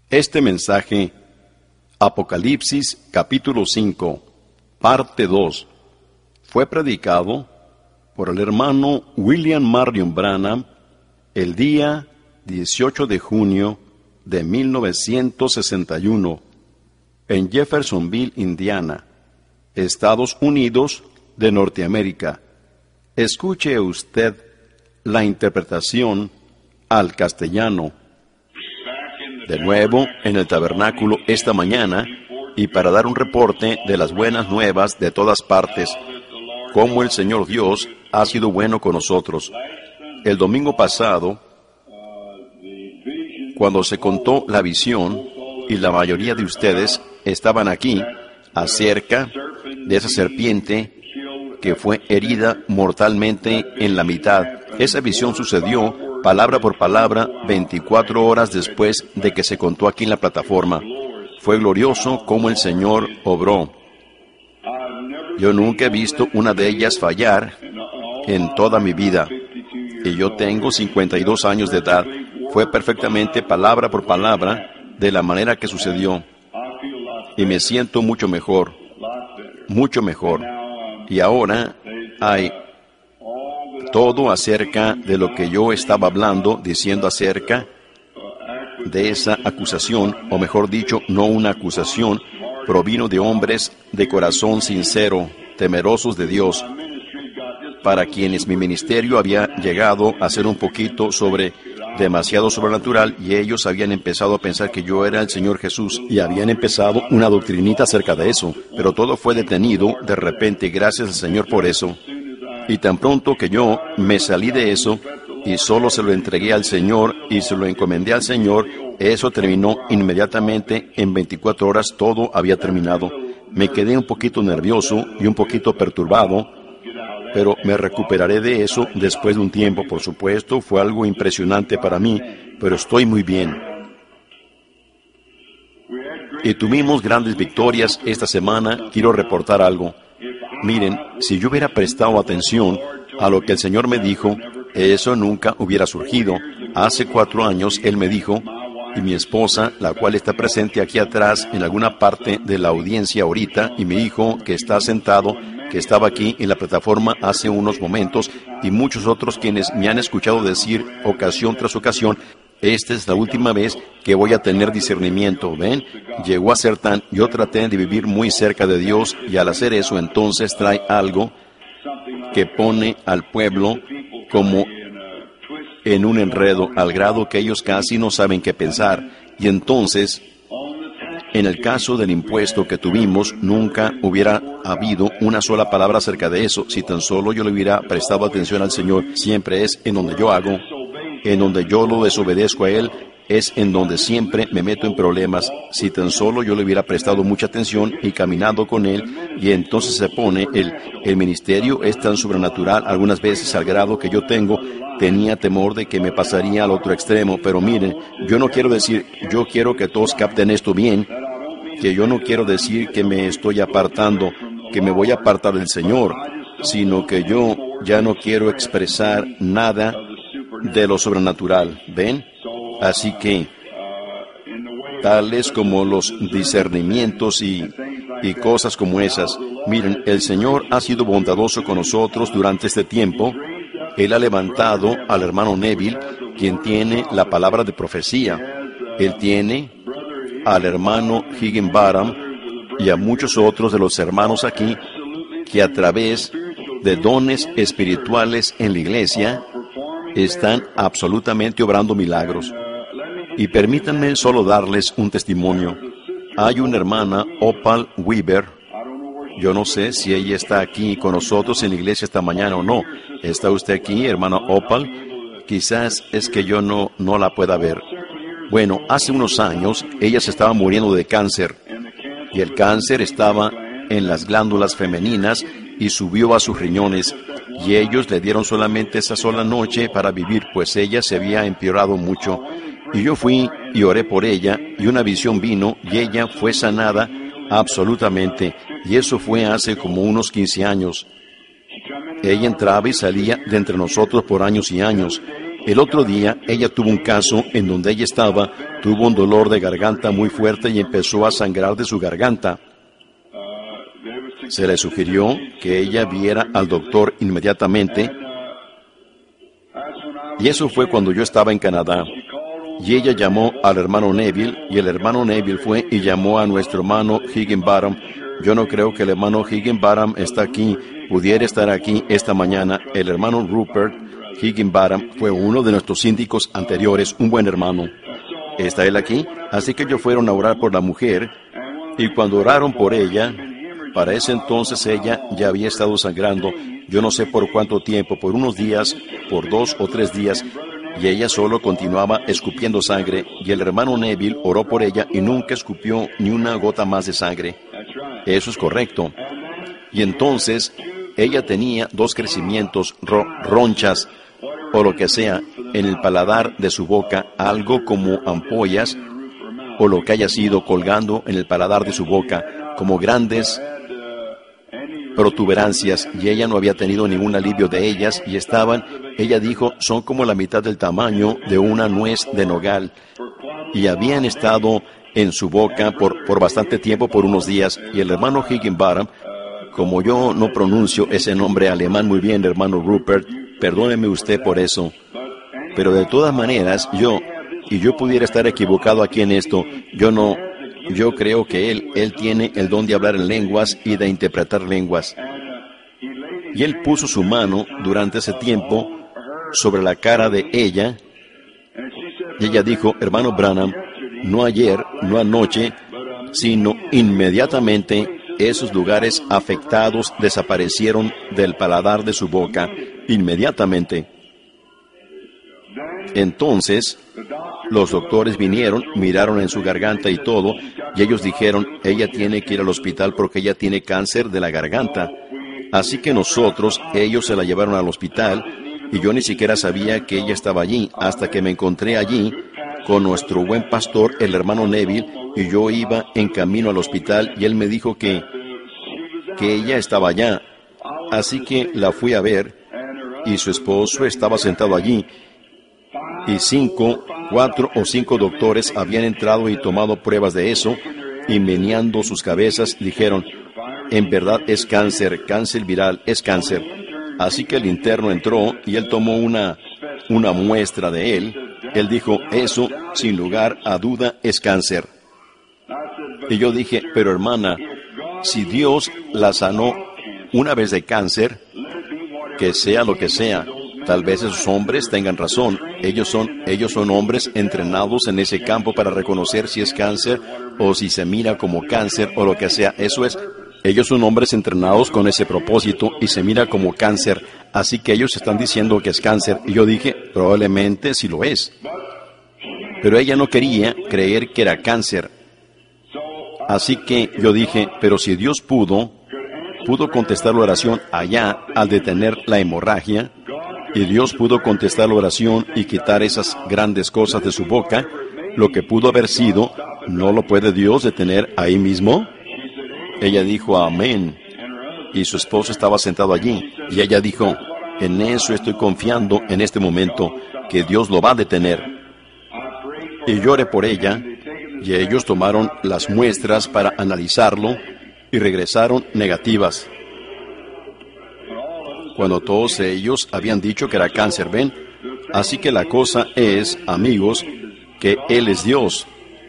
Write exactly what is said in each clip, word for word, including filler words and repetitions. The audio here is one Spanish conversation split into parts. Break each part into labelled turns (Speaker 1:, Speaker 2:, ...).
Speaker 1: Este mensaje, Apocalipsis capítulo cinco, parte dos, fue predicado por el hermano William Marion Branham el día dieciocho de junio de mil novecientos sesenta y uno en Jeffersonville, Indiana, Estados Unidos de Norteamérica. Escuche usted la interpretación al castellano. De nuevo en el tabernáculo esta mañana y para dar un reporte de las buenas nuevas de todas partes, cómo el Señor Dios ha sido bueno con nosotros. El domingo pasado, cuando se contó la visión, y la mayoría de ustedes estaban aquí, acerca de esa serpiente que fue herida mortalmente en la mitad. Esa visión sucedió palabra por palabra, veinticuatro horas después de que se contó aquí en la plataforma. Fue glorioso cómo el Señor obró. Yo nunca he visto una de ellas fallar en toda mi vida. Y yo tengo cincuenta y dos años de edad. Fue perfectamente palabra por palabra de la manera que sucedió. Y me siento mucho mejor. Mucho mejor. Y ahora hay todo acerca de lo que yo estaba hablando, diciendo acerca de esa acusación, o mejor dicho, no una acusación, provino de hombres de corazón sincero, temerosos de Dios, para quienes mi ministerio había llegado a ser un poquito sobre demasiado sobrenatural, y ellos habían empezado a pensar que yo era el Señor Jesús, y habían empezado una doctrinita acerca de eso, pero todo fue detenido de repente, gracias al Señor por eso. Y tan pronto que yo me salí de eso, y solo se lo entregué al Señor, y se lo encomendé al Señor, eso terminó inmediatamente, en veinticuatro horas todo había terminado. Me quedé un poquito nervioso y un poquito perturbado, pero me recuperaré de eso después de un tiempo, por supuesto. Fue algo impresionante para mí, pero estoy muy bien. Y tuvimos grandes victorias esta semana. Quiero reportar algo. Miren, si yo hubiera prestado atención a lo que el Señor me dijo, eso nunca hubiera surgido. Hace cuatro años Él me dijo, y mi esposa, la cual está presente aquí atrás en alguna parte de la audiencia ahorita, y mi hijo que está sentado, que estaba aquí en la plataforma hace unos momentos, y muchos otros quienes me han escuchado decir ocasión tras ocasión, esta es la última vez que voy a tener discernimiento. ¿Ven? Llegó a ser tan, yo traté de vivir muy cerca de Dios, y al hacer eso entonces trae algo que pone al pueblo como en un enredo, al grado que ellos casi no saben qué pensar. Y entonces, en el caso del impuesto que tuvimos, nunca hubiera habido una sola palabra acerca de eso, si tan solo yo le hubiera prestado atención al Señor. Siempre es en donde yo hago, en donde yo lo desobedezco a Él, es en donde siempre me meto en problemas. Si tan solo yo le hubiera prestado mucha atención y caminado con Él, y entonces se pone, el, el ministerio es tan sobrenatural algunas veces al grado que yo tengo, tenía temor de que me pasaría al otro extremo. Pero miren, yo no quiero decir, yo quiero que todos capten esto bien, que yo no quiero decir que me estoy apartando, que me voy a apartar del Señor, sino que yo ya no quiero expresar nada de lo sobrenatural. ¿Ven? Así que, tales como los discernimientos y, y cosas como esas, miren, el Señor ha sido bondadoso con nosotros durante este tiempo. Él ha levantado al hermano Neville, quien tiene la palabra de profecía. Él tiene al hermano Higginbottom y a muchos otros de los hermanos aquí, que a través de dones espirituales en la iglesia, están absolutamente obrando milagros. Y permítanme solo darles un testimonio. Hay una hermana, Opal Weaver. Yo no sé si ella está aquí con nosotros en la iglesia esta mañana o no. ¿Está usted aquí, hermana Opal? Quizás es que yo no, no la pueda ver. Bueno, hace unos años ella se estaba muriendo de cáncer. Y el cáncer estaba en las glándulas femeninas y subió a sus riñones. Y ellos le dieron solamente esa sola noche para vivir, pues ella se había empeorado mucho. Y yo fui y oré por ella, y una visión vino, y ella fue sanada absolutamente. Y eso fue hace como unos quince años. Ella entraba y salía de entre nosotros por años y años. El otro día, ella tuvo un caso en donde ella estaba, tuvo un dolor de garganta muy fuerte y empezó a sangrar de su garganta. Se le sugirió que ella viera al doctor inmediatamente, y eso fue cuando yo estaba en Canadá. Y ella llamó al hermano Neville, y el hermano Neville fue y llamó a nuestro hermano Higginbottom. Yo no creo que el hermano Higginbottom está aquí, pudiera estar aquí esta mañana. El hermano Rupert Higginbottom fue uno de nuestros síndicos anteriores, un buen hermano. ¿Está él aquí? Así que ellos fueron a orar por la mujer, y cuando oraron por ella, para ese entonces ella ya había estado sangrando, yo no sé por cuánto tiempo, por unos días, por dos o tres días, y ella solo continuaba escupiendo sangre, y el hermano Neville oró por ella y nunca escupió ni una gota más de sangre. Eso es correcto. Y entonces, ella tenía dos crecimientos, ro ronchas, o lo que sea, en el paladar de su boca, algo como ampollas, o lo que haya sido colgando en el paladar de su boca, como grandes protuberancias, y ella no había tenido ningún alivio de ellas, y estaban, ella dijo, son como la mitad del tamaño de una nuez de nogal, y habían estado en su boca por, por bastante tiempo, por unos días, y el hermano Higginbottom, como yo no pronuncio ese nombre alemán muy bien, hermano Rupert, perdóneme usted por eso, pero de todas maneras, yo, y yo pudiera estar equivocado aquí en esto, yo no, yo creo que él, él tiene el don de hablar en lenguas y de interpretar lenguas. Y él puso su mano durante ese tiempo sobre la cara de ella, y ella dijo, hermano Branham, no ayer, no anoche, sino inmediatamente esos lugares afectados desaparecieron del paladar de su boca, inmediatamente. Entonces, los doctores vinieron, miraron en su garganta y todo, y ellos dijeron, ella tiene que ir al hospital porque ella tiene cáncer de la garganta. Así que nosotros, ellos se la llevaron al hospital, y yo ni siquiera sabía que ella estaba allí, hasta que me encontré allí con nuestro buen pastor, el hermano Neville, y yo iba en camino al hospital, y él me dijo que, que ella estaba allá. Así que la fui a ver, y su esposo estaba sentado allí, y cinco, cuatro o cinco doctores habían entrado y tomado pruebas de eso, y meneando sus cabezas dijeron, en verdad es cáncer, cáncer viral, es cáncer. Así que el interno entró y él tomó una, una muestra de él. Él dijo, eso, sin lugar a duda, es cáncer. Y yo dije, pero hermana, si Dios la sanó una vez de cáncer, que sea lo que sea, tal vez esos hombres tengan razón. Ellos son, ellos son hombres entrenados en ese campo para reconocer si es cáncer o si se mira como cáncer o lo que sea. Eso es, ellos son hombres entrenados con ese propósito y se mira como cáncer. Así que ellos están diciendo que es cáncer. Y yo dije, probablemente sí lo es. Pero ella no quería creer que era cáncer. Así que yo dije, pero si Dios pudo, pudo contestar la oración allá al detener la hemorragia, y Dios pudo contestar la oración y quitar esas grandes cosas de su boca, lo que pudo haber sido, ¿no lo puede Dios detener ahí mismo? Ella dijo, amén. Y su esposo estaba sentado allí, y ella dijo, en eso estoy confiando en este momento, que Dios lo va a detener. Y lloré por ella, y ellos tomaron las muestras para analizarlo, y regresaron negativas. Cuando todos ellos habían dicho que era cáncer, ¿ven? Así que la cosa es, amigos, que Él es Dios.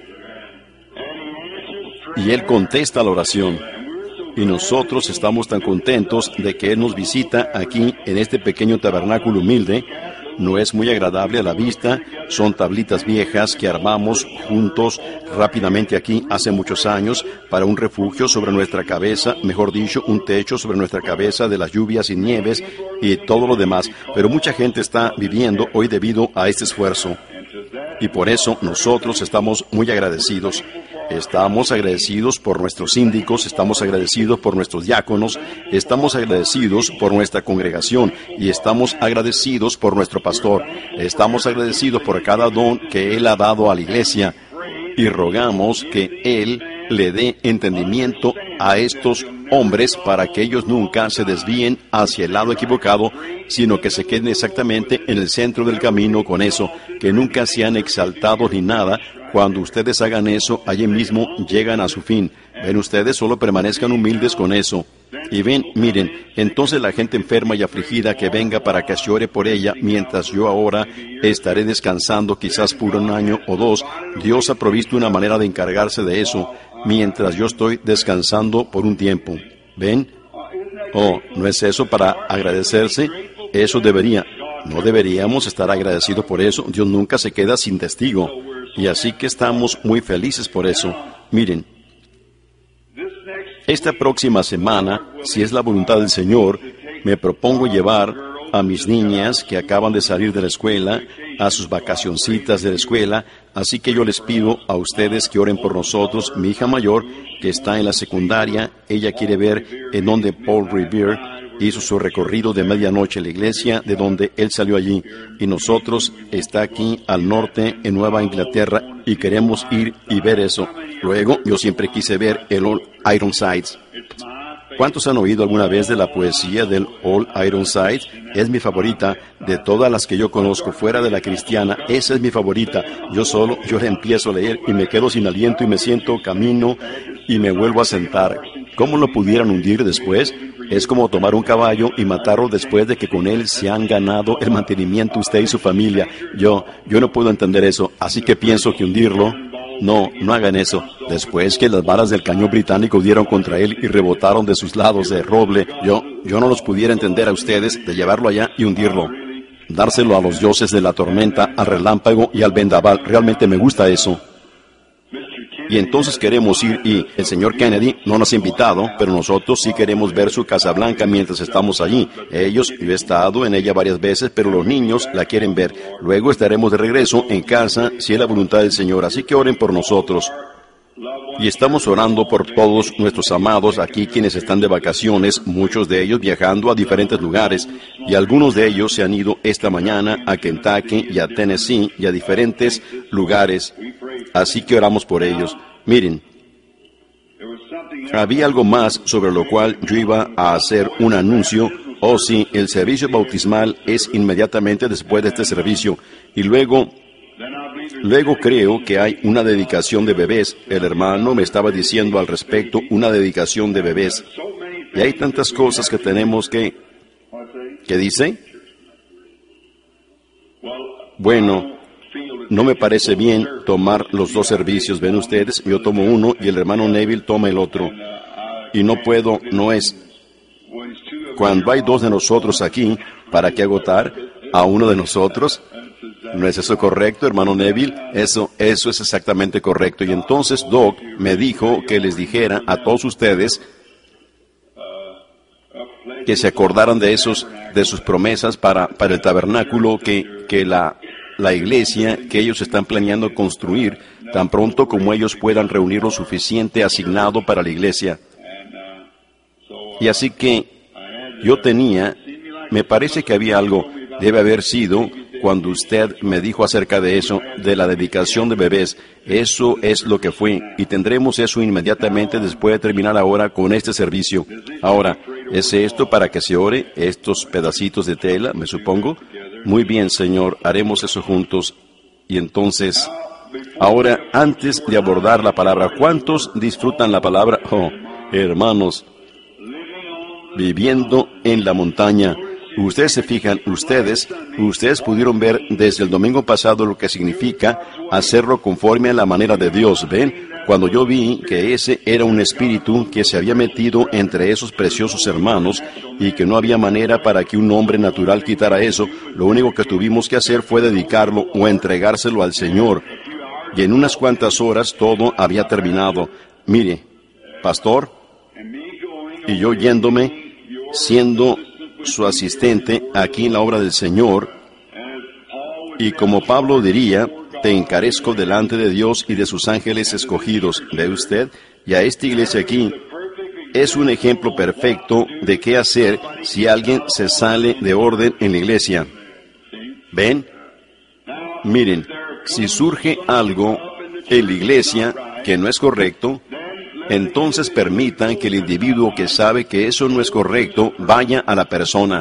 Speaker 1: Y Él contesta la oración. Y nosotros estamos tan contentos de que Él nos visita aquí en este pequeño tabernáculo humilde. No es muy agradable a la vista, son tablitas viejas que armamos juntos rápidamente aquí hace muchos años para un refugio sobre nuestra cabeza, mejor dicho, un techo sobre nuestra cabeza de las lluvias y nieves y todo lo demás. Pero mucha gente está viviendo hoy debido a este esfuerzo. Y por eso nosotros estamos muy agradecidos. Estamos agradecidos por nuestros síndicos, estamos agradecidos por nuestros diáconos, estamos agradecidos por nuestra congregación y estamos agradecidos por nuestro pastor. Estamos agradecidos por cada don que Él ha dado a la iglesia y rogamos que Él le dé entendimiento a estos hombres para que ellos nunca se desvíen hacia el lado equivocado, sino que se queden exactamente en el centro del camino con eso, que nunca sean exaltados ni nada. Cuando ustedes hagan eso, allí mismo llegan a su fin. Ven ustedes, solo permanezcan humildes con eso. Y ven, miren, entonces la gente enferma y afligida que venga para que se ore por ella, mientras yo ahora estaré descansando quizás por un año o dos. Dios ha provisto una manera de encargarse de eso, mientras yo estoy descansando por un tiempo. ¿Ven? Oh, ¿no es eso para agradecerse? Eso debería. No deberíamos estar agradecidos por eso. Dios nunca se queda sin testigo. Y así que estamos muy felices por eso. Miren, esta próxima semana, si es la voluntad del Señor, me propongo llevar a mis niñas que acaban de salir de la escuela, a sus vacacioncitas de la escuela, así que yo les pido a ustedes que oren por nosotros. Mi hija mayor, que está en la secundaria, ella quiere ver en donde Paul Revere hizo su recorrido de medianoche a la iglesia, de donde él salió allí, y nosotros está aquí al norte, en Nueva Inglaterra, y queremos ir y ver eso. Luego, yo siempre quise ver el Old Ironsides. ¿Cuántos han oído alguna vez de la poesía del Old Ironsides? Es mi favorita. De todas las que yo conozco fuera de la cristiana, esa es mi favorita. Yo solo, yo la empiezo a leer y me quedo sin aliento y me siento, camino y me vuelvo a sentar. ¿Cómo lo pudieran hundir después? Es como tomar un caballo y matarlo después de que con él se han ganado el mantenimiento usted y su familia. Yo, yo no puedo entender eso, así que pienso que hundirlo... No, no hagan eso. Después que las balas del cañón británico dieron contra él y rebotaron de sus lados de roble, yo, yo no los pudiera entender a ustedes de llevarlo allá y hundirlo. Dárselo a los dioses de la tormenta, al relámpago y al vendaval. Realmente me gusta eso. Y entonces queremos ir y el señor Kennedy no nos ha invitado, pero nosotros sí queremos ver su Casa Blanca mientras estamos allí. Ellos, yo he estado en ella varias veces, pero los niños la quieren ver. Luego estaremos de regreso en casa, si es la voluntad del Señor, así que oren por nosotros. Y estamos orando por todos nuestros amados aquí quienes están de vacaciones, muchos de ellos viajando a diferentes lugares, y algunos de ellos se han ido esta mañana a Kentucky y a Tennessee y a diferentes lugares. Así que oramos por ellos. Miren, había algo más sobre lo cual yo iba a hacer un anuncio. Oh sí, el servicio bautismal es inmediatamente después de este servicio. Y luego, luego creo que hay una dedicación de bebés. El hermano me estaba diciendo al respecto una dedicación de bebés. Y hay tantas cosas que tenemos que... ¿Qué dice? Bueno, no me parece bien tomar los dos servicios. Ven ustedes, yo tomo uno y el hermano Neville toma el otro. Y no puedo, no es. Cuando hay dos de nosotros aquí, ¿para qué agotar a uno de nosotros? ¿No es eso correcto, hermano Neville? Eso, eso es exactamente correcto. Y entonces Doc me dijo que les dijera a todos ustedes que se acordaran de esos, de sus promesas para, para el tabernáculo que, que la... la iglesia que ellos están planeando construir tan pronto como ellos puedan reunir lo suficiente asignado para la iglesia. Y así que yo tenía, me parece que había algo, debe haber sido cuando usted me dijo acerca de eso, de la dedicación de bebés. Eso es lo que fue, y tendremos eso inmediatamente después de terminar ahora con este servicio. Ahora, ¿es esto para que se ore, estos pedacitos de tela, me supongo? Muy bien, Señor, haremos eso juntos. Y entonces, ahora, antes de abordar la palabra, ¿cuántos disfrutan la palabra? Oh, hermanos, viviendo en la montaña. Ustedes se fijan, ustedes, ustedes pudieron ver desde el domingo pasado lo que significa hacerlo conforme a la manera de Dios. ¿Ven? Cuando yo vi que ese era un espíritu que se había metido entre esos preciosos hermanos y que no había manera para que un hombre natural quitara eso, lo único que tuvimos que hacer fue dedicarlo o entregárselo al Señor. Y en unas cuantas horas todo había terminado. Mire, pastor, y yo yéndome, siendo su asistente aquí en la obra del Señor, y como Pablo diría, te encarezco delante de Dios y de sus ángeles escogidos. ¿Ve usted? Y a esta iglesia aquí es un ejemplo perfecto de qué hacer si alguien se sale de orden en la iglesia. ¿Ven? Miren, si surge algo en la iglesia que no es correcto, entonces permitan que el individuo que sabe que eso no es correcto vaya a la persona.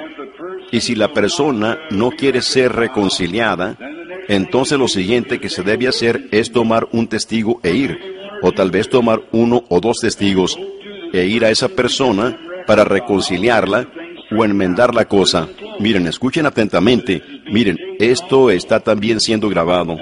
Speaker 1: Y si la persona no quiere ser reconciliada, entonces lo siguiente que se debe hacer es tomar un testigo e ir, o tal vez tomar uno o dos testigos, e ir a esa persona para reconciliarla o enmendar la cosa. Miren, escuchen atentamente. Miren, esto está también siendo grabado.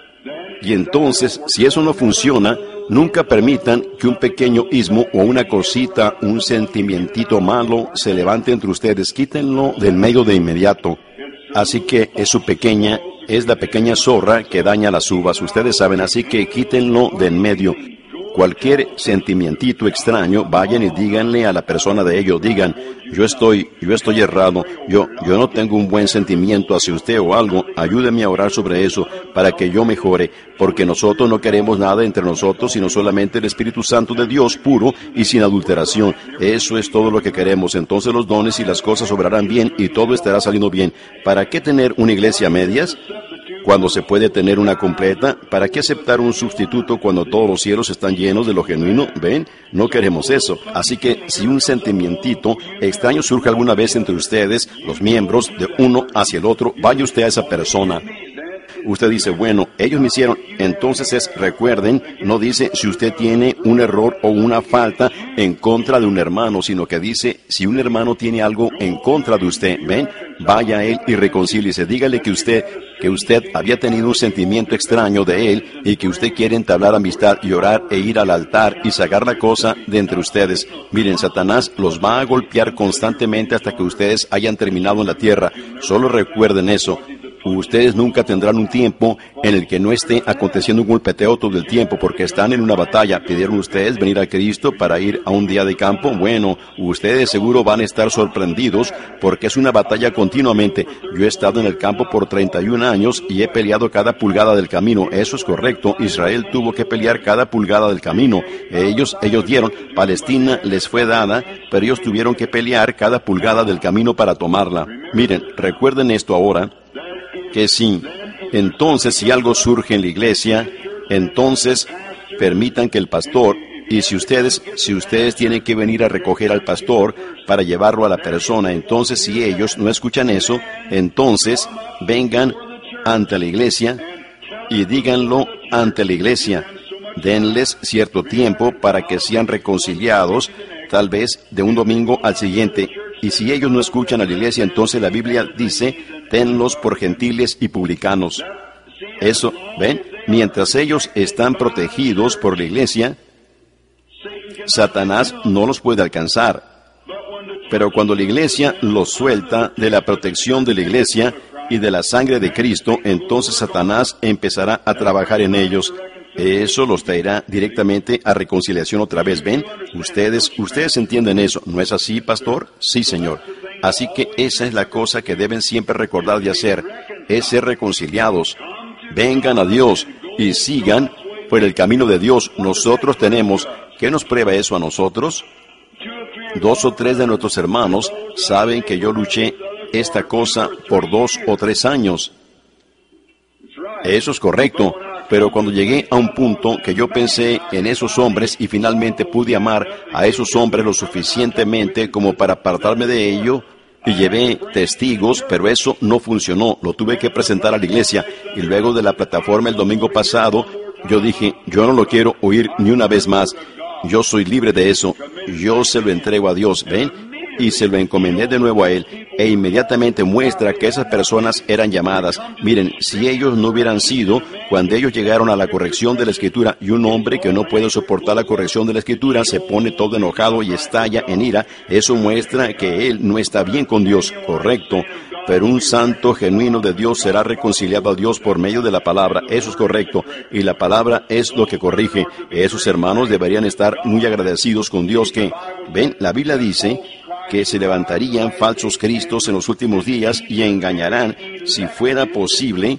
Speaker 1: Y entonces, si eso no funciona, nunca permitan que un pequeño ismo o una cosita, un sentimientito malo se levante entre ustedes. Quítenlo del medio de inmediato. Así que es su pequeña, es la pequeña zorra que daña las uvas. Ustedes saben, así que quítenlo del medio. Cualquier sentimientito extraño, vayan y díganle a la persona de ello, digan, yo estoy, yo estoy errado, yo, yo no tengo un buen sentimiento hacia usted o algo, ayúdeme a orar sobre eso para que yo mejore, porque nosotros no queremos nada entre nosotros, sino solamente el Espíritu Santo de Dios puro y sin adulteración. Eso es todo lo que queremos. Entonces los dones y las cosas obrarán bien y todo estará saliendo bien. ¿Para qué tener una iglesia a medias cuando se puede tener una completa? ¿Para qué aceptar un sustituto cuando todos los cielos están llenos de lo genuino? ¿Ven? No queremos eso. Así que si un sentimientito extraño surge alguna vez entre ustedes, los miembros, de uno hacia el otro, vaya usted a esa persona. Usted dice, bueno, ellos me hicieron, entonces es, recuerden, no dice si usted tiene un error o una falta en contra de un hermano, sino que dice, si un hermano tiene algo en contra de usted, ven, vaya a él y reconcíliese, dígale que usted, que usted había tenido un sentimiento extraño de él y que usted quiere entablar amistad y orar e ir al altar y sacar la cosa de entre ustedes. Miren, Satanás los va a golpear constantemente hasta que ustedes hayan terminado en la tierra. Solo recuerden eso. Ustedes nunca tendrán un tiempo en el que no esté aconteciendo un golpeteo todo el tiempo porque están en una batalla. ¿Pidieron ustedes venir a Cristo para ir a un día de campo? Bueno, ustedes seguro van a estar sorprendidos porque es una batalla continuamente. Yo he estado en el campo por treinta y un años y he peleado cada pulgada del camino. Eso es correcto. Israel tuvo que pelear cada pulgada del camino. Ellos, ellos dieron. Palestina les fue dada, pero ellos tuvieron que pelear cada pulgada del camino para tomarla. Miren, recuerden esto ahora, que sí, entonces si algo surge en la iglesia, entonces permitan que el pastor, y si ustedes, si ustedes tienen que venir a recoger al pastor para llevarlo a la persona, entonces si ellos no escuchan eso, entonces vengan ante la iglesia y díganlo ante la iglesia. Denles cierto tiempo para que sean reconciliados, tal vez de un domingo al siguiente. Y si ellos no escuchan a la iglesia, entonces la Biblia dice, tenlos por gentiles y publicanos. Eso, ¿ven? Mientras ellos están protegidos por la iglesia, Satanás no los puede alcanzar. Pero cuando la iglesia los suelta de la protección de la iglesia y de la sangre de Cristo, entonces Satanás empezará a trabajar en ellos. Eso los traerá directamente a reconciliación otra vez. ¿Ven? Ustedes, ustedes entienden eso. ¿No es así, pastor? Sí, señor. Así que esa es la cosa que deben siempre recordar de hacer, es ser reconciliados. Vengan a Dios y sigan por el camino de Dios. Nosotros tenemos, ¿qué nos prueba eso a nosotros? Dos o tres de nuestros hermanos saben que yo luché esta cosa por dos o tres años. Eso es correcto. Pero cuando llegué a un punto que yo pensé en esos hombres y finalmente pude amar a esos hombres lo suficientemente como para apartarme de ello, y llevé testigos, pero eso no funcionó, lo tuve que presentar a la iglesia, y luego de la plataforma el domingo pasado, yo dije, yo no lo quiero oír ni una vez más, yo soy libre de eso, yo se lo entrego a Dios, ¿ven? Y se lo encomendé de nuevo a Él, e inmediatamente muestra que esas personas eran llamadas. Miren, si ellos no hubieran sido, cuando ellos llegaron a la corrección de la Escritura, y un hombre que no puede soportar la corrección de la Escritura se pone todo enojado y estalla en ira, eso muestra que él no está bien con Dios, correcto. Pero un santo genuino de Dios será reconciliado a Dios por medio de la palabra, eso es correcto, y la palabra es lo que corrige. Esos hermanos deberían estar muy agradecidos con Dios que, ven, la Biblia dice que se levantarían falsos cristos en los últimos días y engañarán, si fuera posible,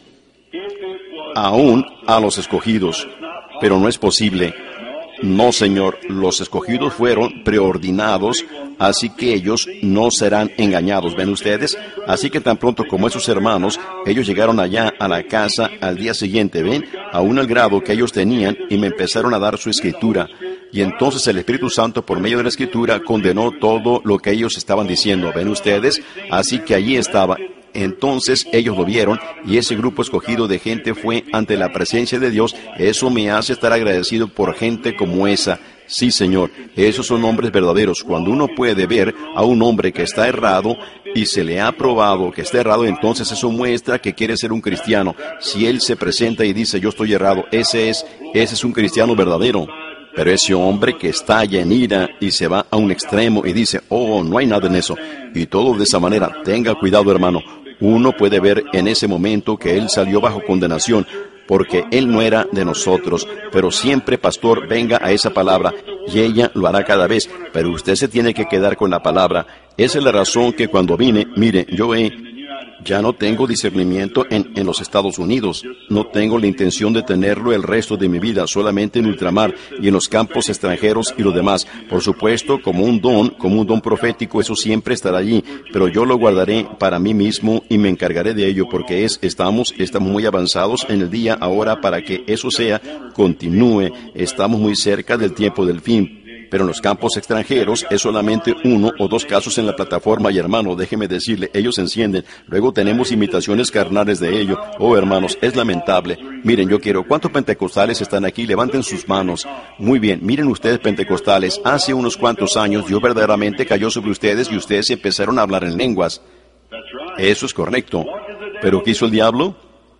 Speaker 1: aún a los escogidos. Pero no es posible. No, Señor, los escogidos fueron preordinados, así que ellos no serán engañados, ¿ven ustedes? Así que tan pronto como esos hermanos, ellos llegaron allá a la casa al día siguiente, ¿ven? Aún al grado que ellos tenían y me empezaron a dar su escritura. Y entonces el Espíritu Santo, por medio de la Escritura, condenó todo lo que ellos estaban diciendo. ¿Ven ustedes? Así que allí estaba. Entonces ellos lo vieron y ese grupo escogido de gente fue ante la presencia de Dios. Eso me hace estar agradecido por gente como esa. Sí, Señor, esos son hombres verdaderos. Cuando uno puede ver a un hombre que está errado y se le ha probado que está errado, entonces eso muestra que quiere ser un cristiano. Si él se presenta y dice, yo estoy errado, ese es, ese es un cristiano verdadero. Pero ese hombre que estalla en ira y se va a un extremo y dice, oh, no hay nada en eso, y todo de esa manera, tenga cuidado, hermano. Uno puede ver en ese momento que él salió bajo condenación, porque él no era de nosotros. Pero siempre, pastor, venga a esa palabra, y ella lo hará cada vez. Pero usted se tiene que quedar con la palabra. Esa es la razón que cuando vine, mire, yo he... Ya no tengo discernimiento en, en los Estados Unidos. No tengo la intención de tenerlo el resto de mi vida, solamente en ultramar y en los campos extranjeros y lo demás. Por supuesto, como un don, como un don profético, eso siempre estará allí. Pero yo lo guardaré para mí mismo y me encargaré de ello, porque es, estamos, estamos muy avanzados en el día ahora para que eso sea, continúe. Estamos muy cerca del tiempo del fin. Pero en los campos extranjeros es solamente uno o dos casos en la plataforma y, hermano, déjeme decirle, ellos se encienden. Luego tenemos imitaciones carnales de ello. Oh, hermanos, es lamentable. Miren, yo quiero, ¿cuántos pentecostales están aquí? Levanten sus manos. Muy bien, miren ustedes, pentecostales, hace unos cuantos años Dios verdaderamente cayó sobre ustedes y ustedes empezaron a hablar en lenguas. Eso es correcto. ¿Pero qué hizo el diablo?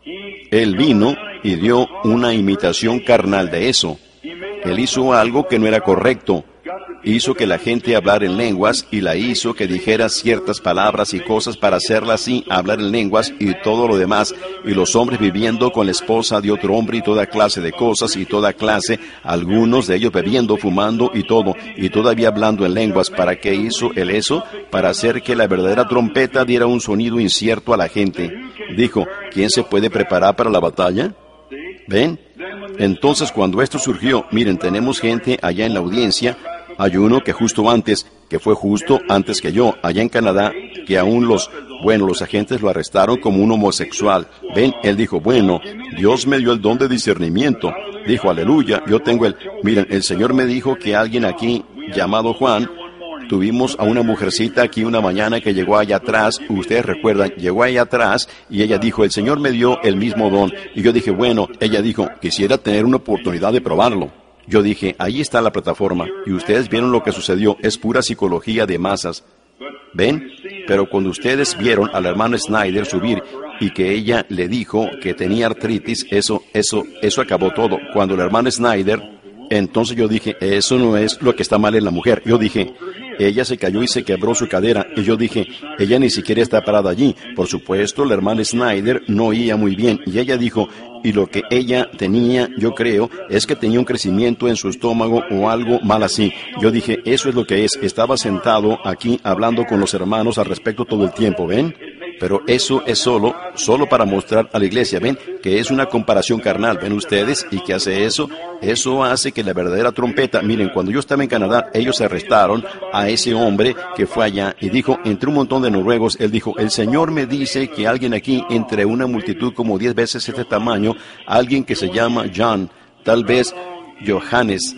Speaker 1: Él vino y dio una imitación carnal de eso. Él hizo algo que no era correcto. Hizo que la gente hablara en lenguas y la hizo que dijera ciertas palabras y cosas para hacerla así, hablar en lenguas y todo lo demás. Y los hombres viviendo con la esposa de otro hombre y toda clase de cosas y toda clase, algunos de ellos bebiendo, fumando y todo, y todavía hablando en lenguas. ¿Para qué hizo él eso? Para hacer que la verdadera trompeta diera un sonido incierto a la gente. Dijo, ¿quién se puede preparar para la batalla? ¿Ven? Entonces, cuando esto surgió, miren, tenemos gente allá en la audiencia. Hay uno que justo antes, que fue justo antes que yo, allá en Canadá, que aún los, bueno, los agentes lo arrestaron como un homosexual. Ven, él dijo, bueno, Dios me dio el don de discernimiento. Dijo, aleluya, yo tengo el... Miren, el Señor me dijo que alguien aquí, llamado Juan, tuvimos a una mujercita aquí una mañana que llegó allá atrás, ustedes recuerdan, llegó allá atrás y ella dijo, el Señor me dio el mismo don. Y yo dije, bueno, ella dijo, quisiera tener una oportunidad de probarlo. Yo dije, ahí está la plataforma, y ustedes vieron lo que sucedió, es pura psicología de masas. ¿Ven? Pero cuando ustedes vieron a la hermana Snyder subir y que ella le dijo que tenía artritis, eso, eso, eso acabó todo. Cuando la hermana Snyder, entonces yo dije, eso no es lo que está mal en la mujer. Yo dije, ella se cayó y se quebró su cadera. Y yo dije, ella ni siquiera está parada allí. Por supuesto, la hermana Snyder no oía muy bien. Y ella dijo, y lo que ella tenía, yo creo, es que tenía un crecimiento en su estómago o algo mal así. Yo dije, eso es lo que es. Estaba sentado aquí hablando con los hermanos al respecto todo el tiempo, ¿ven? Pero eso es solo, solo para mostrar a la iglesia, ¿ven? Que es una comparación carnal, ¿ven ustedes? ¿Y qué hace eso? Eso hace que la verdadera trompeta, miren, cuando yo estaba en Canadá, ellos arrestaron a ese hombre que fue allá y dijo, entre un montón de noruegos, él dijo, el Señor me dice que alguien aquí, entre una multitud como diez veces este tamaño, alguien que se llama John, tal vez Johannes,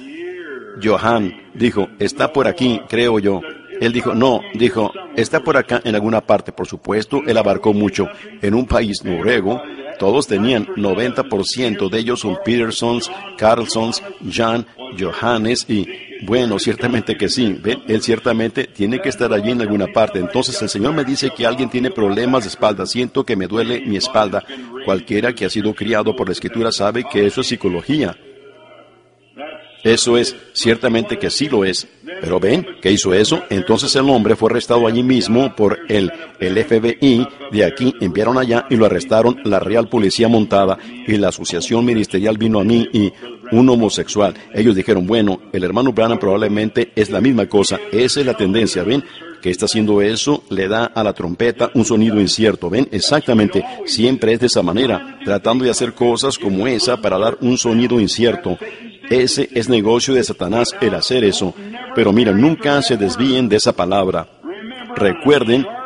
Speaker 1: Johan, dijo, está por aquí, creo yo. Él dijo, no, dijo, está por acá en alguna parte. Por supuesto, él abarcó mucho. En un país noruego, todos tenían noventa por ciento de ellos son Petersons, Carlsons, Jan, Johannes y, bueno, ciertamente que sí. ¿Ven? Él ciertamente tiene que estar allí en alguna parte. Entonces el Señor me dice que alguien tiene problemas de espalda. Siento que me duele mi espalda. Cualquiera que ha sido criado por la Escritura sabe que eso es psicología. Eso es, ciertamente que sí lo es. Pero ven, ¿qué hizo eso? Entonces el hombre fue arrestado allí mismo por el, el F B I. De aquí enviaron allá y lo arrestaron la Real Policía Montada. Y la asociación ministerial vino a mí y un homosexual. Ellos dijeron, bueno, el hermano Branham probablemente es la misma cosa. Esa es la tendencia, ¿ven? Que está haciendo eso, le da a la trompeta un sonido incierto. ¿Ven? Exactamente, siempre es de esa manera, tratando de hacer cosas como esa para dar un sonido incierto. Ese es negocio de Satanás, el hacer eso. Pero mira, nunca se desvíen de esa palabra. Recuerden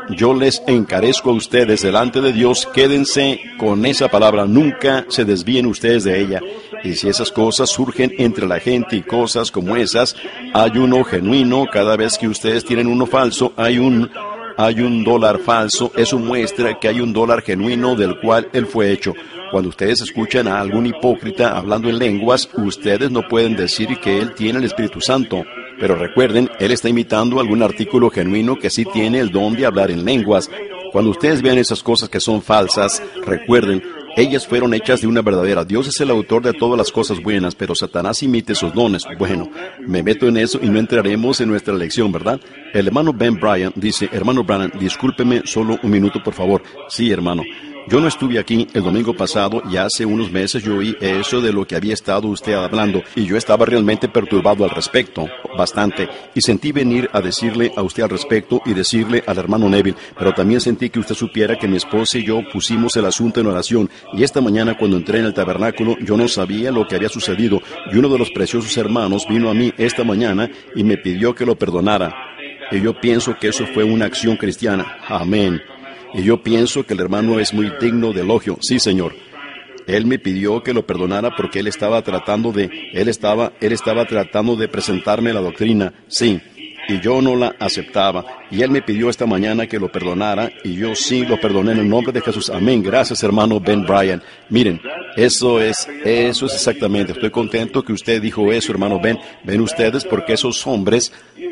Speaker 1: yo les encarezco a ustedes delante de Dios, quédense con esa palabra, nunca se desvíen ustedes de ella. Y si esas cosas surgen entre la gente y cosas como esas, hay uno genuino, cada vez que ustedes tienen uno falso, hay un, hay un dólar falso, eso muestra que hay un dólar genuino del cual él fue hecho. Cuando ustedes escuchan a algún hipócrita hablando en lenguas, ustedes no pueden decir que él tiene el Espíritu Santo. Pero recuerden, él está imitando algún artículo genuino que sí tiene el don de hablar en lenguas. Cuando ustedes vean esas cosas que son falsas, recuerden, ellas fueron hechas de una verdadera. Dios es el autor de todas las cosas buenas, pero Satanás imita esos dones. Bueno, me meto en eso y no entraremos en nuestra lección, ¿verdad? El hermano Ben Bryan dice, hermano Branham, discúlpeme solo un minuto, por favor. Sí, hermano. Yo no estuve aquí el domingo pasado y hace unos meses yo oí eso de lo que había estado usted hablando y yo estaba realmente perturbado al respecto, bastante, y sentí venir a decirle a usted al respecto y decirle al hermano Neville, pero también sentí que usted supiera que mi esposa y yo pusimos el asunto en oración y esta mañana cuando entré en el tabernáculo yo no sabía lo que había sucedido y uno de los preciosos hermanos vino a mí esta mañana y me pidió que lo perdonara. Y yo pienso que eso fue una acción cristiana. Amén. Y yo pienso que el hermano es muy digno de elogio. Sí, Señor. Él me pidió que lo perdonara porque él estaba tratando de, él estaba, él estaba tratando de presentarme la doctrina. Sí. Y yo no la aceptaba. Y él me pidió esta mañana que lo perdonara y yo sí lo perdoné en el nombre de Jesús. Amén. Gracias, hermano Ben Bryan. Miren, eso es, eso es exactamente. Estoy contento que usted dijo eso, hermano Ben. Ven ustedes porque esos hombres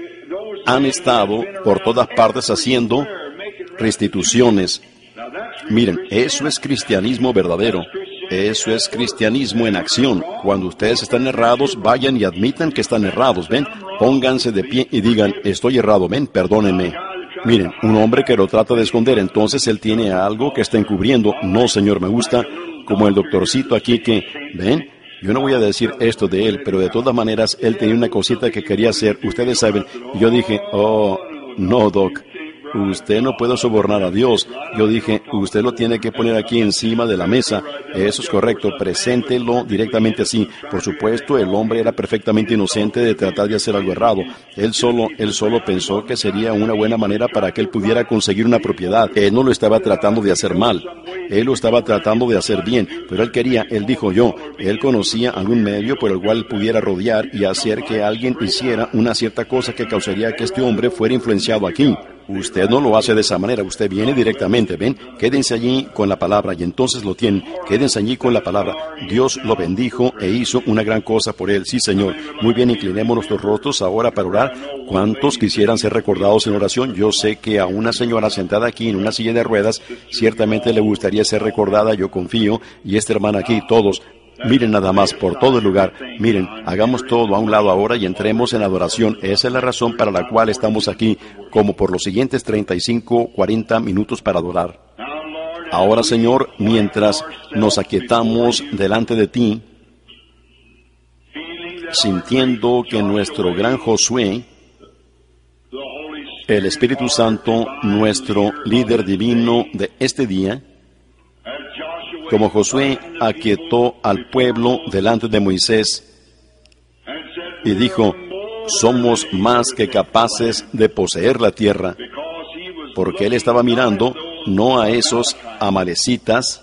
Speaker 1: han estado por todas partes haciendo restituciones. Miren, eso es cristianismo verdadero. Eso es cristianismo en acción. Cuando ustedes están errados, vayan y admitan que están errados, ¿ven? Pónganse de pie y digan, estoy errado, ven, perdónenme. Miren, un hombre que lo trata de esconder, entonces él tiene algo que está encubriendo. No, Señor, me gusta, como el doctorcito aquí que, ¿ven? Yo no voy a decir esto de él, pero de todas maneras, él tenía una cosita que quería hacer. Ustedes saben, y yo dije, oh, no, Doc. Usted no puede sobornar a Dios. Yo dije, usted lo tiene que poner aquí encima de la mesa. Eso es correcto, preséntelo directamente así. Por supuesto, el hombre era perfectamente inocente de tratar de hacer algo errado. Él solo, él solo pensó que sería una buena manera para que él pudiera conseguir una propiedad. Él no lo estaba tratando de hacer mal. Él lo estaba tratando de hacer bien, pero él quería, él dijo yo, él conocía algún medio por el cual pudiera rodear y hacer que alguien hiciera una cierta cosa que causaría que este hombre fuera influenciado aquí. Usted no lo hace de esa manera, usted viene directamente, ven, quédense allí con la palabra y entonces lo tienen, quédense allí con la palabra. Dios lo bendijo e hizo una gran cosa por él, sí Señor. Muy bien, inclinemos nuestros rostros ahora para orar. ¿Cuántos quisieran ser recordados en oración? Yo sé que a una señora sentada aquí en una silla de ruedas, ciertamente le gustaría ser recordada, yo confío, y esta hermana aquí, todos. Miren nada más por todo el lugar. Miren, hagamos todo a un lado ahora y entremos en adoración. Esa es la razón para la cual estamos aquí, como por los siguientes treinta y cinco, cuarenta minutos para adorar. Ahora, Señor, mientras nos aquietamos delante de ti, sintiendo que nuestro gran Josué, el Espíritu Santo, nuestro líder divino de este día, como Josué aquietó al pueblo delante de Moisés y dijo, somos más que capaces de poseer la tierra, porque él estaba mirando no a esos amalecitas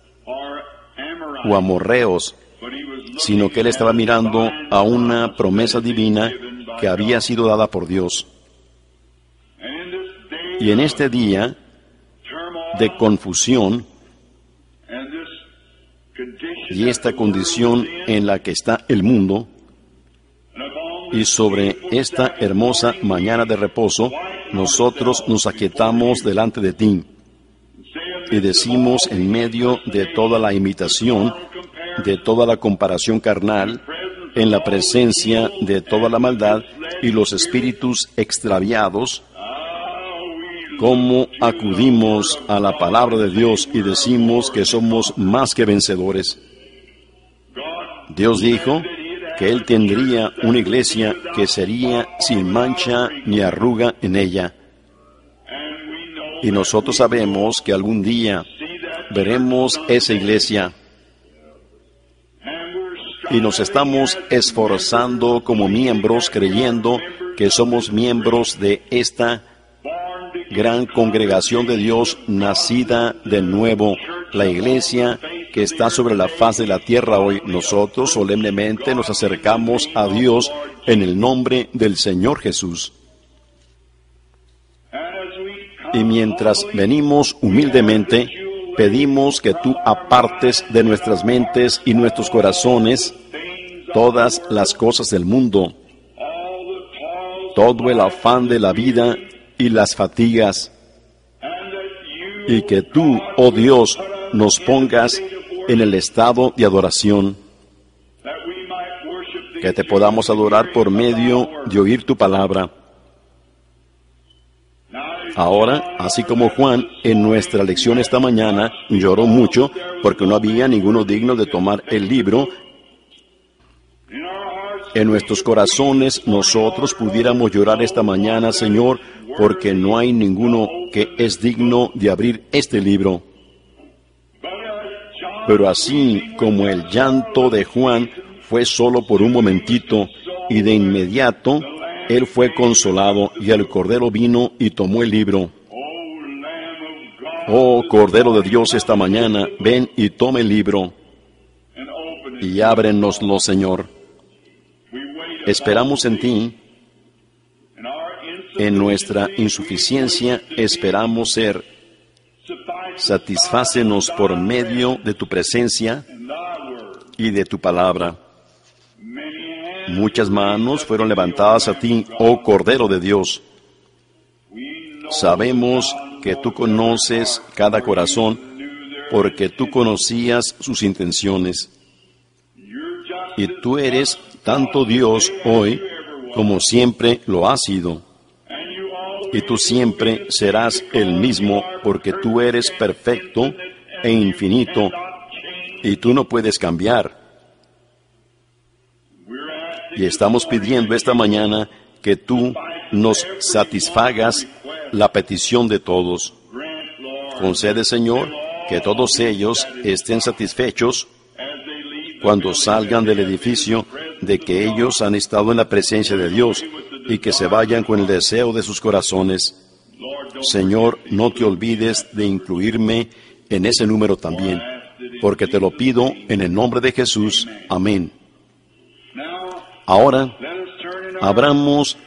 Speaker 1: o amorreos, sino que él estaba mirando a una promesa divina que había sido dada por Dios. Y en este día de confusión, y esta condición en la que está el mundo, y sobre esta hermosa mañana de reposo, nosotros nos aquietamos delante de ti, y decimos en medio de toda la imitación, de toda la comparación carnal, en la presencia de toda la maldad y los espíritus extraviados, cómo acudimos a la palabra de Dios y decimos que somos más que vencedores. Dios dijo que Él tendría una iglesia que sería sin mancha ni arruga en ella. Y nosotros sabemos que algún día veremos esa iglesia. Y nos estamos esforzando como miembros, creyendo que somos miembros de esta gran congregación de Dios nacida de nuevo, la iglesia que está sobre la faz de la tierra hoy, nosotros solemnemente nos acercamos a Dios en el nombre del Señor Jesús. Y mientras venimos humildemente, pedimos que tú apartes de nuestras mentes y nuestros corazones todas las cosas del mundo, todo el afán de la vida y las fatigas, y que tú, oh Dios, nos pongas en el estado de adoración, que te podamos adorar por medio de oír tu palabra. Ahora, así como Juan, en nuestra lección esta mañana, lloró mucho porque no había ninguno digno de tomar el libro, en nuestros corazones nosotros pudiéramos llorar esta mañana, Señor, porque no hay ninguno que es digno de abrir este libro. Pero así como el llanto de Juan fue solo por un momentito, y de inmediato él fue consolado, y el Cordero vino y tomó el libro. Oh Cordero de Dios, esta mañana, ven y toma el libro, y ábrenoslo, Señor. Esperamos en ti. En nuestra insuficiencia esperamos ser. Satisfácenos por medio de tu presencia y de tu palabra. Muchas manos fueron levantadas a ti, oh Cordero de Dios. Sabemos que tú conoces cada corazón, porque tú conocías sus intenciones. Y tú eres tanto Dios hoy como siempre lo has sido. Y tú siempre serás el mismo, porque tú eres perfecto e infinito, y tú no puedes cambiar. Y estamos pidiendo esta mañana que tú nos satisfagas la petición de todos. Concede, Señor, que todos ellos estén satisfechos cuando salgan del edificio, de que ellos han estado en la presencia de Dios, y que se vayan con el deseo de sus corazones. Señor, no te olvides de incluirme en ese número también, porque te lo pido en el nombre de Jesús. Amén. Ahora, abramos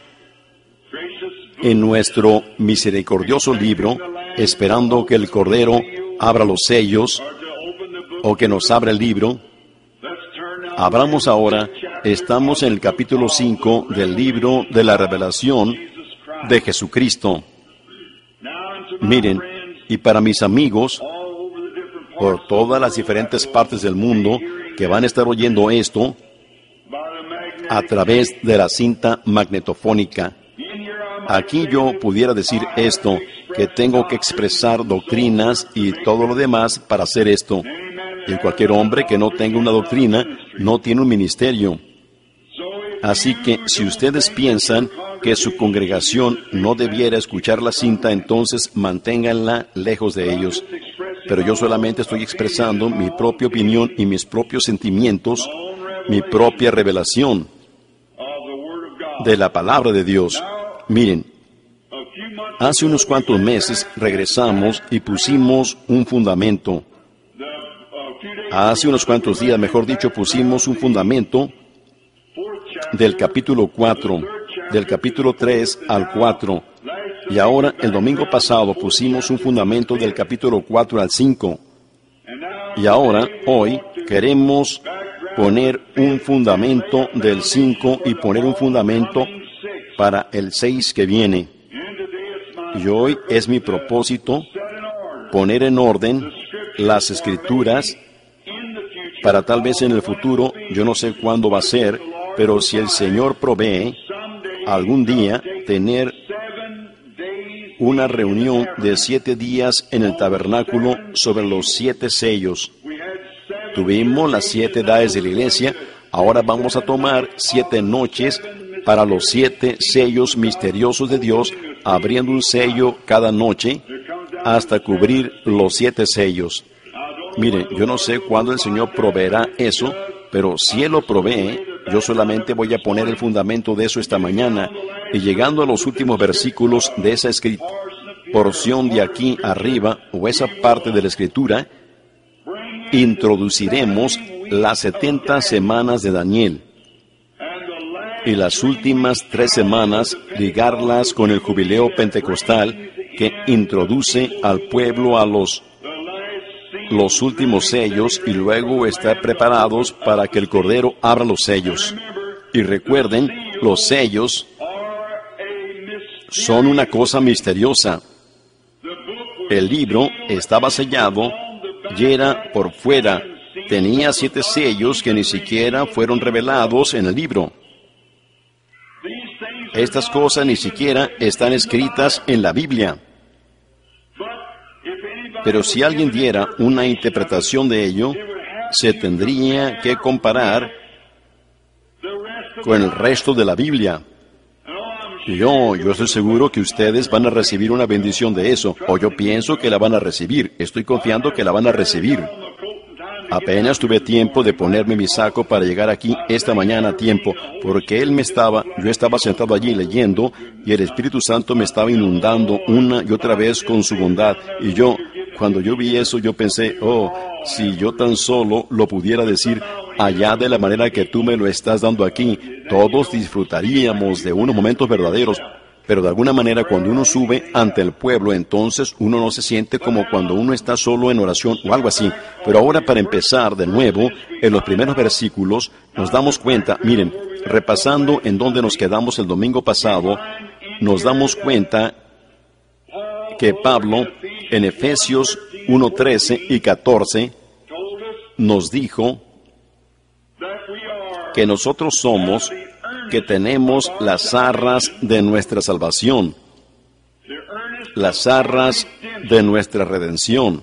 Speaker 1: en nuestro misericordioso libro, esperando que el Cordero abra los sellos, o que nos abra el libro. Abramos ahora, estamos en el capítulo cinco del libro de la revelación de Jesucristo. Miren, y para mis amigos, por todas las diferentes partes del mundo que van a estar oyendo esto, a través de la cinta magnetofónica. Aquí yo pudiera decir esto, que tengo que expresar doctrinas y todo lo demás para hacer esto. Y cualquier hombre que no tenga una doctrina no tiene un ministerio. Así que si ustedes piensan que su congregación no debiera escuchar la cinta, entonces manténganla lejos de ellos. Pero yo solamente estoy expresando mi propia opinión y mis propios sentimientos, mi propia revelación de la palabra de Dios. Miren, hace unos cuantos meses regresamos y pusimos un fundamento. Hace unos cuantos días, mejor dicho, pusimos un fundamento del capítulo cuatro, del capítulo tres al cuatro. Y ahora, el domingo pasado, pusimos un fundamento del capítulo cuatro al cinco. Y ahora, hoy, queremos poner un fundamento del cinco y poner un fundamento para el seis que viene. Y hoy es mi propósito poner en orden las Escrituras para tal vez en el futuro, yo no sé cuándo va a ser, pero si el Señor provee, algún día tener una reunión de siete días en el tabernáculo sobre los siete sellos. Tuvimos las siete edades de la iglesia, ahora vamos a tomar siete noches para los siete sellos misteriosos de Dios, abriendo un sello cada noche hasta cubrir los siete sellos. Mire, yo no sé cuándo el Señor proveerá eso, pero si Él lo provee, yo solamente voy a poner el fundamento de eso esta mañana. Y llegando a los últimos versículos de esa escritura, porción de aquí arriba, o esa parte de la Escritura, introduciremos las setenta semanas de Daniel. Y las últimas tres semanas, ligarlas con el jubileo pentecostal que introduce al pueblo a los, los últimos sellos y luego estar preparados para que el Cordero abra los sellos. Y recuerden, los sellos son una cosa misteriosa. El libro estaba sellado y era por fuera. Tenía siete sellos que ni siquiera fueron revelados en el libro. Estas cosas ni siquiera están escritas en la Biblia. Pero si alguien diera una interpretación de ello, se tendría que comparar con el resto de la Biblia. Y yo, yo estoy seguro que ustedes van a recibir una bendición de eso, o yo pienso que la van a recibir. Estoy confiando que la van a recibir. Apenas tuve tiempo de ponerme mi saco para llegar aquí esta mañana a tiempo, porque él me estaba, yo estaba sentado allí leyendo, y el Espíritu Santo me estaba inundando una y otra vez con su bondad. Y yo, cuando yo vi eso, yo pensé, oh, si yo tan solo lo pudiera decir allá de la manera que tú me lo estás dando aquí, todos disfrutaríamos de unos momentos verdaderos. Pero de alguna manera cuando uno sube ante el pueblo, entonces uno no se siente como cuando uno está solo en oración o algo así. Pero ahora, para empezar de nuevo, en los primeros versículos, nos damos cuenta, miren, repasando en donde nos quedamos el domingo pasado, nos damos cuenta que Pablo, en Efesios uno, trece y catorce, nos dijo que nosotros somos, que tenemos las arras de nuestra salvación, las arras de nuestra redención,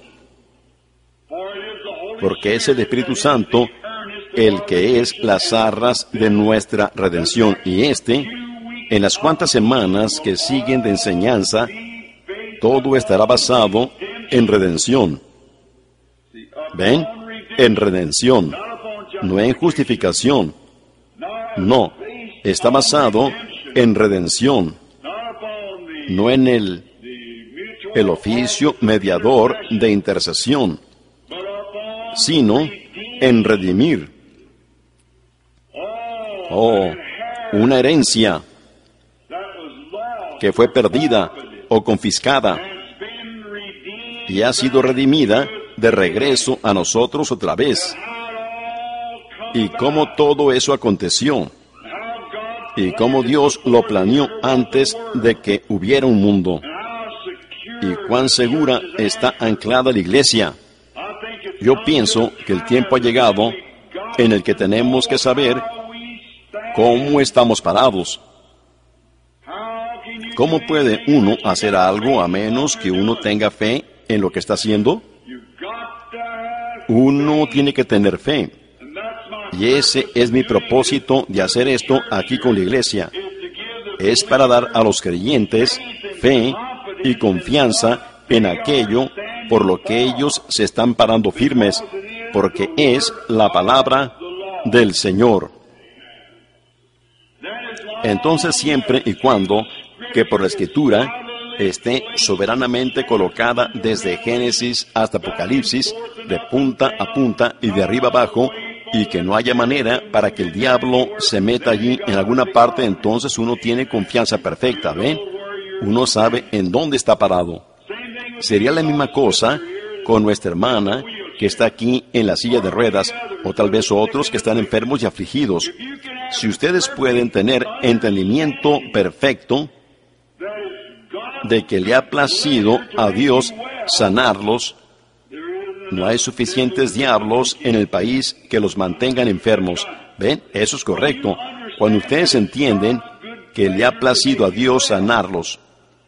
Speaker 1: porque es el Espíritu Santo el que es las arras de nuestra redención. Y este, en las cuantas semanas que siguen de enseñanza, todo estará basado en redención. ¿Ven? En redención, no en justificación. No, está basado en redención, no en el, el oficio mediador de intercesión, sino en redimir. Oh, una herencia que fue perdida o confiscada y ha sido redimida de regreso a nosotros otra vez. Y cómo todo eso aconteció, y cómo Dios lo planeó antes de que hubiera un mundo, y cuán segura está anclada la iglesia. Yo pienso que el tiempo ha llegado en el que tenemos que saber cómo estamos parados. ¿Cómo puede uno hacer algo a menos que uno tenga fe en lo que está haciendo? Uno tiene que tener fe. Y ese es mi propósito de hacer esto aquí con la iglesia. Es para dar a los creyentes fe y confianza en aquello por lo que ellos se están parando firmes, porque es la palabra del Señor. Entonces, siempre y cuando que por la Escritura esté soberanamente colocada desde Génesis hasta Apocalipsis, de punta a punta y de arriba abajo, y que no haya manera para que el diablo se meta allí en alguna parte, entonces uno tiene confianza perfecta, ¿ven? Uno sabe en dónde está parado. Sería la misma cosa con nuestra hermana que está aquí en la silla de ruedas, o tal vez otros que están enfermos y afligidos. Si ustedes pueden tener entendimiento perfecto de que le ha placido a Dios sanarlos, no hay suficientes diablos en el país que los mantengan enfermos. ¿Ven? Eso es correcto. Cuando ustedes entienden que le ha placido a Dios sanarlos,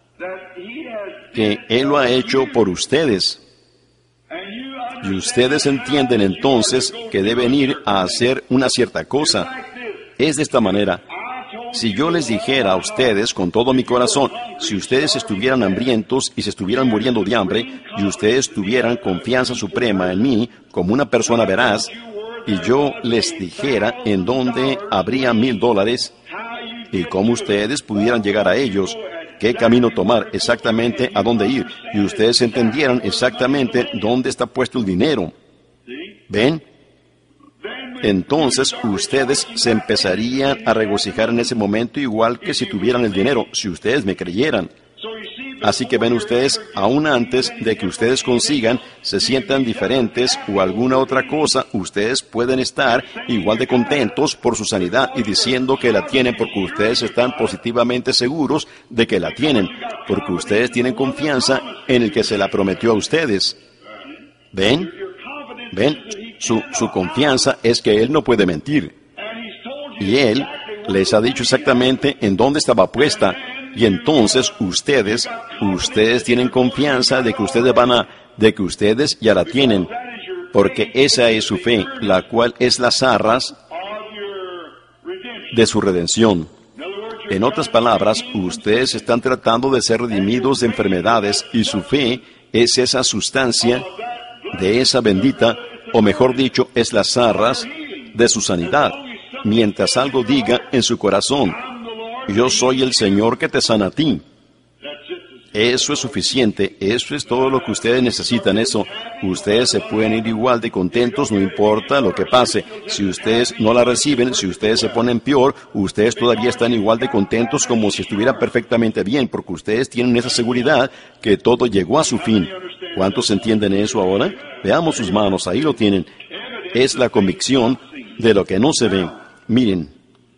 Speaker 1: que Él lo ha hecho por ustedes, y ustedes entienden entonces que deben ir a hacer una cierta cosa. Es de esta manera. Si yo les dijera a ustedes con todo mi corazón, si ustedes estuvieran hambrientos y se estuvieran muriendo de hambre, y ustedes tuvieran confianza suprema en mí como una persona veraz, y yo les dijera en dónde habría mil dólares, y cómo ustedes pudieran llegar a ellos, qué camino tomar, exactamente a dónde ir, y ustedes entendieran exactamente dónde está puesto el dinero. ¿Ven? Entonces ustedes se empezarían a regocijar en ese momento igual que si tuvieran el dinero, si ustedes me creyeran. Así que ven ustedes, aún antes de que ustedes consigan, se sientan diferentes o alguna otra cosa, ustedes pueden estar igual de contentos por su sanidad y diciendo que la tienen porque ustedes están positivamente seguros de que la tienen, porque ustedes tienen confianza en el que se la prometió a ustedes. ¿Ven? ¿Ven? Su, su confianza es que Él no puede mentir. Y Él les ha dicho exactamente en dónde estaba puesta. Y entonces ustedes, ustedes tienen confianza de que ustedes van a, de que ustedes ya la tienen, porque esa es su fe, la cual es las arras de su redención. En otras palabras, ustedes están tratando de ser redimidos de enfermedades y su fe es esa sustancia de esa bendita, o mejor dicho, es las arras de su sanidad. Mientras algo diga en su corazón, yo soy el Señor que te sana a ti. Eso es suficiente, eso es todo lo que ustedes necesitan, eso. Ustedes se pueden ir igual de contentos, no importa lo que pase. Si ustedes no la reciben, si ustedes se ponen peor, ustedes todavía están igual de contentos como si estuvieran perfectamente bien, porque ustedes tienen esa seguridad que todo llegó a su fin. ¿Cuántos entienden eso ahora? Veamos sus manos, ahí lo tienen. Es la convicción de lo que no se ve. Miren.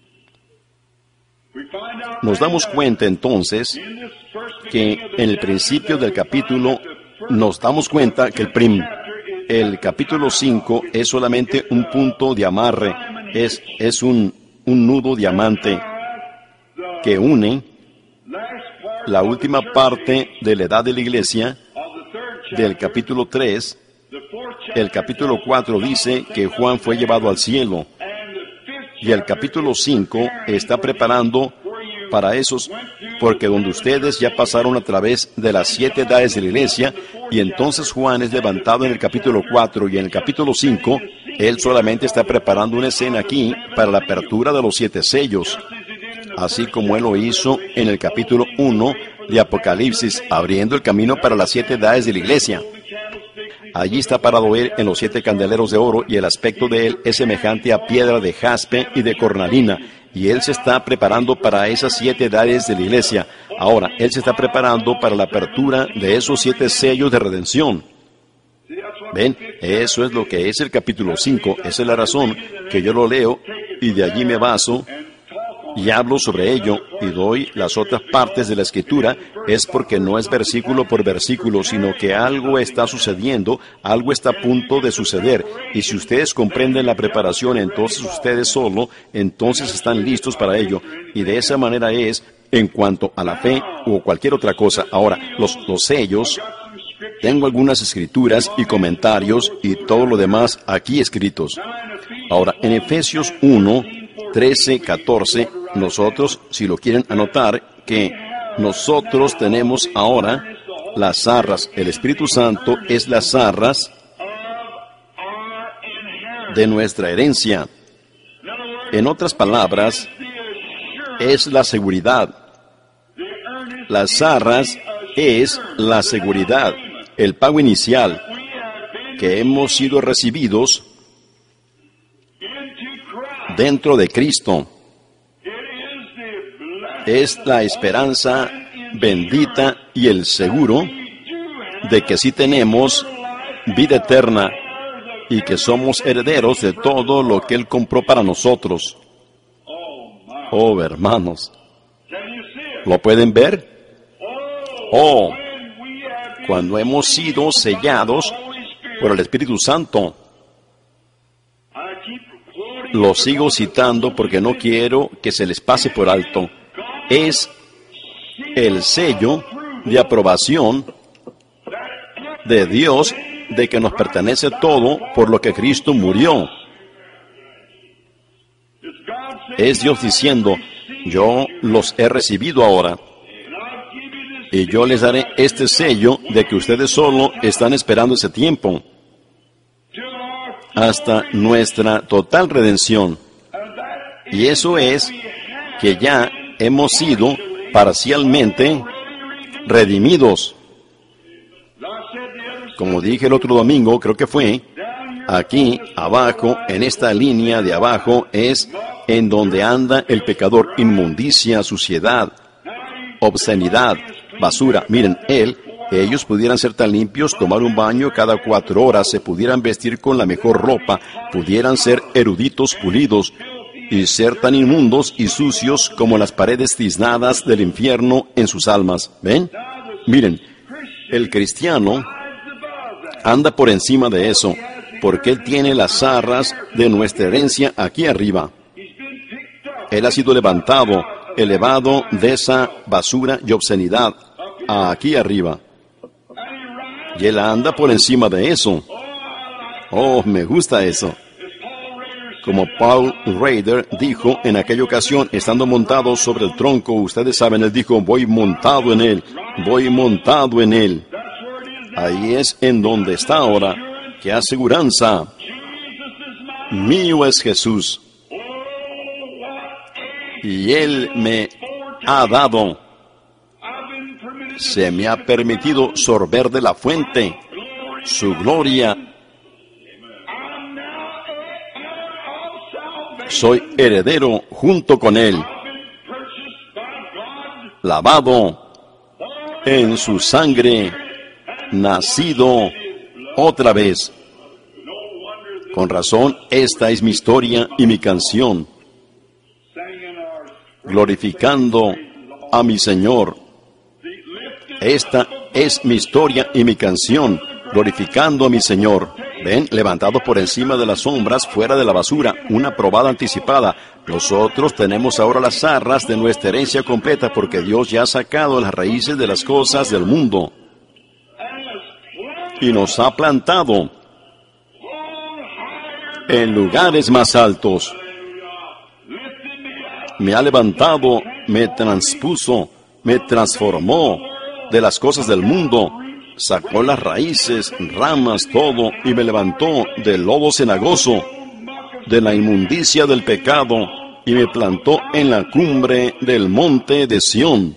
Speaker 1: Nos damos cuenta entonces que en el principio del capítulo nos damos cuenta que el prim, el capítulo cinco es solamente un punto de amarre, es, es un, un nudo diamante que une la última parte de la edad de la iglesia del capítulo tres. El capítulo cuatro dice que Juan fue llevado al cielo y el capítulo cinco está preparando para esos, porque donde ustedes ya pasaron a través de las siete edades de la iglesia, y entonces Juan es levantado en el capítulo cuatro, y en el capítulo cinco, él solamente está preparando una escena aquí para la apertura de los siete sellos, así como él lo hizo en el capítulo uno de Apocalipsis, abriendo el camino para las siete edades de la iglesia. Allí está parado él en los siete candeleros de oro, y el aspecto de él es semejante a piedra de jaspe y de cornalina, y él se está preparando para esas siete edades de la iglesia. Ahora, él se está preparando para la apertura de esos siete sellos de redención. ¿Ven? Eso es lo que es el capítulo cinco. Esa es la razón que yo lo leo y de allí me baso y hablo sobre ello y doy las otras partes de la escritura. Es porque no es versículo por versículo, sino que algo está sucediendo, algo está a punto de suceder. Y si ustedes comprenden la preparación, entonces ustedes solo, entonces están listos para ello. Y de esa manera es en cuanto a la fe o cualquier otra cosa. Ahora, los, los sellos, tengo algunas escrituras y comentarios y todo lo demás aquí escritos. Ahora, en Efesios uno, trece, catorce, nosotros, si lo quieren anotar, que nosotros tenemos ahora las arras. El Espíritu Santo es las arras de nuestra herencia. En otras palabras, es la seguridad. Las arras es la seguridad, el pago inicial, que hemos sido recibidos dentro de Cristo. Es la esperanza bendita y el seguro de que sí tenemos vida eterna y que somos herederos de todo lo que Él compró para nosotros. Oh, hermanos, ¿lo pueden ver? Oh, cuando hemos sido sellados por el Espíritu Santo. Lo sigo citando porque no quiero que se les pase por alto. Es el sello de aprobación de Dios de que nos pertenece todo por lo que Cristo murió. Es Dios diciendo, yo los he recibido ahora y yo les daré este sello de que ustedes solo están esperando ese tiempo hasta nuestra total redención. Y eso es que ya hemos sido parcialmente redimidos. Como dije el otro domingo, creo que fue, aquí, abajo, en esta línea de abajo, es en donde anda el pecador: inmundicia, suciedad, obscenidad, basura. Miren, él, ellos pudieran ser tan limpios, tomar un baño cada cuatro horas, se pudieran vestir con la mejor ropa, pudieran ser eruditos, pulidos, y ser tan inmundos y sucios como las paredes tiznadas del infierno en sus almas. ¿Ven? Miren, el cristiano anda por encima de eso, porque él tiene las arras de nuestra herencia aquí arriba. Él ha sido levantado, elevado de esa basura y obscenidad aquí arriba. Y él anda por encima de eso. Oh, me gusta eso. Como Paul Rader dijo en aquella ocasión, estando montado sobre el tronco, ustedes saben, él dijo: voy montado en él, voy montado en él. Ahí es en donde está ahora. ¡Qué aseguranza! Mío es Jesús. Y Él me ha dado, se me ha permitido sorber de la fuente, su gloria. Soy heredero junto con Él, lavado en su sangre, nacido otra vez. Con razón, esta es mi historia y mi canción, glorificando a mi Señor. Esta es mi historia y mi canción, glorificando a mi Señor. Ven, levantado por encima de las sombras, fuera de la basura, una probada anticipada. Nosotros tenemos ahora las arras de nuestra herencia completa, porque Dios ya ha sacado las raíces de las cosas del mundo y nos ha plantado en lugares más altos. Me ha levantado, me transpuso, me transformó de las cosas del mundo, sacó las raíces, ramas, todo, y me levantó del lodo cenagoso, de la inmundicia del pecado, y me plantó en la cumbre del monte de Sión.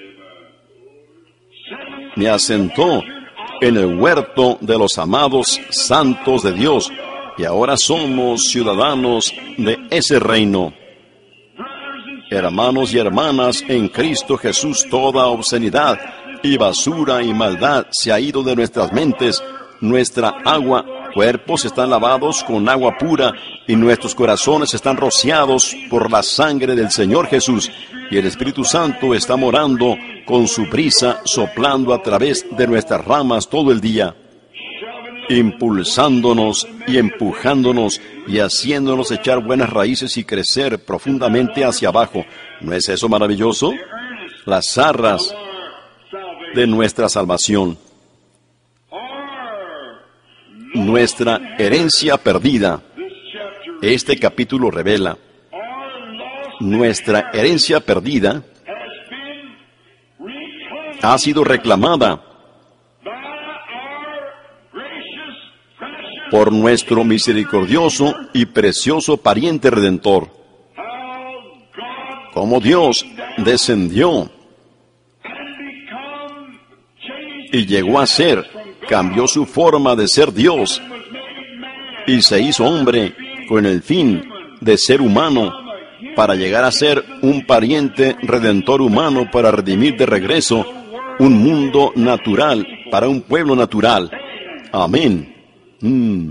Speaker 1: Me asentó en el huerto de los amados santos de Dios, y ahora somos ciudadanos de ese reino. Hermanos y hermanas, en Cristo Jesús toda obscenidad y basura y maldad se ha ido de nuestras mentes. Nuestra agua, cuerpos están lavados con agua pura y nuestros corazones están rociados por la sangre del Señor Jesús. Y el Espíritu Santo está morando con su brisa, soplando a través de nuestras ramas todo el día, impulsándonos y empujándonos y haciéndonos echar buenas raíces y crecer profundamente hacia abajo. ¿No es eso maravilloso? Las arras de nuestra salvación, nuestra herencia perdida. Este capítulo revela nuestra herencia perdida ha sido reclamada por nuestro misericordioso y precioso pariente redentor. Como Dios descendió y llegó a ser, cambió su forma de ser Dios y se hizo hombre con el fin de ser humano, para llegar a ser un pariente redentor humano, para redimir de regreso un mundo natural, para un pueblo natural. Amén. Mm.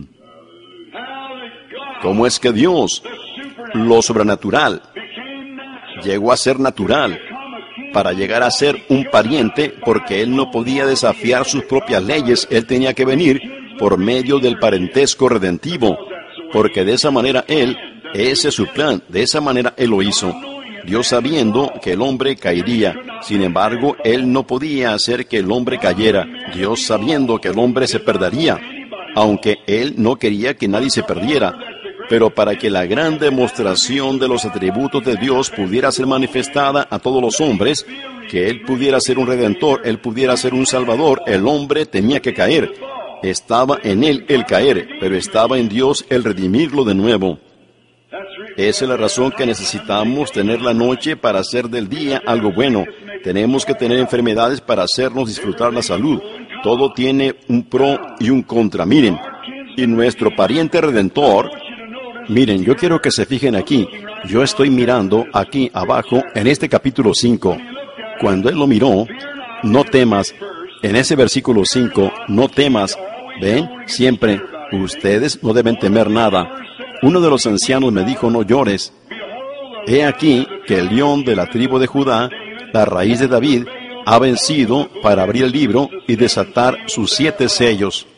Speaker 1: ¿Cómo es que Dios, lo sobrenatural, llegó a ser natural para llegar a ser un pariente? Porque Él no podía desafiar sus propias leyes, Él tenía que venir por medio del parentesco redentivo, porque de esa manera Él, ese es su plan, de esa manera Él lo hizo. Dios sabiendo que el hombre caería, sin embargo, Él no podía hacer que el hombre cayera. Dios sabiendo que el hombre se perdería, aunque Él no quería que nadie se perdiera, pero para que la gran demostración de los atributos de Dios pudiera ser manifestada a todos los hombres, que Él pudiera ser un redentor, Él pudiera ser un salvador, el hombre tenía que caer. Estaba en Él el caer, pero estaba en Dios el redimirlo de nuevo. Esa es la razón que necesitamos tener la noche para hacer del día algo bueno. Tenemos que tener enfermedades para hacernos disfrutar la salud. Todo tiene un pro y un contra. Miren, y nuestro pariente redentor, miren, yo quiero que se fijen aquí. Yo estoy mirando aquí abajo en este capítulo cinco. Cuando él lo miró, no temas. En ese versículo cinco, no temas. ¿Ven? Siempre, ustedes no deben temer nada. Uno de los ancianos me dijo, no llores. He aquí que el león de la tribu de Judá, la raíz de David, ha vencido para abrir el libro y desatar sus siete sellos.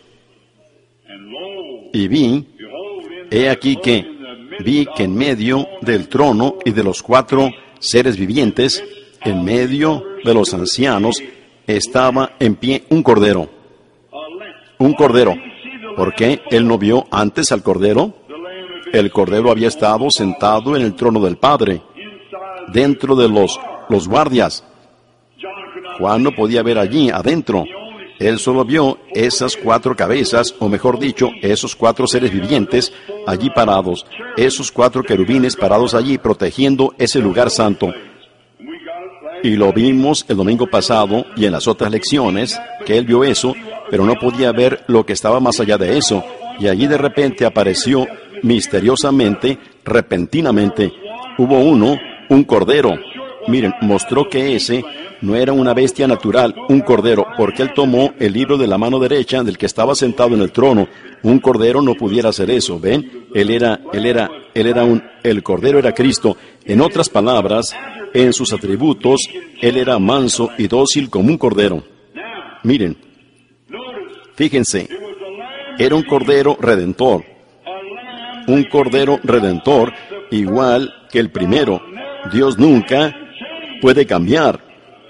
Speaker 1: Y vi, he aquí que, vi que en medio del trono y de los cuatro seres vivientes, en medio de los ancianos, estaba en pie un cordero. Un cordero. ¿Por qué él no vio antes al cordero? El cordero había estado sentado en el trono del Padre, dentro de los, los guardias. Juan no podía ver allí, adentro. Él solo vio esas cuatro cabezas, o mejor dicho, esos cuatro seres vivientes allí parados, esos cuatro querubines parados allí protegiendo ese lugar santo. Y lo vimos el domingo pasado y en las otras lecciones, que él vio eso, pero no podía ver lo que estaba más allá de eso. Y allí de repente apareció misteriosamente, repentinamente, hubo uno, un cordero. Miren, mostró que ese no era una bestia natural, un cordero, porque él tomó el libro de la mano derecha del que estaba sentado en el trono. Un cordero no pudiera hacer eso, ¿ven? Él era, él era, él era un, el cordero era Cristo. En otras palabras, en sus atributos, él era manso y dócil como un cordero. Miren, fíjense, era un cordero redentor. Un cordero redentor igual que el primero. Dios nunca puede cambiar.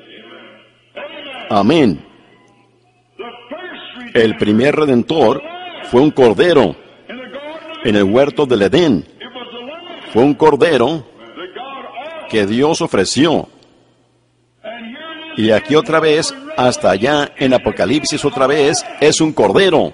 Speaker 1: Amén. El primer redentor fue un cordero en el huerto del Edén. Fue un cordero que Dios ofreció. Y aquí otra vez, hasta allá en Apocalipsis otra vez, es un cordero.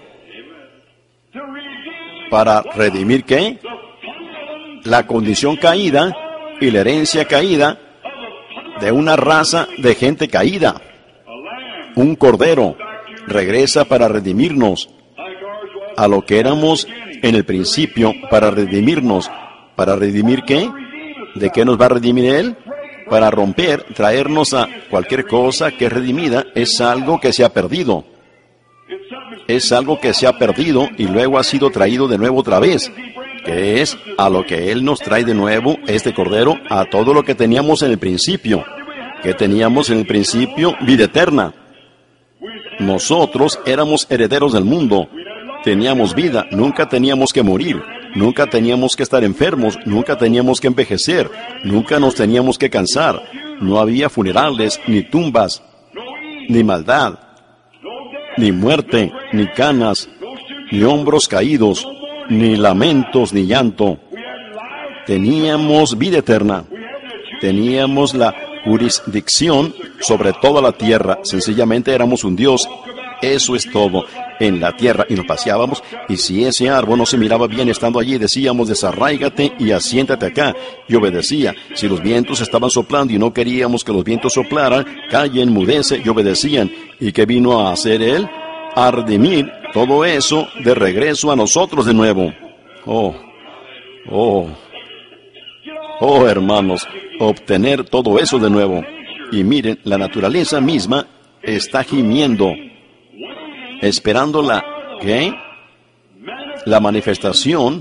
Speaker 1: ¿Para redimir qué? La condición caída y la herencia caída de una raza de gente caída. Un cordero regresa para redimirnos a lo que éramos en el principio, para redimirnos. ¿Para redimir qué? ¿De qué nos va a redimir Él? Para romper, traernos a cualquier cosa que es redimida, es algo que se ha perdido. Es algo que se ha perdido y luego ha sido traído de nuevo otra vez, que es a lo que Él nos trae de nuevo, este Cordero, a todo lo que teníamos en el principio. ¿Qué teníamos en el principio? Vida eterna. Nosotros éramos herederos del mundo, teníamos vida, nunca teníamos que morir, nunca teníamos que estar enfermos, nunca teníamos que envejecer, nunca nos teníamos que cansar, no había funerales, ni tumbas, ni maldad, ni muerte, ni canas, ni hombros caídos, ni lamentos, ni llanto. Teníamos vida eterna, teníamos la jurisdicción sobre toda la tierra, sencillamente éramos un Dios, eso es todo, en la tierra, y nos paseábamos, y si ese árbol no se miraba bien estando allí, decíamos, desarráigate y asiéntate acá, y obedecía. Si los vientos estaban soplando y no queríamos que los vientos soplaran, calla, enmudece, y obedecían. ¿Y qué vino a hacer Él? A redimir todo eso de regreso a nosotros de nuevo. Oh, oh, oh, hermanos, obtener todo eso de nuevo. Y miren, la naturaleza misma está gimiendo, esperando la, ¿qué? La manifestación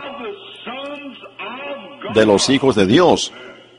Speaker 1: de los hijos de Dios.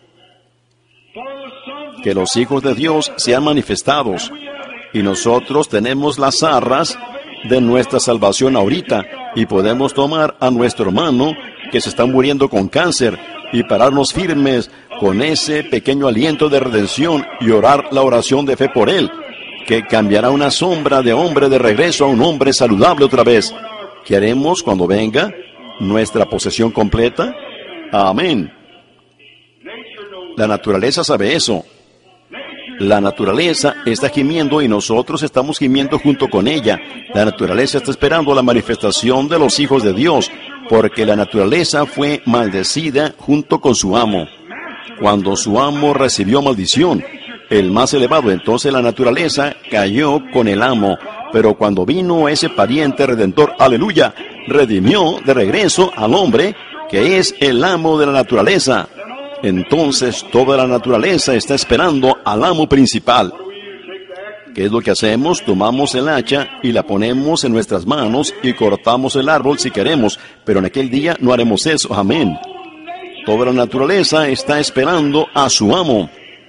Speaker 1: Que los hijos de Dios sean manifestados. Y nosotros tenemos las arras de nuestra salvación ahorita. Y podemos tomar a nuestro hermano que se está muriendo con cáncer y pararnos firmes con ese pequeño aliento de redención y orar la oración de fe por él, que cambiará una sombra de hombre de regreso a un hombre saludable otra vez. ¿Qué haremos cuando venga nuestra posesión completa? Amén. La naturaleza sabe eso. La naturaleza está gimiendo y nosotros estamos gimiendo junto con ella. La naturaleza está esperando la manifestación de los hijos de Dios. porque la naturaleza fue maldecida junto con su amo. Cuando su amo recibió maldición, el más elevado, entonces la naturaleza cayó con el amo. Pero cuando vino ese pariente redentor, aleluya, redimió de regreso al hombre, que es el amo de la naturaleza. Entonces toda la naturaleza está esperando al amo principal. ¿Qué es lo que hacemos? Tomamos el hacha y la ponemos en nuestras manos y cortamos el árbol si queremos, pero en aquel día no haremos eso. Amén. Toda la naturaleza está esperando a su amo.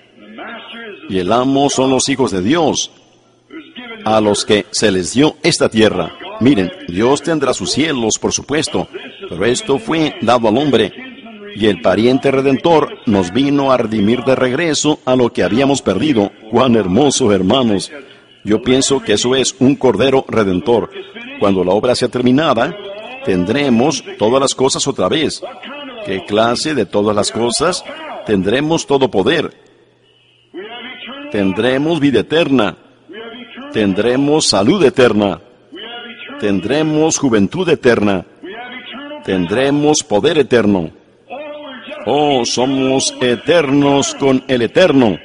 Speaker 1: Y el amo son los hijos de Dios, a los que se les dio esta tierra. Miren, Dios tendrá sus cielos, por supuesto, pero esto fue dado al hombre. Y el pariente redentor nos vino a redimir de regreso a lo que habíamos perdido. ¡Cuán hermoso, hermanos! Yo pienso que eso es un cordero redentor. Cuando la obra sea terminada, tendremos todas las cosas otra vez. ¿Qué clase de todas las cosas? Tendremos todo poder. Tendremos vida eterna. Tendremos salud eterna. Tendremos juventud eterna. Tendremos poder eterno. Oh, somos eternos con el Eterno.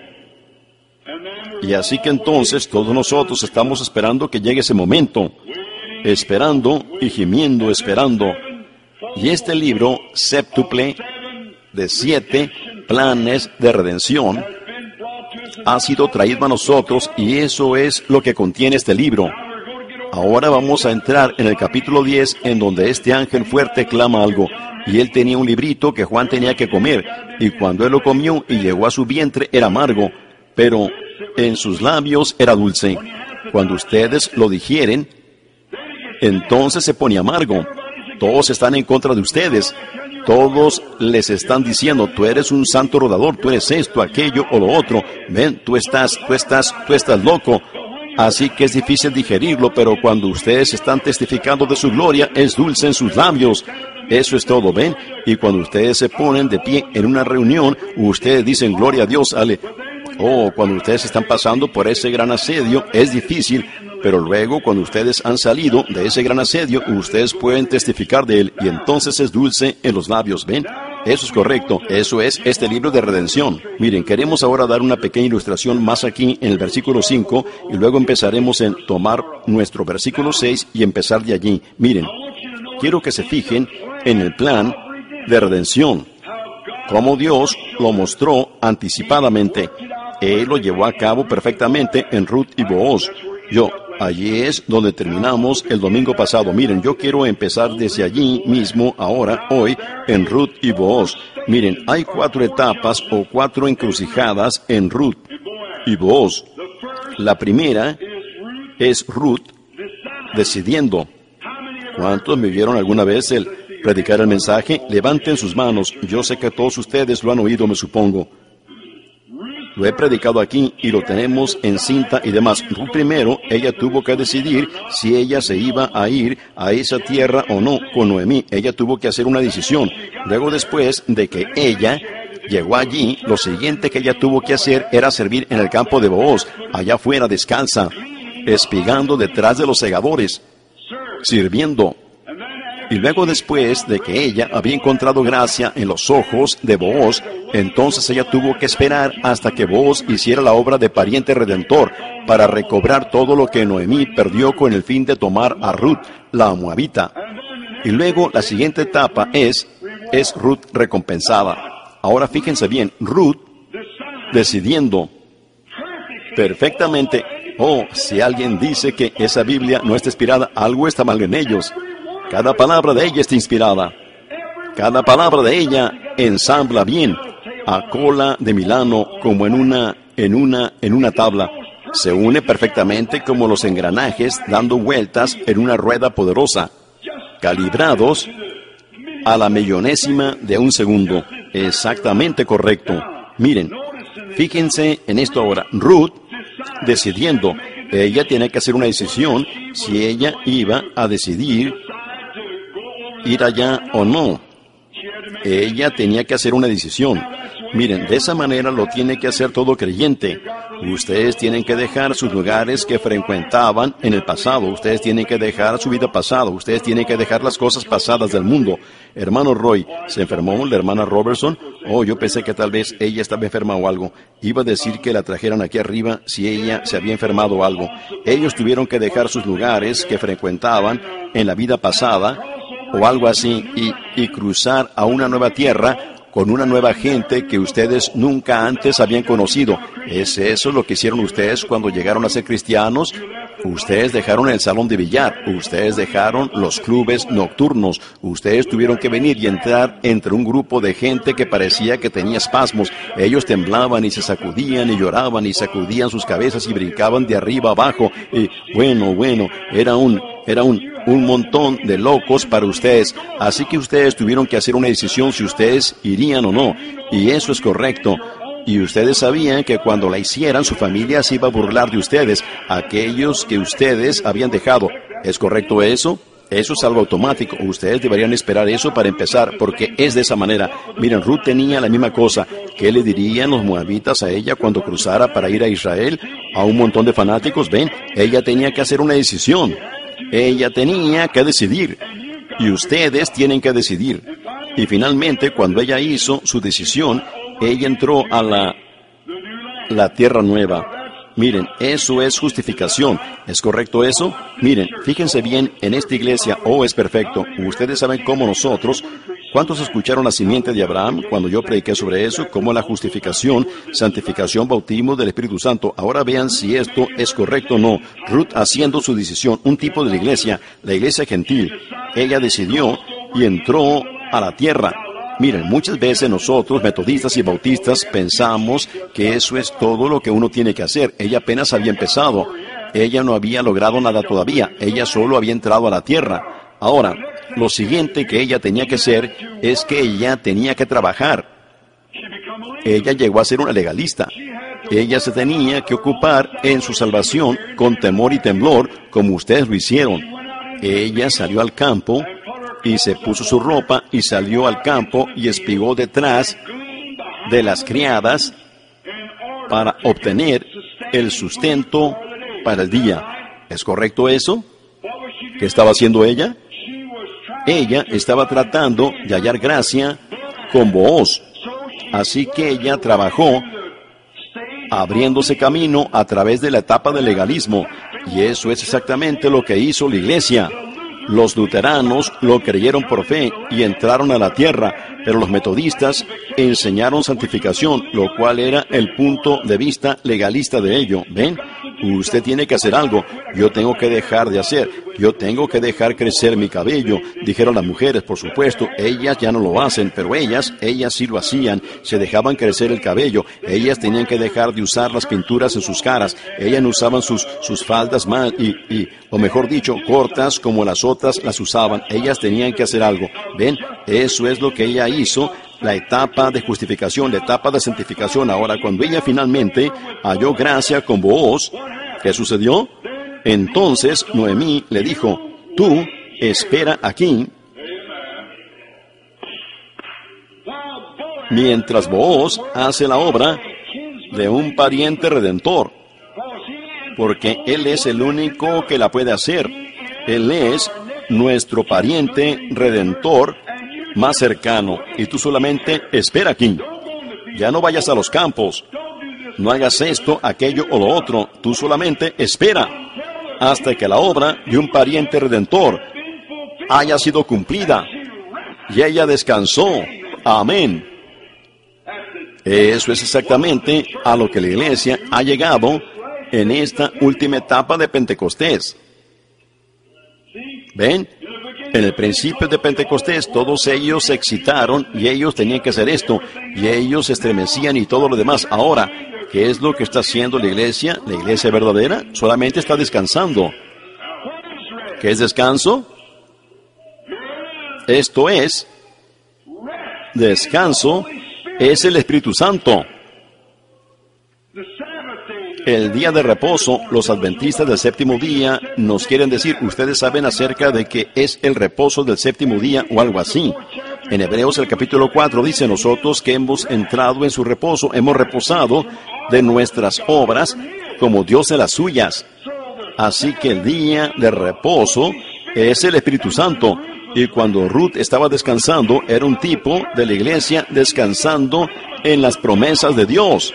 Speaker 1: Y así que entonces todos nosotros estamos esperando que llegue ese momento. Esperando y gimiendo, esperando. Y este libro séptuple de siete planes de redención ha sido traído a nosotros, y eso es lo que contiene este libro. Ahora vamos a entrar en el capítulo diez, en donde este ángel fuerte clama algo. Y él tenía un librito que Juan tenía que comer, y cuando él lo comió y llegó a su vientre era amargo, pero en sus labios era dulce. Cuando ustedes lo digieren, entonces se pone amargo. Todos están en contra de ustedes. Todos les están diciendo, tú eres un santo rodador, tú eres esto, aquello o lo otro. Ven, tú estás, tú estás, tú estás loco. Así que es difícil digerirlo, pero cuando ustedes están testificando de su gloria, es dulce en sus labios. Eso es todo, ¿ven? Y cuando ustedes se ponen de pie en una reunión, ustedes dicen, gloria a Dios, ale. Oh, cuando ustedes están pasando por ese gran asedio, es difícil, pero luego cuando ustedes han salido de ese gran asedio, ustedes pueden testificar de él, y entonces es dulce en los labios, ¿ven? Eso es correcto, eso es este libro de redención. Miren, queremos ahora dar una pequeña ilustración más aquí en el versículo cinco, y luego empezaremos en tomar nuestro versículo seis y empezar de allí. Miren, quiero que se fijen en el plan de redención, como Dios lo mostró anticipadamente. Él lo llevó a cabo perfectamente en Ruth y Booz. Yo, allí es donde terminamos el domingo pasado. Miren, yo quiero empezar desde allí mismo, ahora, hoy, en Ruth y Booz. Miren, hay cuatro etapas o cuatro encrucijadas en Ruth y Booz. La primera es Ruth decidiendo. ¿Cuántos me vieron alguna vez el predicar el mensaje? Levanten sus manos. Yo sé que todos ustedes lo han oído, me supongo. Lo he predicado aquí y lo tenemos en cinta y demás. Ruth primero, ella tuvo que decidir si ella se iba a ir a esa tierra o no con Noemí. Ella tuvo que hacer una decisión. Luego, después de que ella llegó allí, lo siguiente que ella tuvo que hacer era servir en el campo de Booz, allá afuera descalza, espigando detrás de los segadores, sirviendo. Y luego, después de que ella había encontrado gracia en los ojos de Booz, entonces ella tuvo que esperar hasta que Booz hiciera la obra de pariente redentor para recobrar todo lo que Noemí perdió con el fin de tomar a Ruth, la moabita. Y luego la siguiente etapa es, es Ruth recompensada. Ahora fíjense bien, Ruth decidiendo perfectamente. Oh, si alguien dice que esa Biblia no está inspirada, algo está mal en ellos. Cada palabra de ella está inspirada. Cada palabra de ella ensambla bien, a cola de Milano, como en una, en una, en una tabla. Se une perfectamente como los engranajes dando vueltas en una rueda poderosa, calibrados a la millonésima de un segundo. Exactamente correcto. Miren, fíjense en esto ahora. Ruth decidiendo. Ella tiene que hacer una decisión si ella iba a decidir ir allá o no. Ella tenía que hacer una decisión. Miren, de esa manera lo tiene que hacer todo creyente. Ustedes tienen que dejar sus lugares que frecuentaban en el pasado. Ustedes tienen que dejar su vida pasada. Ustedes tienen que dejar las cosas pasadas del mundo. Hermano Roy, ¿se enfermó la hermana Robertson? Oh, yo pensé que tal vez ella estaba enferma o algo. Iba a decir que la trajeran aquí arriba si ella se había enfermado o algo. Ellos tuvieron que dejar sus lugares que frecuentaban en la vida pasada o algo así y, y cruzar a una nueva tierra con una nueva gente que ustedes nunca antes habían conocido. ¿Es eso lo que hicieron ustedes cuando llegaron a ser cristianos? Ustedes dejaron el salón de billar, ustedes dejaron los clubes nocturnos, ustedes tuvieron que venir y entrar entre un grupo de gente que parecía que tenía espasmos. Ellos temblaban y se sacudían y lloraban y sacudían sus cabezas y brincaban de arriba abajo. Y bueno, bueno, era un, era un, un montón de locos para ustedes. Así que ustedes tuvieron que hacer una decisión si ustedes irían o no. Y eso es correcto. Y ustedes sabían que cuando la hicieran, su familia se iba a burlar de ustedes, aquellos que ustedes habían dejado. ¿Es correcto eso? Eso es algo automático. Ustedes deberían esperar eso para empezar, porque es de esa manera. Miren, Ruth tenía la misma cosa. ¿Qué le dirían los moabitas a ella cuando cruzara para ir a Israel? A un montón de fanáticos, ven, ella tenía que hacer una decisión. Ella tenía que decidir. Y ustedes tienen que decidir. Y finalmente, cuando ella hizo su decisión, ella entró a la, la tierra nueva. Miren, eso es justificación. ¿Es correcto eso? Miren, fíjense bien en esta iglesia. Oh, es perfecto. Ustedes saben cómo nosotros... ¿Cuántos escucharon la simiente de Abraham cuando yo prediqué sobre eso? Como la justificación, santificación, bautismo del Espíritu Santo. Ahora vean si esto es correcto o no. Ruth haciendo su decisión, un tipo de la iglesia, la iglesia gentil. Ella decidió y entró a la tierra. Miren, muchas veces nosotros, metodistas y bautistas, pensamos que eso es todo lo que uno tiene que hacer. Ella apenas había empezado. Ella no había logrado nada todavía. Ella solo había entrado a la tierra. Ahora, lo siguiente que ella tenía que hacer es que ella tenía que trabajar. Ella llegó a ser una legalista. Ella se tenía que ocupar en su salvación con temor y temblor, como ustedes lo hicieron. Ella salió al campo y se puso su ropa y salió al campo y espigó detrás de las criadas para obtener el sustento para el día. ¿Es correcto eso? ¿Qué estaba haciendo ella? Ella estaba tratando de hallar gracia con Booz. Así que ella trabajó abriéndose camino a través de la etapa del legalismo. Y eso es exactamente lo que hizo la iglesia. Los luteranos lo creyeron por fe y entraron a la tierra, pero los metodistas enseñaron santificación, lo cual era el punto de vista legalista de ello. ¿Ven? Usted tiene que hacer algo. Yo tengo que dejar de hacer. Yo tengo que dejar crecer mi cabello. Dijeron las mujeres, por supuesto. Ellas ya no lo hacen, pero ellas, ellas sí lo hacían. Se dejaban crecer el cabello. Ellas tenían que dejar de usar las pinturas en sus caras. Ellas no usaban sus, sus faldas mal y, y, o mejor dicho, cortas como las otras las usaban. Ellas tenían que hacer algo. ¿Ven? Eso es lo que ella hizo. La etapa de justificación, la etapa de santificación. Ahora, cuando ella finalmente halló gracia con Booz, ¿qué sucedió? Entonces Noemí le dijo, tú espera aquí, mientras Booz hace la obra de un pariente redentor, porque él es el único que la puede hacer. Él es nuestro pariente redentor más cercano, y tú solamente espera aquí. Ya no vayas a los campos, no hagas esto, aquello o lo otro, tú solamente espera hasta que la obra de un pariente redentor haya sido cumplida. Y ella descansó. Amén. Eso es exactamente a lo que la iglesia ha llegado en esta última etapa de Pentecostés. ¿Ven? En el principio de Pentecostés, todos ellos se excitaron y ellos tenían que hacer esto, y ellos se estremecían y todo lo demás. Ahora, ¿qué es lo que está haciendo la iglesia? La iglesia verdadera solamente está descansando. ¿Qué es descanso? Esto es, descanso es el Espíritu Santo. El día de reposo, los adventistas del séptimo día nos quieren decir, ustedes saben acerca de que es el reposo del séptimo día o algo así. En Hebreos el capítulo cuatro dice, nosotros que hemos entrado en su reposo, hemos reposado de nuestras obras como Dios de las suyas. Así que el día de reposo es el Espíritu Santo. Y cuando Ruth estaba descansando, era un tipo de la iglesia descansando en las promesas de Dios.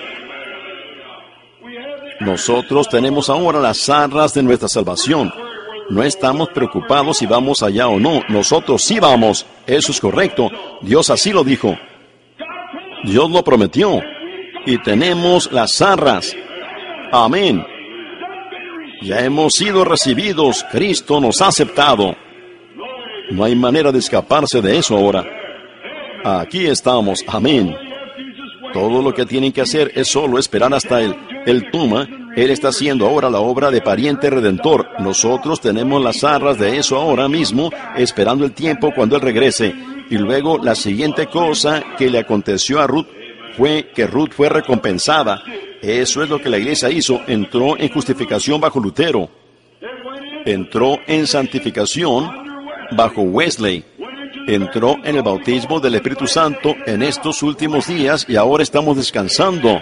Speaker 1: Nosotros tenemos ahora las arras de nuestra salvación. No estamos preocupados si vamos allá o no. Nosotros sí vamos. Eso es correcto. Dios así lo dijo. Dios lo prometió. Y tenemos las arras. Amén. Ya hemos sido recibidos. Cristo nos ha aceptado. No hay manera de escaparse de eso ahora. Aquí estamos. Amén. Todo lo que tienen que hacer es solo esperar hasta Él. Él toma. Él está haciendo ahora la obra de pariente redentor. Nosotros tenemos las arras de eso ahora mismo, esperando el tiempo cuando Él regrese. Y luego la siguiente cosa que le aconteció a Ruth fue que Ruth fue recompensada. Eso es lo que la iglesia hizo. Entró en justificación bajo Lutero. Entró en santificación bajo Wesley. Entró en el bautismo del Espíritu Santo en estos últimos días y ahora estamos descansando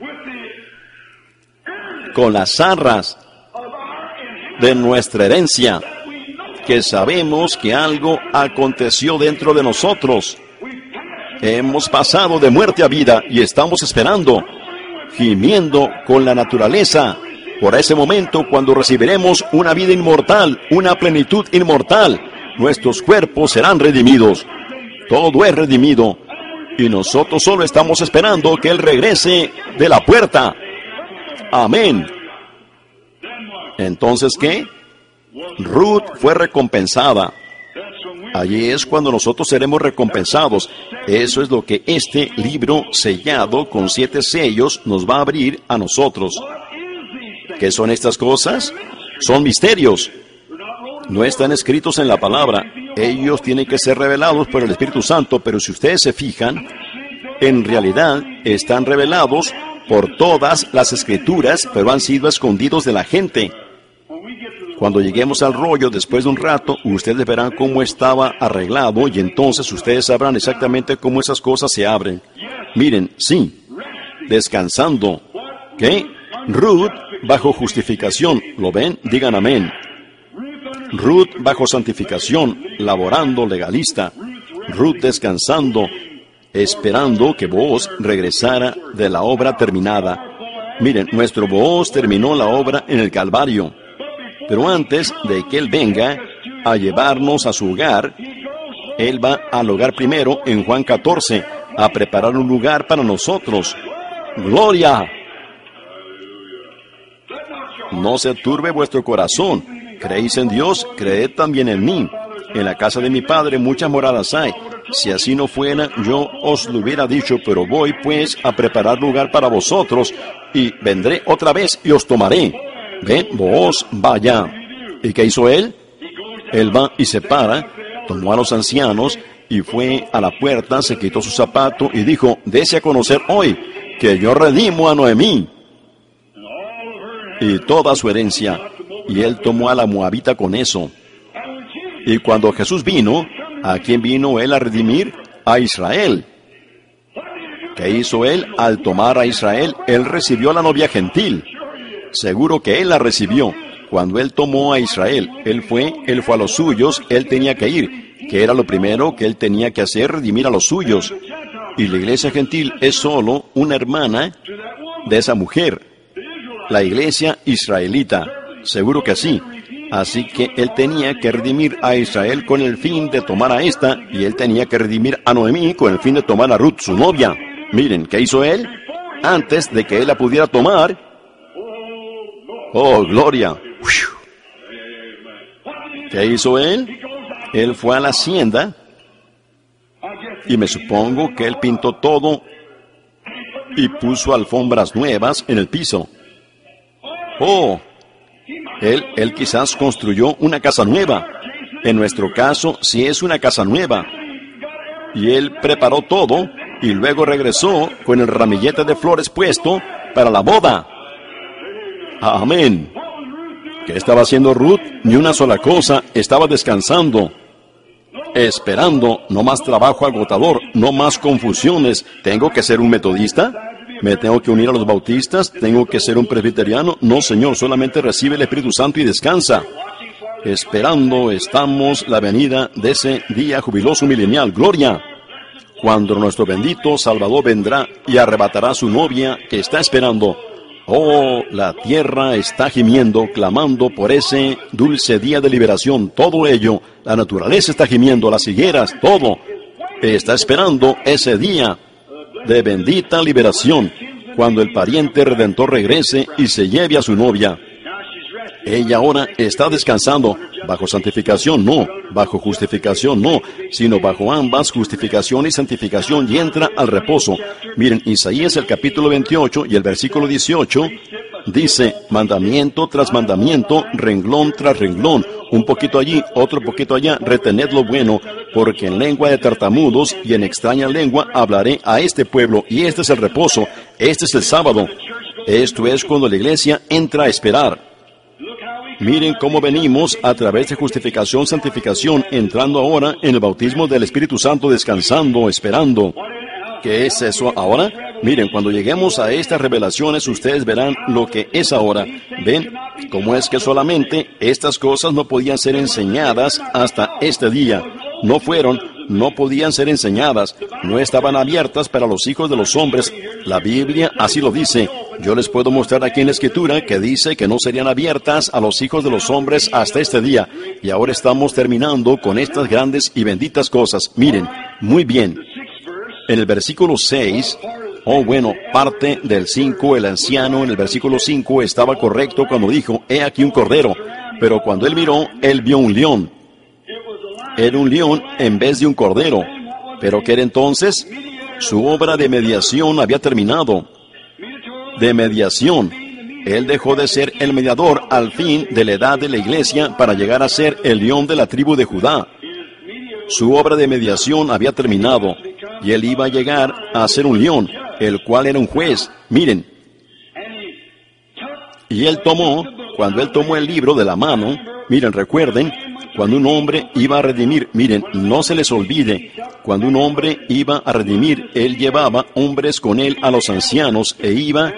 Speaker 1: con las arras de nuestra herencia, que sabemos que algo aconteció dentro de nosotros. Hemos pasado de muerte a vida y estamos esperando, gimiendo con la naturaleza, por ese momento cuando recibiremos una vida inmortal, una plenitud inmortal. Nuestros cuerpos serán redimidos. Todo es redimido. Y nosotros solo estamos esperando que Él regrese de la puerta. Amén. Entonces, ¿qué? Ruth fue recompensada. Allí es cuando nosotros seremos recompensados. Eso es lo que este libro sellado con siete sellos nos va a abrir a nosotros. ¿Qué son estas cosas? Son misterios. No están escritos en la palabra. Ellos tienen que ser revelados por el Espíritu Santo, pero si ustedes se fijan, en realidad están revelados por todas las Escrituras, pero han sido escondidos de la gente. Cuando lleguemos al rollo, después de un rato, ustedes verán cómo estaba arreglado y entonces ustedes sabrán exactamente cómo esas cosas se abren. Miren, sí, descansando. ¿Qué? Ruth bajo justificación. ¿Lo ven? Digan amén. Ruth bajo santificación, laborando legalista. Ruth descansando, esperando que Booz regresara de la obra terminada. Miren, nuestro Booz terminó la obra en el Calvario. Pero antes de que Él venga a llevarnos a su hogar, Él va al hogar primero en Juan catorce, a preparar un lugar para nosotros. ¡Gloria! No se turbe vuestro corazón. ¿Creéis en Dios? Creed también en mí. En la casa de mi Padre muchas moradas hay. Si así no fuera, yo os lo hubiera dicho, pero voy pues a preparar lugar para vosotros, y vendré otra vez y os tomaré. Ven, vos, vaya. ¿Y qué hizo Él? Él va y se para, tomó a los ancianos, y fue a la puerta, se quitó su zapato, y dijo, dése a conocer hoy, que yo redimo a Noemí y toda su herencia. Y Él tomó a la moabita con eso. Y cuando Jesús vino, ¿a quién vino Él a redimir? A Israel. ¿Qué hizo Él? Al tomar a Israel, Él recibió a la novia gentil. Seguro que Él la recibió. Cuando Él tomó a Israel, Él fue, Él fue a los suyos, Él tenía que ir. Que era lo primero que Él tenía que hacer, redimir a los suyos. Y la iglesia gentil es solo una hermana de esa mujer. La iglesia israelita. Seguro que sí. Así que Él tenía que redimir a Israel con el fin de tomar a esta, y Él tenía que redimir a Noemí con el fin de tomar a Ruth, su novia. Miren, ¿qué hizo Él? Antes de que Él la pudiera tomar. ¡Oh, gloria! ¿Qué hizo Él? Él fue a la hacienda, y me supongo que Él pintó todo, y puso alfombras nuevas en el piso. ¡Oh! Él, él quizás construyó una casa nueva. En nuestro caso, sí es una casa nueva. Y Él preparó todo y luego regresó con el ramillete de flores puesto para la boda. Amén. ¿Qué estaba haciendo Ruth? Ni una sola cosa. Estaba descansando, esperando. No más trabajo agotador, no más confusiones. ¿Tengo que ser un metodista? ¿Me tengo que unir a los bautistas? ¿Tengo que ser un presbiteriano? No, Señor, solamente recibe el Espíritu Santo y descansa. Esperando estamos la venida de ese día jubiloso milenial. ¡Gloria! Cuando nuestro bendito Salvador vendrá y arrebatará a su novia que está esperando. Oh, la tierra está gimiendo, clamando por ese dulce día de liberación. Todo ello, la naturaleza está gimiendo, las higueras, todo. Está esperando ese día de bendita liberación, cuando el pariente redentor regrese y se lleve a su novia. Ella ahora está descansando, bajo santificación no, bajo justificación no, sino bajo ambas, justificación y santificación, y entra al reposo. Miren, Isaías el capítulo veintiocho y el versículo dieciocho, dice, mandamiento tras mandamiento, renglón tras renglón, un poquito allí, otro poquito allá, retened lo bueno, porque en lengua de tartamudos y en extraña lengua hablaré a este pueblo, y este es el reposo, este es el sábado. Esto es cuando la iglesia entra a esperar. Miren cómo venimos a través de justificación, santificación, entrando ahora en el bautismo del Espíritu Santo, descansando, esperando. ¿Qué es eso ahora? Miren, cuando lleguemos a estas revelaciones, ustedes verán lo que es ahora. ¿Ven cómo es que solamente estas cosas no podían ser enseñadas hasta este día? No fueron, no podían ser enseñadas, no estaban abiertas para los hijos de los hombres. La Biblia así lo dice. Yo les puedo mostrar aquí en la Escritura que dice que no serían abiertas a los hijos de los hombres hasta este día. Y ahora estamos terminando con estas grandes y benditas cosas. Miren, muy bien. En el versículo seis, oh bueno, parte del cinco, el anciano en el versículo cinco estaba correcto cuando dijo, he aquí un cordero. Pero cuando él miró, él vio un león. Era un león en vez de un cordero. ¿Pero qué era entonces? Su obra de mediación había terminado. De mediación. Él dejó de ser el mediador al fin de la edad de la iglesia para llegar a ser el león de la tribu de Judá. Su obra de mediación había terminado y él iba a llegar a ser un león, el cual era un juez. Miren. Y él tomó, cuando él tomó el libro de la mano, miren, recuerden, cuando un hombre iba a redimir, miren, no se les olvide, cuando un hombre iba a redimir, él llevaba hombres con él a los ancianos e iba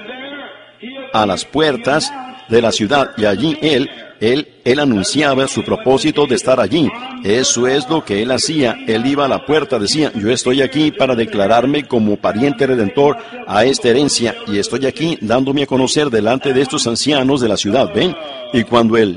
Speaker 1: a las puertas de la ciudad, y allí él, él, él anunciaba su propósito de estar allí. Eso es lo que él hacía. Él iba a la puerta, decía, yo estoy aquí para declararme como pariente redentor a esta herencia, y estoy aquí dándome a conocer delante de estos ancianos de la ciudad, ¿ven? Y cuando él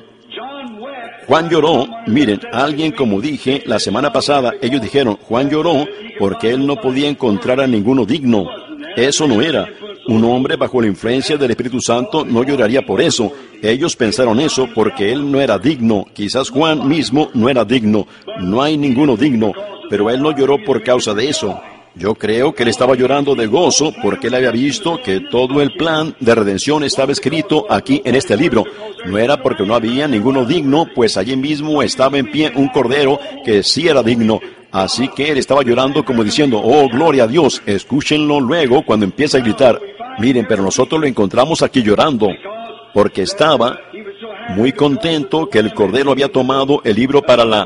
Speaker 1: Juan lloró, miren, alguien como dije la semana pasada, ellos dijeron, Juan lloró porque él no podía encontrar a ninguno digno. Eso no era. Un hombre bajo la influencia del Espíritu Santo no lloraría por eso. Ellos pensaron eso porque él no era digno. Quizás Juan mismo no era digno. No hay ninguno digno, pero él no lloró por causa de eso. Yo creo que él estaba llorando de gozo porque él había visto que todo el plan de redención estaba escrito aquí en este libro. No era porque no había ninguno digno, pues allí mismo estaba en pie un cordero que sí era digno. Así que él estaba llorando como diciendo, oh, gloria a Dios. Escúchenlo luego cuando empieza a gritar. Miren, pero nosotros lo encontramos aquí llorando porque estaba muy contento que el cordero había tomado el libro para la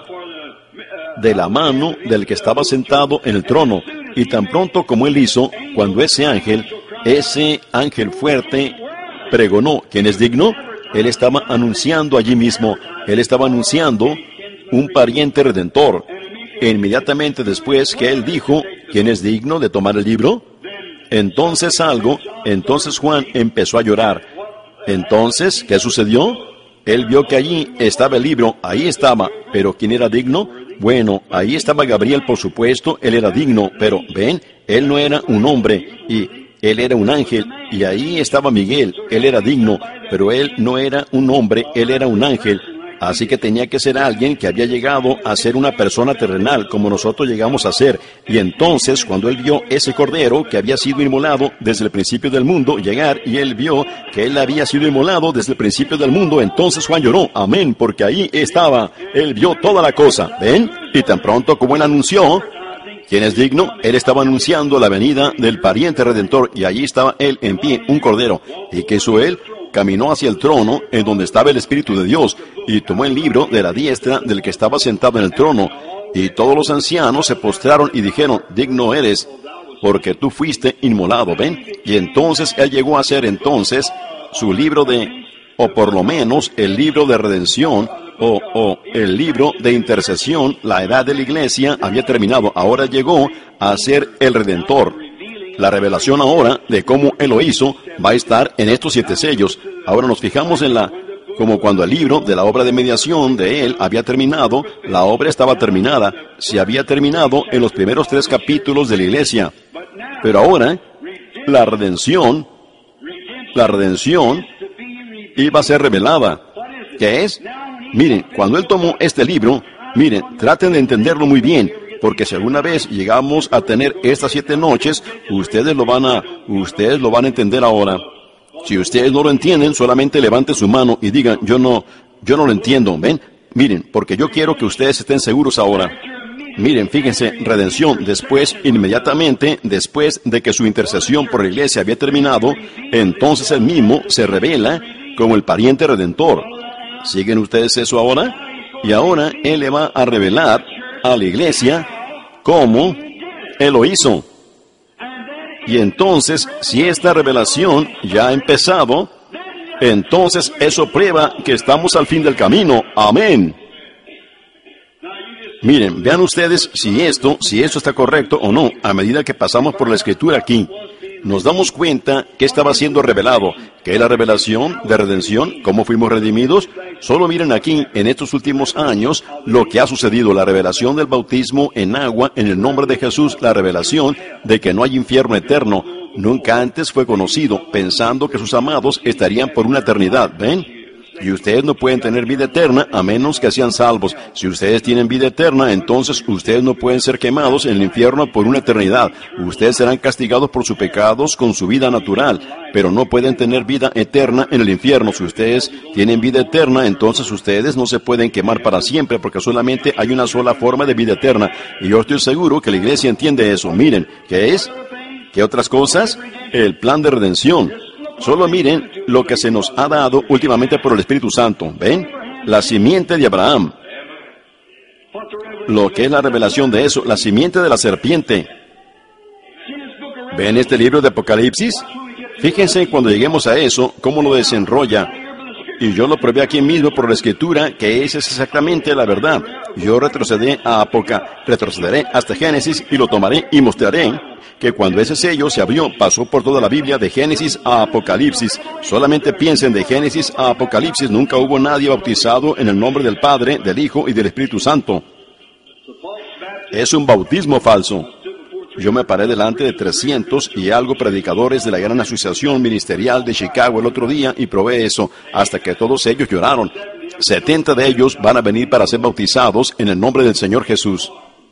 Speaker 1: de la mano del que estaba sentado en el trono. Y tan pronto como él hizo, cuando ese ángel, ese ángel fuerte, pregonó, ¿quién es digno? Él estaba anunciando allí mismo, él estaba anunciando un pariente redentor. E inmediatamente después que él dijo, ¿quién es digno de tomar el libro? Entonces algo, entonces Juan empezó a llorar. Entonces, ¿qué sucedió? Él vio que allí estaba el libro, ahí estaba, pero ¿quién era digno? Bueno, ahí estaba Gabriel, por supuesto, él era digno, pero, ¿ven? Él no era un hombre, y él era un ángel, y ahí estaba Miguel, él era digno, pero él no era un hombre, él era un ángel. Así que tenía que ser alguien que había llegado a ser una persona terrenal, como nosotros llegamos a ser. Y entonces, cuando él vio ese cordero que había sido inmolado desde el principio del mundo llegar, y él vio que él había sido inmolado desde el principio del mundo, entonces Juan lloró, amén, porque ahí estaba, él vio toda la cosa, ¿ven? Y tan pronto como él anunció, ¿quién es digno? Él estaba anunciando la venida del pariente redentor, y allí estaba él en pie, un cordero. ¿Y qué hizo él? Caminó hacia el trono en donde estaba el Espíritu de Dios y tomó el libro de la diestra del que estaba sentado en el trono. Y todos los ancianos se postraron y dijeron, digno eres. porque tú fuiste inmolado, ¿ven? Y entonces Él llegó a ser entonces su libro de, o por lo menos el libro de redención, o, o el libro de intercesión. La edad de la iglesia había terminado, ahora llegó a ser el Redentor. La revelación ahora de cómo Él lo hizo va a estar en estos siete sellos. Ahora nos fijamos en la, como cuando el libro de la obra de mediación de Él había terminado, la obra estaba terminada, se había terminado en los primeros tres capítulos de la iglesia. Pero ahora, la redención, la redención iba a ser revelada. ¿Qué es? Miren, cuando Él tomó este libro, miren, traten de entenderlo muy bien, porque si alguna vez llegamos a tener estas siete noches, ustedes lo van a, ustedes lo van a entender ahora. Si ustedes no lo entienden, solamente levanten su mano y digan, yo no, yo no lo entiendo, ¿ven? Miren, porque yo quiero que ustedes estén seguros ahora. Miren, fíjense, redención, después, inmediatamente, después de que su intercesión por la iglesia había terminado, entonces Él mismo se revela como el pariente redentor. ¿Siguen ustedes eso ahora? Y ahora Él le va a revelar a la iglesia cómo Él lo hizo. Y entonces, si esta revelación ya ha empezado, entonces eso prueba que estamos al fin del camino. Amén. Miren, vean ustedes si esto, si esto está correcto o no, a medida que pasamos por la escritura aquí. Nos damos cuenta que estaba siendo revelado, que es la revelación de redención, cómo fuimos redimidos. Solo miren aquí, en estos últimos años, lo que ha sucedido, la revelación del bautismo en agua, en el nombre de Jesús, la revelación de que no hay infierno eterno. Nunca antes fue conocido, pensando que sus amados estarían por una eternidad, ¿ven? Y ustedes no pueden tener vida eterna a menos que sean salvos. Si ustedes tienen vida eterna, entonces ustedes no pueden ser quemados en el infierno por una eternidad. Ustedes serán castigados por sus pecados con su vida natural, pero no pueden tener vida eterna en el infierno. Si ustedes tienen vida eterna, entonces ustedes no se pueden quemar para siempre, porque solamente hay una sola forma de vida eterna. Y yo estoy seguro que la iglesia entiende eso. Miren, ¿qué es? ¿Qué otras cosas? El plan de redención. Solo miren lo que se nos ha dado últimamente por el Espíritu Santo. ¿Ven? La simiente de Abraham. Lo que es la revelación de eso, la simiente de la serpiente. ¿Ven este libro de Apocalipsis? Fíjense cuando lleguemos a eso, cómo lo desenrolla. Y yo lo probé aquí mismo por la Escritura, que esa es exactamente la verdad. Yo retrocederé a Apoca, retrocederé hasta Génesis y lo tomaré y mostraré que cuando ese sello se abrió, pasó por toda la Biblia de Génesis a Apocalipsis. Solamente piensen de Génesis a Apocalipsis, nunca hubo nadie bautizado en el nombre del Padre, del Hijo y del Espíritu Santo. Es un bautismo falso. Yo me paré delante de trescientos y algo predicadores de la gran asociación ministerial de Chicago el otro día y probé eso, hasta que todos ellos lloraron. setenta de ellos van a venir para ser bautizados en el nombre del Señor Jesús.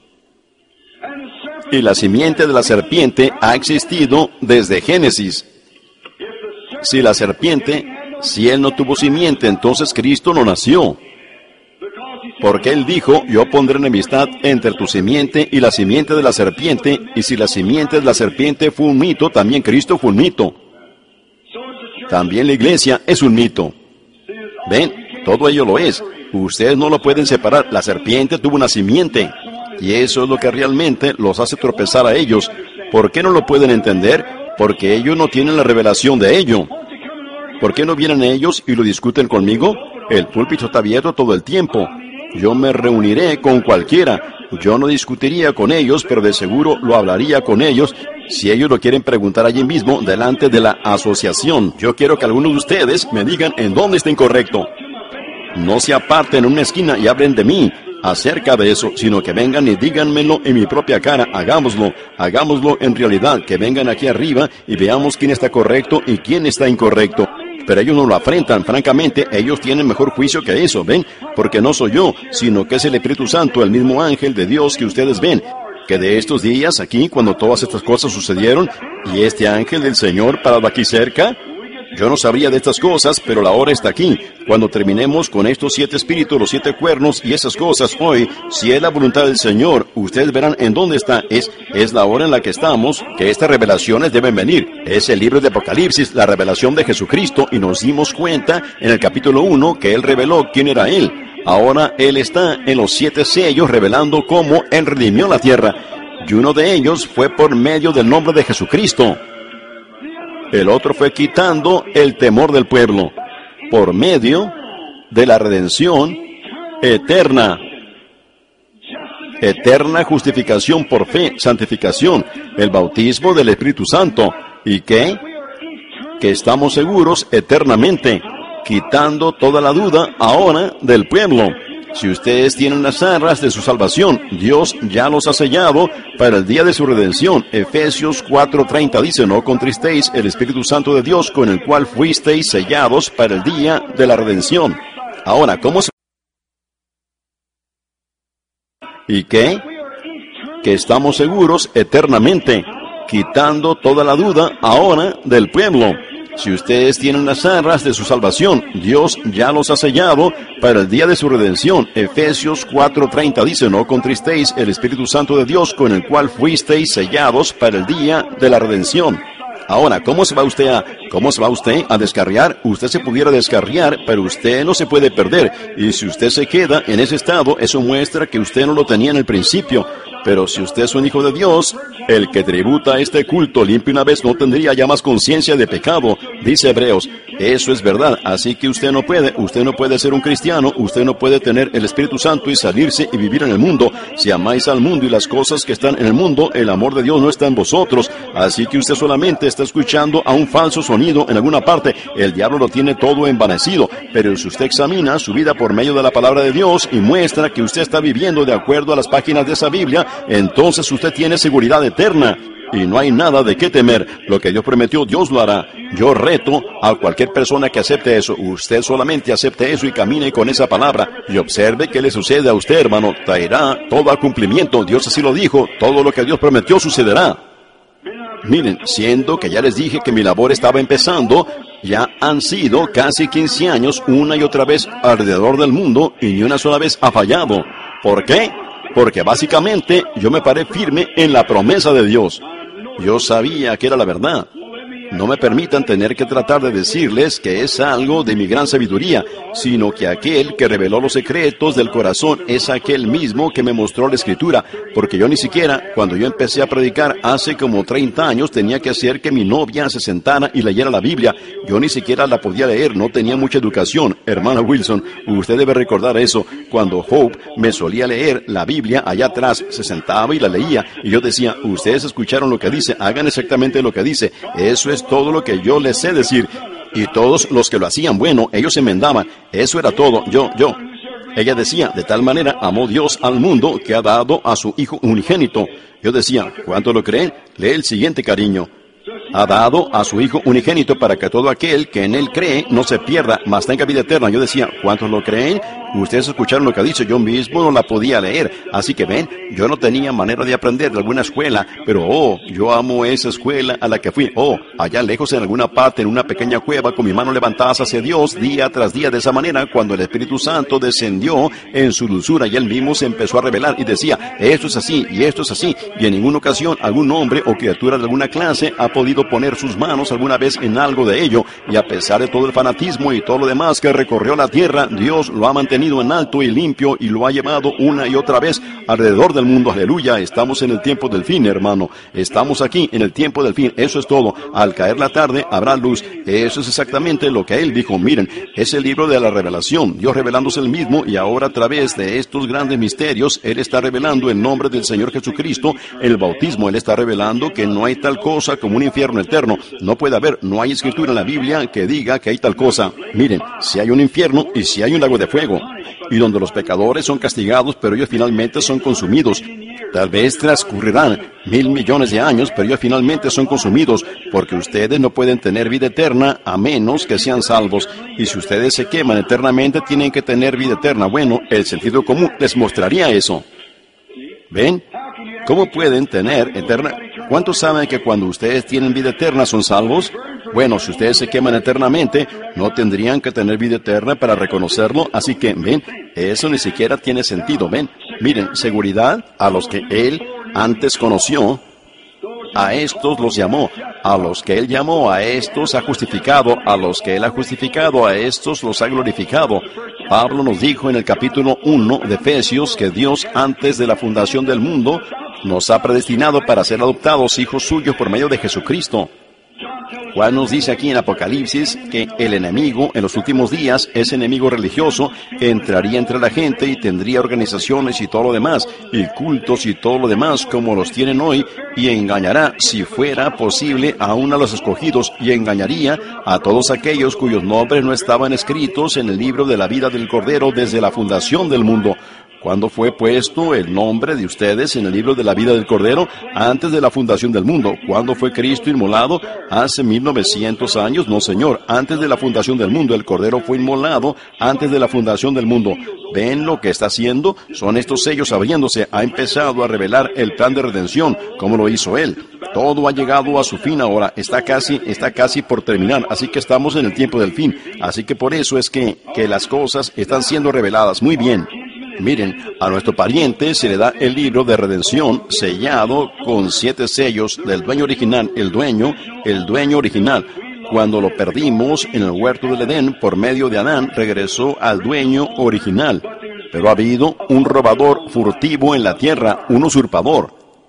Speaker 1: Y la simiente de la serpiente ha existido desde Génesis. Si la serpiente, si él no tuvo simiente, entonces Cristo no nació. Porque Él dijo, yo pondré enemistad entre tu simiente y la simiente de la serpiente, y si la simiente de la serpiente fue un mito, también Cristo fue un mito. También la iglesia es un mito. ¿Ven? Todo ello lo es. Ustedes no lo pueden separar. La serpiente tuvo una simiente. Y eso es lo que realmente los hace tropezar a ellos. ¿Por qué no lo pueden entender? Porque ellos no tienen la revelación de ello. ¿Por qué no vienen ellos y lo discuten conmigo? El púlpito está abierto todo el tiempo. Yo me reuniré con cualquiera. Yo no discutiría con ellos, pero de seguro lo hablaría con ellos si ellos lo quieren preguntar allí mismo, delante de la asociación. Yo quiero que algunos de ustedes me digan en dónde está incorrecto. No se aparten en una esquina y hablen de mí acerca de eso, sino que vengan y díganmelo en mi propia cara. Hagámoslo, hagámoslo en realidad, que vengan aquí arriba y veamos quién está correcto y quién está incorrecto. Pero ellos no lo afrentan, francamente, ellos tienen mejor juicio que eso, ¿ven? Porque no soy yo, sino que es el Espíritu Santo, el mismo ángel de Dios que ustedes ven. Que de estos días aquí, cuando todas estas cosas sucedieron, y este ángel del Señor parado aquí cerca, yo no sabría de estas cosas, pero la hora está aquí. Cuando terminemos con estos siete espíritus, los siete cuernos y esas cosas hoy, si es la voluntad del Señor, ustedes verán en dónde está. Es, es la hora en la que estamos, que estas revelaciones deben venir. Es el libro de Apocalipsis, la revelación de Jesucristo, y nos dimos cuenta en el capítulo uno que Él reveló quién era Él. Ahora Él está en los siete sellos revelando cómo Él redimió la tierra. y uno de ellos fue por medio del nombre de Jesucristo. El otro fue quitando el temor del pueblo, por medio de la redención eterna. Eterna justificación por fe, santificación, el bautismo del Espíritu Santo. ¿Y qué? Que estamos seguros eternamente, quitando toda la duda ahora del pueblo. Si ustedes tienen las arras de su salvación, Dios ya los ha sellado para el día de su redención. Efesios cuatro treinta dice, no contristéis el Espíritu Santo de Dios, con el cual fuisteis sellados para el día de la redención. Ahora, ¿cómo se... ¿Y qué? Que estamos seguros eternamente, quitando toda la duda ahora del pueblo. Si ustedes tienen las arras de su salvación, Dios ya los ha sellado para el día de su redención. Efesios cuatro treinta dice, no contristéis el Espíritu Santo de Dios, con el cual fuisteis sellados para el día de la redención. Ahora, ¿cómo se va usted a, cómo se va usted a descarriar? Usted se pudiera descarriar, pero usted no se puede perder. Y si usted se queda en ese estado, eso muestra que usted no lo tenía en el principio. Pero si usted es un hijo de Dios, el que tributa este culto limpio una vez no tendría ya más conciencia de pecado, dice Hebreos. Eso es verdad, así que usted no puede, usted no puede ser un cristiano, usted no puede tener el Espíritu Santo y salirse y vivir en el mundo. Si amáis al mundo y las cosas que están en el mundo, el amor de Dios no está en vosotros. Así que usted solamente está escuchando a un falso sonido en alguna parte. El diablo lo tiene todo envanecido, pero si usted examina su vida por medio de la palabra de Dios y muestra que usted está viviendo de acuerdo a las páginas de esa Biblia, entonces usted tiene seguridad eterna. Y no hay nada de qué temer. Lo que Dios prometió, Dios lo hará. Yo reto a cualquier persona que acepte eso. Usted solamente acepte eso y camine con esa palabra. Y observe qué le sucede a usted, hermano. Traerá todo a cumplimiento. Dios así lo dijo. Todo lo que Dios prometió sucederá. Miren, siendo que ya les dije que mi labor estaba empezando, ya han sido casi quince años una y otra vez alrededor del mundo y ni una sola vez ha fallado. ¿Por qué? Porque básicamente yo me paré firme en la promesa de Dios. Yo sabía que era la verdad. No me permitan tener que tratar de decirles que es algo de mi gran sabiduría, sino que aquel que reveló los secretos del corazón es aquel mismo que me mostró la Escritura, porque yo ni siquiera, cuando yo empecé a predicar hace como treinta años, tenía que hacer que mi novia se sentara y leyera la Biblia. Yo ni siquiera la podía leer, no tenía mucha educación. Hermana Wilson, usted debe recordar eso. Cuando Hope me solía leer la Biblia allá atrás, se sentaba y la leía, y yo decía, ustedes escucharon lo que dice, hagan exactamente lo que dice. Eso es todo lo que yo les sé decir. Y todos los que lo hacían, bueno, ellos enmendaban. Eso era todo. Yo, yo. Ella decía, de tal manera amó Dios al mundo que ha dado a su Hijo unigénito. Yo decía, ¿cuánto lo creen? Lee el siguiente, cariño. Ha dado a su Hijo unigénito para que todo aquel que en Él cree no se pierda, mas tenga vida eterna. Yo decía, ¿cuántos lo creen? Ustedes escucharon lo que dice, yo mismo no la podía leer. Así que ven, yo no tenía manera de aprender de alguna escuela, pero oh, yo amo esa escuela a la que fui. Oh, allá lejos en alguna parte, en una pequeña cueva, con mi mano levantadas hacia Dios, día tras día de esa manera, cuando el Espíritu Santo descendió en su dulzura y Él mismo se empezó a revelar y decía, esto es así y esto es así. Y en ninguna ocasión algún hombre o criatura de alguna clase ha podido poner sus manos alguna vez en algo de ello. Y a pesar de todo el fanatismo y todo lo demás que recorrió la tierra, Dios lo ha mantenido en alto y limpio y lo ha llevado una y otra vez alrededor del mundo. Aleluya, estamos en el tiempo del fin, hermano. Estamos aquí en el tiempo del fin. Eso es todo. Al caer la tarde habrá luz. Eso es exactamente lo que Él dijo. Miren, es el libro de la revelación. Dios revelándose el mismo y ahora a través de estos grandes misterios, Él está revelando en nombre del Señor Jesucristo el bautismo. Él está revelando que no hay tal cosa como un infierno eterno. No puede haber, no hay escritura en la Biblia que diga que hay tal cosa. Miren, si hay un infierno y si hay un lago de fuego, y donde los pecadores son castigados, pero ellos finalmente son consumidos. Tal vez transcurrirán mil millones de años, pero ellos finalmente son consumidos, porque ustedes no pueden tener vida eterna a menos que sean salvos. Y si ustedes se queman eternamente, tienen que tener vida eterna. Bueno, el sentido común les mostraría eso. ¿Ven? ¿Cómo pueden tener eterna? ¿Cuántos saben que cuando ustedes tienen vida eterna son salvos? Bueno, si ustedes se queman eternamente, no tendrían que tener vida eterna para reconocerlo. Así que, ven, eso ni siquiera tiene sentido. Ven, miren, seguridad a los que Él antes conoció, a estos los llamó. A los que Él llamó, a estos ha justificado. A los que Él ha justificado, a estos los ha glorificado. Pablo nos dijo en el capítulo uno de Efesios que Dios antes de la fundación del mundo nos ha predestinado para ser adoptados hijos suyos por medio de Jesucristo. Juan nos dice aquí en Apocalipsis que el enemigo en los últimos días, ese enemigo religioso, entraría entre la gente y tendría organizaciones y todo lo demás, y cultos y todo lo demás como los tienen hoy, y engañará, si fuera posible, aún a los escogidos, y engañaría a todos aquellos cuyos nombres no estaban escritos en el libro de la vida del Cordero desde la fundación del mundo. ¿Cuándo fue puesto el nombre de ustedes en el libro de la vida del Cordero? Antes de la fundación del mundo. ¿Cuándo fue Cristo inmolado? Hace mil novecientos años. No, señor. Antes de la fundación del mundo. El Cordero fue inmolado antes de la fundación del mundo. ¿Ven lo que está haciendo? Son estos sellos abriéndose. Ha empezado a revelar el plan de redención, como lo hizo Él. Todo ha llegado a su fin ahora. Está casi, está casi por terminar. Así que estamos en el tiempo del fin. Así que por eso es que, que las cosas están siendo reveladas. Muy bien. Miren, a nuestro pariente se le da el libro de redención sellado con siete sellos del dueño original, el dueño, el dueño original. Cuando lo perdimos en el huerto del Edén por medio de Adán, regresó al dueño original. Pero ha habido un robador furtivo en la tierra, un usurpador.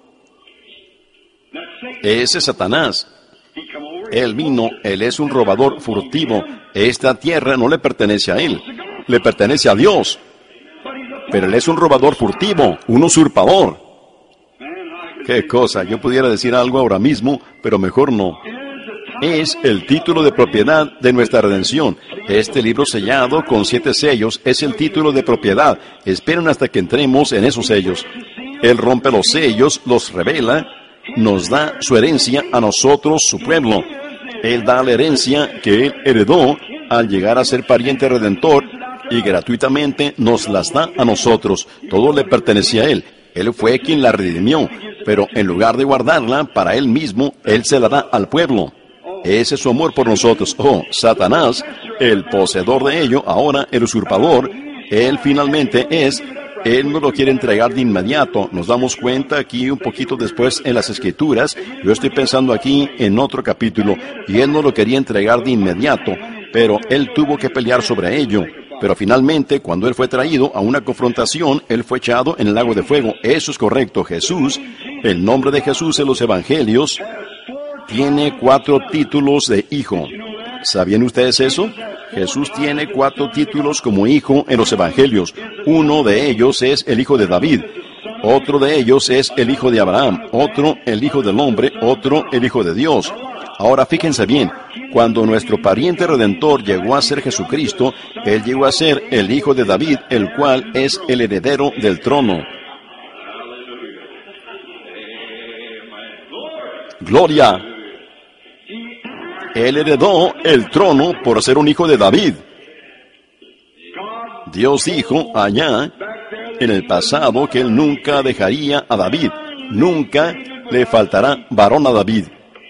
Speaker 1: Ese es Satanás. Él vino, él es un robador furtivo. Esta tierra no le pertenece a él, le pertenece a Dios. Pero él es un robador furtivo, un usurpador. Qué cosa, yo pudiera decir algo ahora mismo, pero mejor no. Es el título de propiedad de nuestra redención. Este libro sellado con siete sellos es el título de propiedad. Esperen hasta que entremos en esos sellos. Él rompe los sellos, los revela, nos da su herencia a nosotros, su pueblo. Él da la herencia que él heredó al llegar a ser pariente redentor, y gratuitamente nos las da a nosotros. Todo le pertenecía a Él. Él fue quien la redimió, pero en lugar de guardarla para Él mismo, Él se la da al pueblo. Ese es su amor por nosotros. Oh, Satanás, el poseedor de ello, ahora el usurpador, Él finalmente es, Él no lo quiere entregar de inmediato. Nos damos cuenta aquí un poquito después en las Escrituras. Yo estoy pensando aquí en otro capítulo, y Él no lo quería entregar de inmediato, pero Él tuvo que pelear sobre ello. Pero finalmente, cuando Él fue traído a una confrontación, Él fue echado en el lago de fuego. Eso es correcto. Jesús, el nombre de Jesús en los Evangelios, tiene cuatro títulos de hijo. ¿Sabían ustedes eso? Jesús tiene cuatro títulos como hijo en los Evangelios. Uno de ellos es el hijo de David. Otro de ellos es el hijo de Abraham. Otro, el hijo del hombre. Otro, el hijo de Dios. Ahora fíjense bien, cuando nuestro pariente redentor llegó a ser Jesucristo, Él llegó a ser el hijo de David, el cual es el heredero del trono. ¡Gloria! Él heredó el trono por ser un hijo de David. Dios dijo allá, en el pasado, que Él nunca dejaría a David. Nunca le faltará varón a David.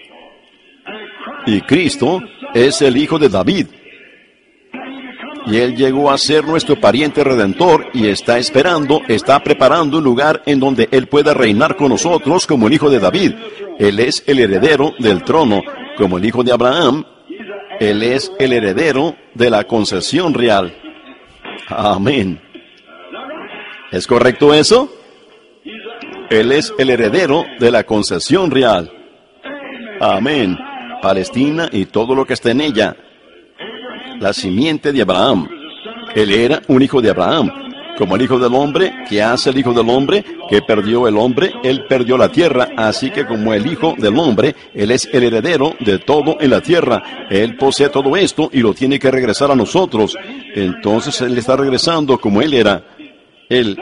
Speaker 1: Y Cristo es el hijo de David. Y Él llegó a ser nuestro pariente redentor y está esperando, está preparando un lugar en donde Él pueda reinar con nosotros como el hijo de David. Él es el heredero del trono, como el hijo de Abraham. Él es el heredero de la concesión real. Amén. ¿Es correcto eso? Él es el heredero de la concesión real. Amén. Palestina y todo lo que está en ella. La simiente de Abraham. Él era un hijo de Abraham. Como el hijo del hombre, ¿qué hace el hijo del hombre? ¿Qué perdió el hombre? Él perdió la tierra. Así que como el hijo del hombre, Él es el heredero de todo en la tierra. Él posee todo esto y lo tiene que regresar a nosotros. Entonces Él está regresando como Él era. Él.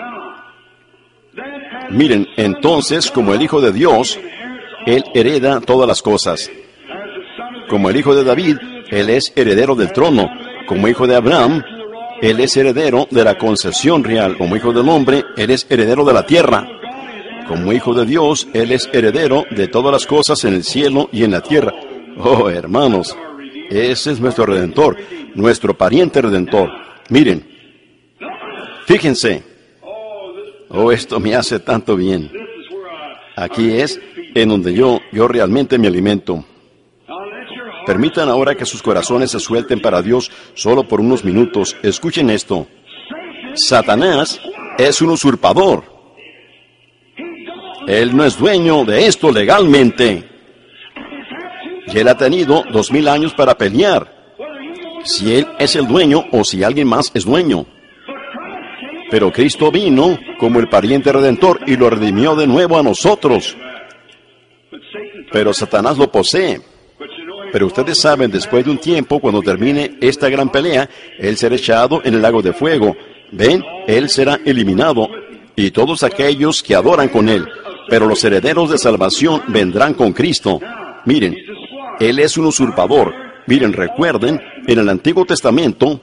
Speaker 1: Miren, entonces, como el hijo de Dios, Él hereda todas las cosas. Como el hijo de David, Él es heredero del trono. Como hijo de Abraham, Él es heredero de la concesión real. Como hijo del hombre, Él es heredero de la tierra. Como hijo de Dios, Él es heredero de todas las cosas en el cielo y en la tierra. Oh, hermanos, ese es nuestro redentor, nuestro pariente redentor. Miren, fíjense. Oh, esto me hace tanto bien. Aquí es en donde yo, yo realmente me alimento. Permitan ahora que sus corazones se suelten para Dios solo por unos minutos. Escuchen esto. Satanás es un usurpador. Él no es dueño de esto legalmente. Y Él ha tenido dos mil años para pelear. Si Él es el dueño o si alguien más es dueño. Pero Cristo vino como el pariente redentor y lo redimió de nuevo a nosotros. Pero Satanás lo posee. Pero ustedes saben, después de un tiempo, cuando termine esta gran pelea, Él será echado en el lago de fuego. ¿Ven? Él será eliminado. Y todos aquellos que adoran con Él. Pero los herederos de salvación vendrán con Cristo. Miren, Él es un usurpador. Miren, recuerden, en el Antiguo Testamento,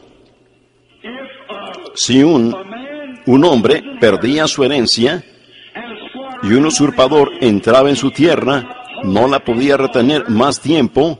Speaker 1: si un, un hombre perdía su herencia y un usurpador entraba en su tierra, no la podía retener más tiempo,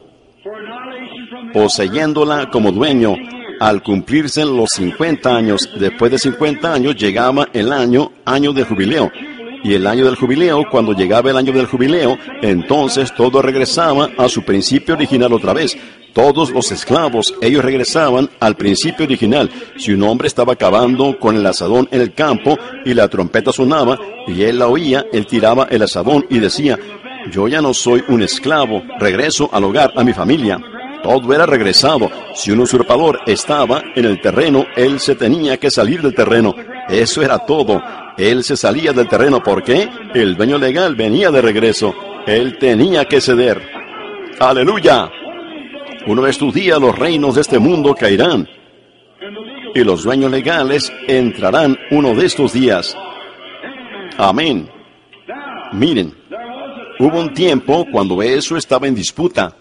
Speaker 1: poseyéndola como dueño. Al cumplirse los cincuenta años, después de cincuenta años, llegaba el año, año de jubileo. Y el año del jubileo, cuando llegaba el año del jubileo, entonces todo regresaba a su principio original otra vez. Todos los esclavos, ellos regresaban al principio original. Si un hombre estaba cavando con el azadón en el campo y la trompeta sonaba y él la oía, él tiraba el azadón y decía, yo ya no soy un esclavo, regreso al hogar, a mi familia. Todo era regresado. Si un usurpador estaba en el terreno, él se tenía que salir del terreno. Eso era todo. Él se salía del terreno. ¿Por qué? El dueño legal venía de regreso. Él tenía que ceder. ¡Aleluya! Uno de estos días los reinos de este mundo caerán. Y los dueños legales entrarán uno de estos días. Amén. Miren, hubo un tiempo cuando eso estaba en disputa.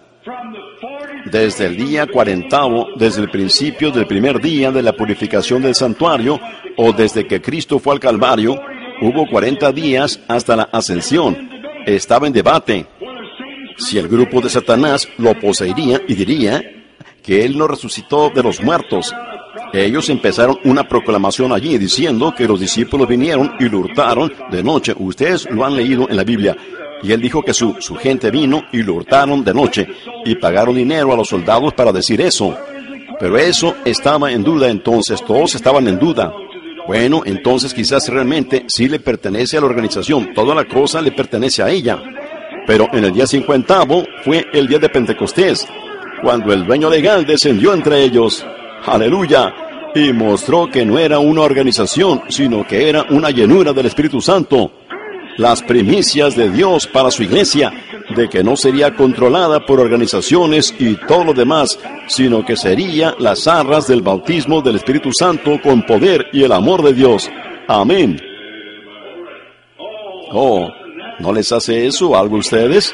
Speaker 1: Desde el día cuarentavo, desde el principio del primer día de la purificación del santuario, o desde que Cristo fue al Calvario, hubo cuarenta días hasta la ascensión. Estaba en debate. Si el grupo de Satanás lo poseería y diría que Él no resucitó de los muertos. Ellos empezaron una proclamación allí diciendo que los discípulos vinieron y lo hurtaron de noche. Ustedes lo han leído en la Biblia. Y él dijo que su, su gente vino y lo hurtaron de noche y pagaron dinero a los soldados para decir eso. Pero eso estaba en duda entonces, todos estaban en duda. Bueno, entonces quizás realmente sí le pertenece a la organización, toda la cosa le pertenece a ella. Pero en el día cincuentavo fue el día de Pentecostés, cuando el dueño legal descendió entre ellos. ¡Aleluya! Y mostró que no era una organización, sino que era una llenura del Espíritu Santo. Las primicias de Dios para su iglesia, de que no sería controlada por organizaciones y todo lo demás, sino que sería las arras del bautismo del Espíritu Santo con poder y el amor de Dios. Amén. Oh, ¿no les hace eso algo a ustedes?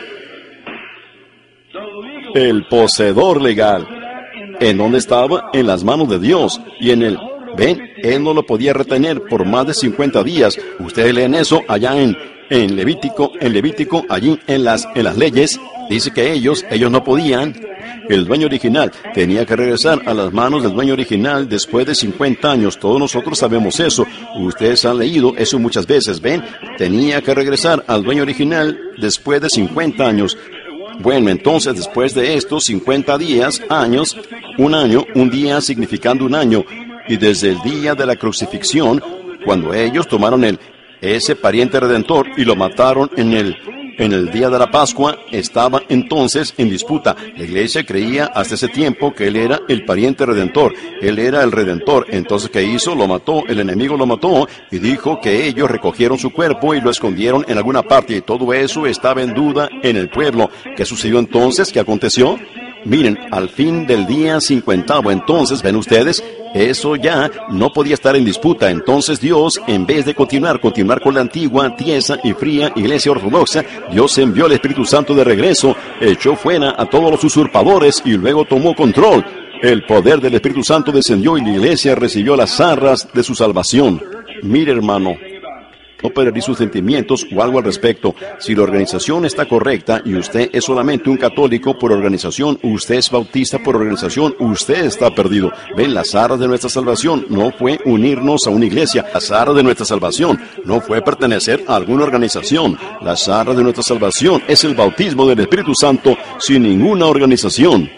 Speaker 1: El poseedor legal. ¿En dónde estaba? En las manos de Dios y en el... Ven, él no lo podía retener por más de cincuenta días. Ustedes leen eso allá en, en Levítico, en Levítico, allí en las, en las leyes. Dice que ellos, ellos no podían. El dueño original tenía que regresar a las manos del dueño original después de cincuenta años. Todos nosotros sabemos eso. Ustedes han leído eso muchas veces. Ven, tenía que regresar al dueño original después de cincuenta años. Bueno, entonces después de estos cincuenta días, años, un año, un día significando un año. Y desde el día de la crucifixión, cuando ellos tomaron el, ese pariente redentor y lo mataron en el, en el día de la Pascua, estaba entonces en disputa. La iglesia creía hasta ese tiempo que él era el pariente redentor. Él era el redentor. Entonces, ¿qué hizo? Lo mató. El enemigo lo mató y dijo que ellos recogieron su cuerpo y lo escondieron en alguna parte. Y todo eso estaba en duda en el pueblo. ¿Qué sucedió entonces? ¿Qué aconteció? Miren, al fin del día cincuentavo, entonces, ¿ven ustedes? Eso ya no podía estar en disputa. Entonces Dios, en vez de continuar, continuar con la antigua, tiesa y fría iglesia ortodoxa, Dios envió el Espíritu Santo de regreso, echó fuera a todos los usurpadores y luego tomó control. El poder del Espíritu Santo descendió y la iglesia recibió las arras de su salvación. Mire, hermano, no perderí sus sentimientos o algo al respecto. Si la organización está correcta y usted es solamente un católico por organización, usted es bautista por organización, usted está perdido. Ven, las arras de nuestra salvación no fue unirnos a una iglesia. Las arras de nuestra salvación no fue pertenecer a alguna organización. Las arras de nuestra salvación es el bautismo del Espíritu Santo sin ninguna organización.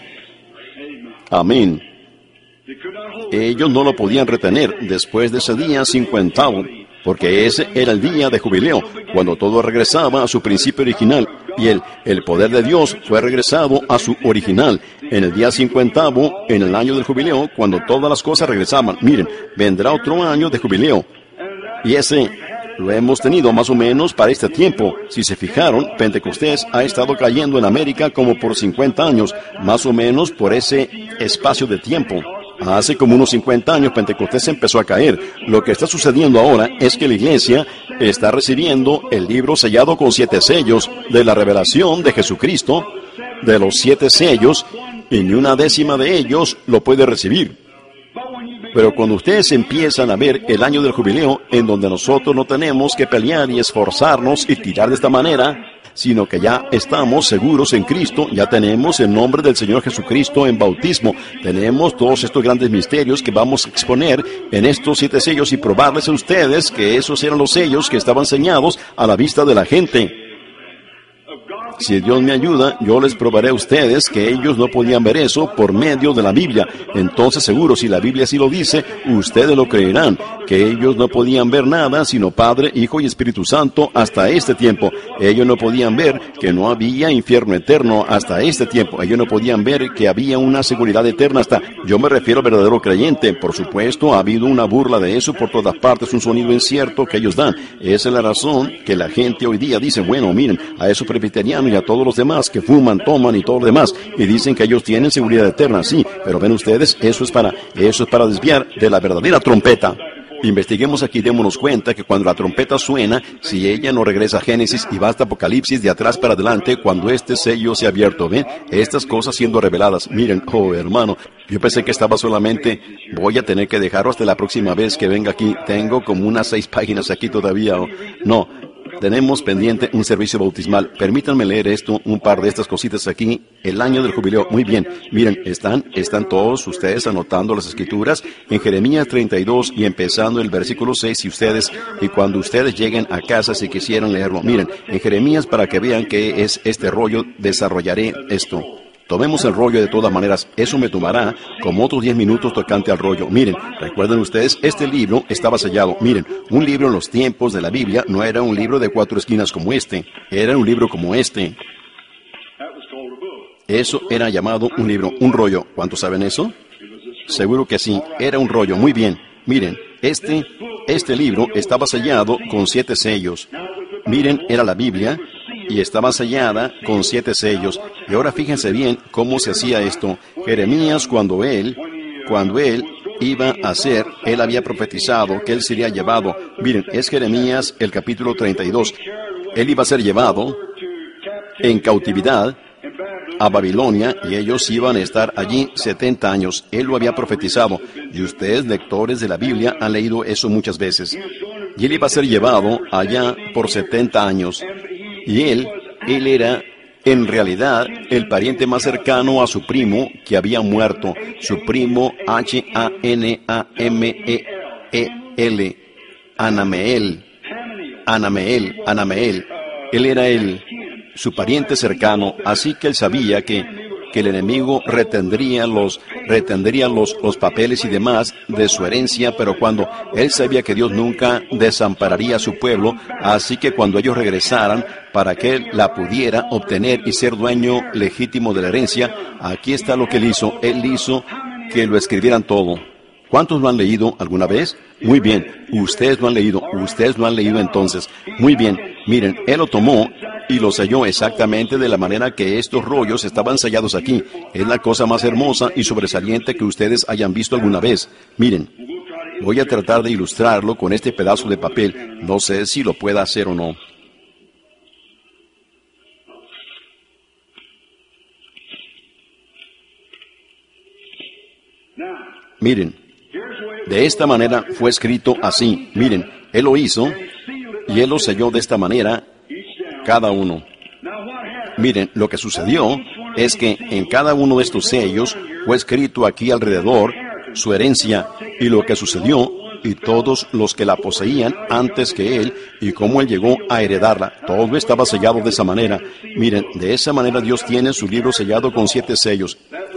Speaker 1: Amén. Ellos no lo podían retener después de ese día cincuentavo. porque ese era el día de jubileo, cuando todo regresaba a su principio original, y el, el poder de Dios fue regresado a su original. En el día cincuentavo, en el año del jubileo, cuando todas las cosas regresaban, miren, vendrá otro año de jubileo. Y ese lo hemos tenido más o menos para este tiempo. Si se fijaron, Pentecostés ha estado cayendo en América como por cincuenta años, más o menos por ese espacio de tiempo. Hace como unos cincuenta años Pentecostés empezó a caer. Lo que está sucediendo ahora es que la iglesia está recibiendo el libro sellado con siete sellos de la revelación de Jesucristo, de los siete sellos, y ni una décima de ellos lo puede recibir. Pero cuando ustedes empiezan a ver el año del jubileo, en donde nosotros no tenemos que pelear y esforzarnos y tirar de esta manera, sino que ya estamos seguros en Cristo, ya tenemos el nombre del Señor Jesucristo en bautismo, tenemos todos estos grandes misterios que vamos a exponer en estos siete sellos y probarles a ustedes que esos eran los sellos que estaban señados a la vista de la gente. Si Dios me ayuda, yo les probaré a ustedes que ellos no podían ver eso por medio de la Biblia. Entonces, seguro, si la Biblia así lo dice, ustedes lo creerán, que ellos no podían ver nada sino Padre, Hijo y Espíritu Santo hasta este tiempo. Ellos no podían ver que no había infierno eterno hasta este tiempo. Ellos no podían ver que había una seguridad eterna hasta... Yo me refiero al verdadero creyente. Por supuesto, ha habido una burla de eso por todas partes, un sonido incierto que ellos dan. Esa es la razón que la gente hoy día dice, bueno, miren, a esos presbiterianos y a todos los demás que fuman, toman y todo lo demás, y dicen que ellos tienen seguridad eterna, sí, pero ven ustedes, eso es para, eso es para desviar de la verdadera trompeta. Investiguemos aquí, démonos cuenta que cuando la trompeta suena, si ella no regresa a Génesis y va hasta Apocalipsis de atrás para adelante, cuando este sello se ha abierto, ¿ven? Estas cosas siendo reveladas. Miren, oh hermano, yo pensé que estaba solamente, voy a tener que dejarlo hasta la próxima vez que venga aquí. Tengo como unas seis páginas aquí todavía. Oh, no. Tenemos pendiente un servicio bautismal. Permítanme leer esto, un par de estas cositas aquí. El año del jubileo. Muy bien. Miren, están, están todos ustedes anotando las escrituras en Jeremías treinta y dos y empezando el versículo seis. Y ustedes, y cuando ustedes lleguen a casa, si quisieran leerlo, miren, en Jeremías, para que vean qué es este rollo, desarrollaré esto. Tomemos el rollo de todas maneras. Eso me tomará como otros diez minutos tocante al rollo. Miren, recuerden ustedes, este libro estaba sellado. Miren, un libro en los tiempos de la Biblia no era un libro de cuatro esquinas como este. Era un libro como este. Eso era llamado un libro, un rollo. ¿Cuántos saben eso? Seguro que sí. Era un rollo. Muy bien. Miren, este, este libro estaba sellado con siete sellos. Miren, era la Biblia. Y estaba sellada con siete sellos. Y ahora fíjense bien cómo se hacía esto. Jeremías, cuando él, cuando él iba a ser, él había profetizado que él sería llevado. Miren, es Jeremías el capítulo treinta y dos. Él iba a ser llevado en cautividad a Babilonia y ellos iban a estar allí setenta años. Él lo había profetizado. Y ustedes, lectores de la Biblia, han leído eso muchas veces. Y él iba a ser llevado allá por setenta años. Y él, él era, en realidad, el pariente más cercano a su primo que había muerto, su primo H A N A M E E L, Anameel, Anameel, Anameel. Él era él, su pariente cercano, así que él sabía que, que el enemigo retendría los, retendría los, los papeles y demás de su herencia, pero cuando él sabía que Dios nunca desampararía a su pueblo, así que cuando ellos regresaran para que él la pudiera obtener y ser dueño legítimo de la herencia, aquí está lo que él hizo. Él hizo que lo escribieran todo. ¿Cuántos lo han leído alguna vez? Muy bien, ustedes lo han leído, ustedes lo han leído entonces. Muy bien, miren, él lo tomó y lo selló exactamente de la manera que estos rollos estaban sellados aquí. Es la cosa más hermosa y sobresaliente que ustedes hayan visto alguna vez. Miren, voy a tratar de ilustrarlo con este pedazo de papel. No sé si lo pueda hacer o no. Miren, de esta manera fue escrito así. Miren, él lo hizo y él lo selló de esta manera cada uno. Miren, lo que sucedió es que en cada uno de estos sellos fue escrito aquí alrededor su herencia y lo que sucedió y todos los que la poseían antes que él y cómo él llegó a heredarla. Todo estaba sellado de esa manera. Miren, de esa manera Dios tiene su libro sellado con siete sellos.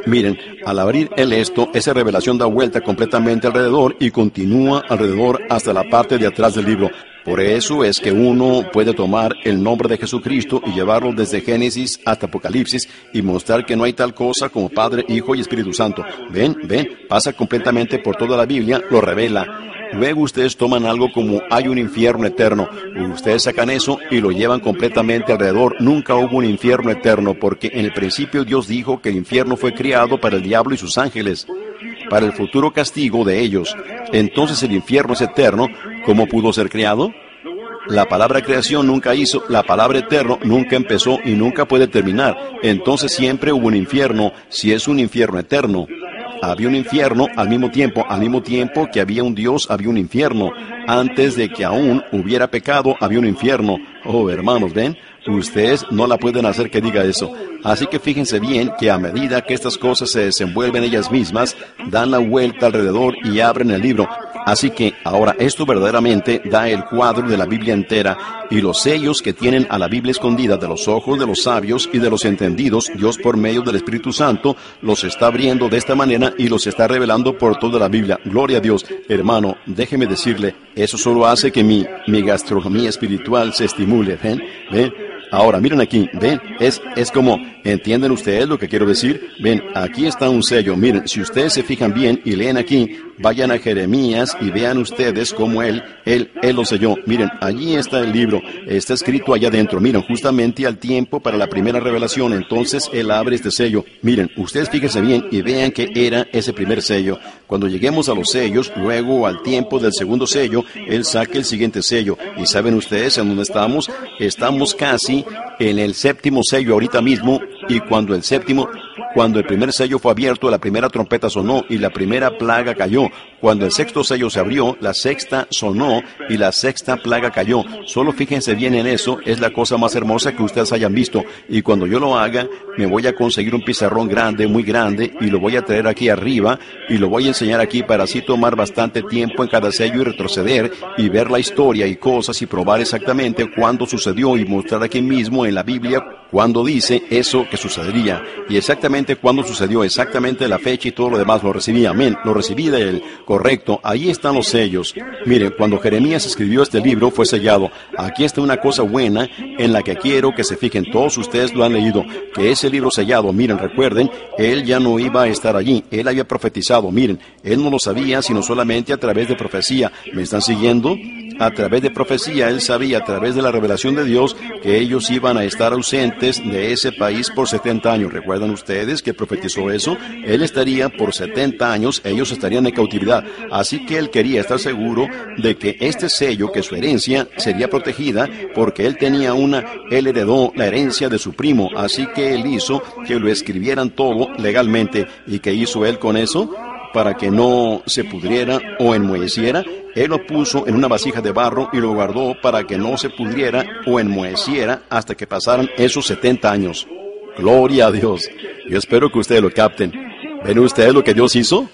Speaker 1: Miren, al abrir él esto, esa revelación da vuelta completamente alrededor y continúa alrededor hasta la parte de atrás del libro. Por eso es que uno puede tomar el nombre de Jesucristo y llevarlo desde Génesis hasta Apocalipsis y mostrar que no hay tal cosa como Padre, Hijo y Espíritu Santo. Ven, ven, pasa completamente por toda la Biblia, lo revela. Luego ustedes toman algo como hay un infierno eterno. Ustedes sacan eso y lo llevan completamente alrededor. Nunca hubo un infierno eterno porque en el principio Dios dijo que el infierno fue criado para el diablo y sus ángeles, para el futuro castigo de ellos. Entonces el infierno es eterno. ¿Cómo pudo ser creado? La palabra creación nunca hizo, la palabra eterno nunca empezó y nunca puede terminar. Entonces siempre hubo un infierno, si es un infierno eterno. Había un infierno al mismo tiempo, al mismo tiempo que había un Dios, había un infierno. Antes de que aún hubiera pecado, había un infierno. Oh, hermanos, ¿ven? Ustedes no la pueden hacer que diga eso. Así que fíjense bien que a medida que estas cosas se desenvuelven ellas mismas, dan la vuelta alrededor y abren el libro. Así que ahora esto verdaderamente da el cuadro de la Biblia entera y los sellos que tienen a la Biblia escondida de los ojos de los sabios y de los entendidos. Dios por medio del Espíritu Santo los está abriendo de esta manera y los está revelando por toda la Biblia. Gloria a Dios. Hermano, déjeme decirle, eso solo hace que mi, mi gastronomía espiritual se estimule. ¿Ven? ¿Ven? Ahora, miren aquí, ven, es, es como, ¿entienden ustedes lo que quiero decir? Ven, aquí está un sello, miren, si ustedes se fijan bien y leen aquí, vayan a Jeremías y vean ustedes cómo él, él, él lo selló. Miren, allí está el libro, está escrito allá adentro, miren, justamente al tiempo para la primera revelación, entonces él abre este sello. Miren, ustedes fíjense bien y vean que era ese primer sello. Cuando lleguemos a los sellos, luego al tiempo del segundo sello, él saca el siguiente sello. ¿Y saben ustedes en dónde estamos? Estamos casi en el séptimo sello ahorita mismo, y cuando el séptimo, cuando el primer sello fue abierto, la primera trompeta sonó y la primera plaga cayó. Cuando el sexto sello se abrió, la sexta sonó y la sexta plaga cayó. Solo fíjense bien en eso, es la cosa más hermosa que ustedes hayan visto. Y cuando yo lo haga, me voy a conseguir un pizarrón grande, muy grande, y lo voy a traer aquí arriba, y lo voy a enseñar aquí para así tomar bastante tiempo en cada sello y retroceder, y ver la historia y cosas y probar exactamente cuándo sucedió y mostrar aquí mismo en la Biblia cuándo dice eso que sucedería. Y exactamente cuándo sucedió, exactamente la fecha y todo lo demás lo recibí. Amén, lo recibí de él. Correcto, ahí están los sellos. Miren, cuando Jeremías escribió este libro fue sellado. Aquí está una cosa buena en la que quiero que se fijen, todos ustedes lo han leído, que ese libro sellado, miren, recuerden, él ya no iba a estar allí, él había profetizado, miren, él no lo sabía sino solamente a través de profecía. ¿Me están siguiendo? A través de profecía, él sabía a través de la revelación de Dios que ellos iban a estar ausentes de ese país por setenta años. ¿Recuerdan ustedes que profetizó eso? Él estaría por setenta años, ellos estarían en cautividad. Así que él quería estar seguro de que este sello, que su herencia sería protegida, porque él tenía una, él heredó la herencia de su primo, así que él hizo que lo escribieran todo legalmente. ¿Y qué hizo él con eso? Para que no se pudriera o enmoheciera, él lo puso en una vasija de barro y lo guardó para que no se pudriera o enmoheciera hasta que pasaran esos setenta años. Gloria a Dios. Yo espero que ustedes lo capten. ¿Ven ustedes lo que Dios hizo?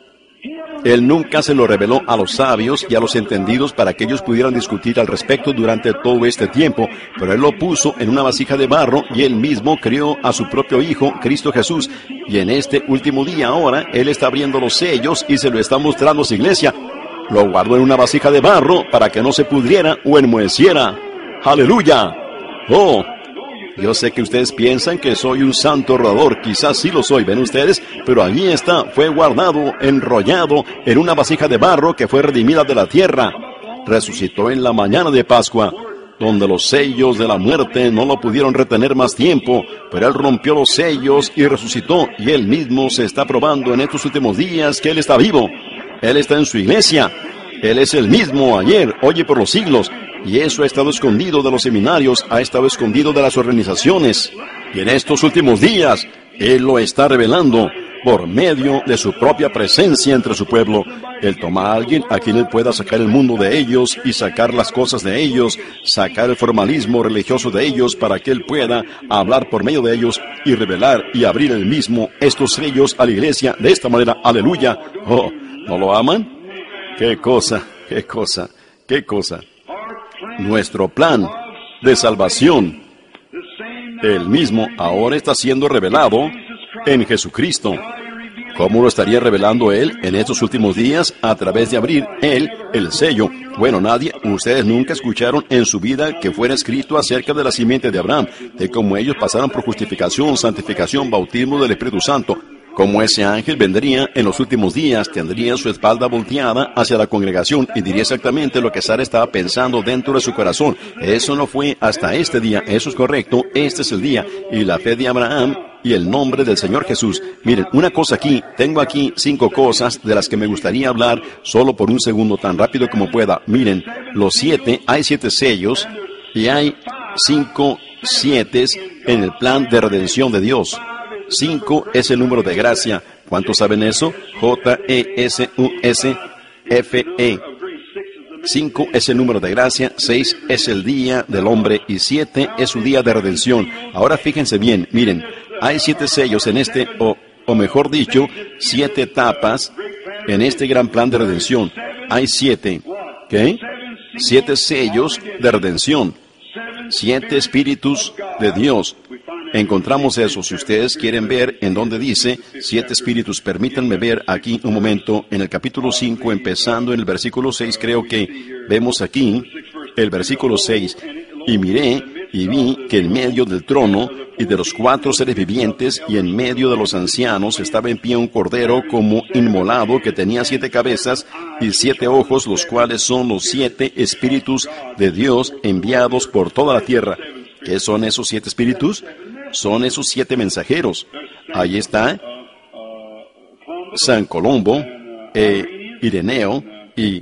Speaker 1: Él nunca se lo reveló a los sabios y a los entendidos para que ellos pudieran discutir al respecto durante todo este tiempo, pero Él lo puso en una vasija de barro y Él mismo crió a su propio Hijo, Cristo Jesús. Y en este último día ahora, Él está abriendo los sellos y se lo está mostrando a su iglesia. Lo guardó en una vasija de barro para que no se pudriera o enmoheciera. ¡Aleluya! ¡Oh! Yo sé que ustedes piensan que soy un santo rodador, quizás sí lo soy, ven ustedes, pero allí está, fue guardado, enrollado en una vasija de barro que fue redimida de la tierra. Resucitó en la mañana de Pascua, donde los sellos de la muerte no lo pudieron retener más tiempo, pero Él rompió los sellos y resucitó, y Él mismo se está probando en estos últimos días que Él está vivo. Él está en su iglesia, Él es el mismo ayer, hoy y por los siglos. Y eso ha estado escondido de los seminarios, ha estado escondido de las organizaciones. Y en estos últimos días, Él lo está revelando por medio de su propia presencia entre su pueblo. Él toma a alguien a quien Él pueda sacar el mundo de ellos y sacar las cosas de ellos, sacar el formalismo religioso de ellos para que Él pueda hablar por medio de ellos y revelar y abrir Él mismo estos sellos a la iglesia de esta manera. ¡Aleluya! Oh, ¿no lo aman? ¡Qué cosa! ¡Qué cosa! ¡Qué cosa! Nuestro plan de salvación, el mismo ahora está siendo revelado en Jesucristo. ¿Cómo lo estaría revelando Él en estos últimos días? A través de abrir Él el sello. Bueno, nadie, ustedes nunca escucharon en su vida que fuera escrito acerca de la simiente de Abraham, de cómo ellos pasaron por justificación, santificación, bautismo del Espíritu Santo. Como ese ángel vendría en los últimos días, tendría su espalda volteada hacia la congregación y diría exactamente lo que Sara estaba pensando dentro de su corazón. Eso no fue hasta este día, eso es correcto, este es el día. Y la fe de Abraham y el nombre del Señor Jesús. Miren, una cosa aquí, tengo aquí cinco cosas de las que me gustaría hablar solo por un segundo, tan rápido como pueda. Miren, los siete, hay siete sellos y hay cinco sietes en el plan de redención de Dios. Cinco es el número de gracia. ¿Cuántos saben eso? J E S U S F E. Cinco es el número de gracia, seis es el día del hombre y siete es su día de redención. Ahora fíjense bien, miren, hay siete sellos en este, o, o mejor dicho, siete etapas en este gran plan de redención. Hay siete, ¿qué? Siete sellos de redención. Siete espíritus de Dios. Encontramos eso. Si ustedes quieren ver en donde dice siete espíritus, permítanme ver aquí un momento en el capítulo cinco, empezando en el versículo seis, creo que vemos aquí el versículo seis. Y miré y vi que en medio del trono y de los cuatro seres vivientes y en medio de los ancianos estaba en pie un cordero como inmolado que tenía siete cabezas y siete ojos, los cuales son los siete espíritus de Dios enviados por toda la tierra. ¿Qué son esos siete espíritus? Son esos siete mensajeros. Ahí está San Colombo, e Ireneo y,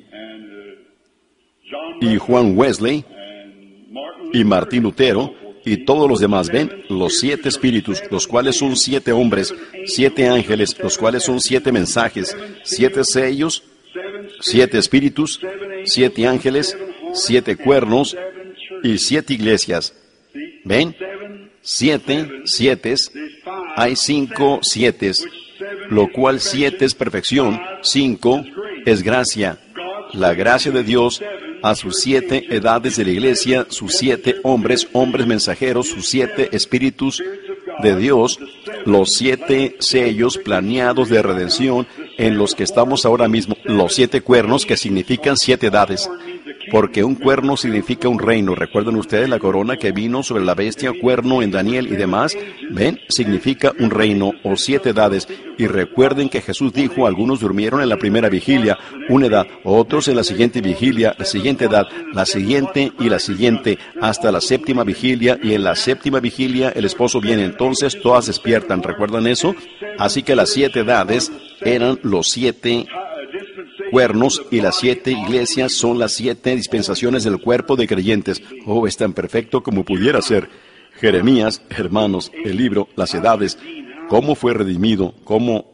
Speaker 1: y Juan Wesley y Martín Lutero y todos los demás. Ven, los siete espíritus, los cuales son siete hombres, siete ángeles, los cuales son siete mensajes, siete sellos, siete espíritus, siete ángeles, siete cuernos y siete iglesias. ¿Ven? Siete, siete, hay cinco sietes, lo cual siete es perfección, cinco es gracia, la gracia de Dios a sus siete edades de la iglesia, sus siete hombres, hombres mensajeros, sus siete espíritus de Dios, los siete sellos planeados de redención en los que estamos ahora mismo, los siete cuernos que significan siete edades. Porque un cuerno significa un reino. ¿Recuerdan ustedes la corona que vino sobre la bestia, cuerno en Daniel y demás? ¿Ven? Significa un reino o siete edades. Y recuerden que Jesús dijo, algunos durmieron en la primera vigilia, una edad, otros en la siguiente vigilia, la siguiente edad, la siguiente y la siguiente, hasta la séptima vigilia, y en la séptima vigilia el esposo viene. Entonces todas despiertan. ¿Recuerdan eso? Así que las siete edades eran los siete cuernos y las siete iglesias son las siete dispensaciones del cuerpo de creyentes. Oh, es tan perfecto como pudiera ser. Jeremías, hermanos, el libro, las edades, cómo fue redimido, cómo...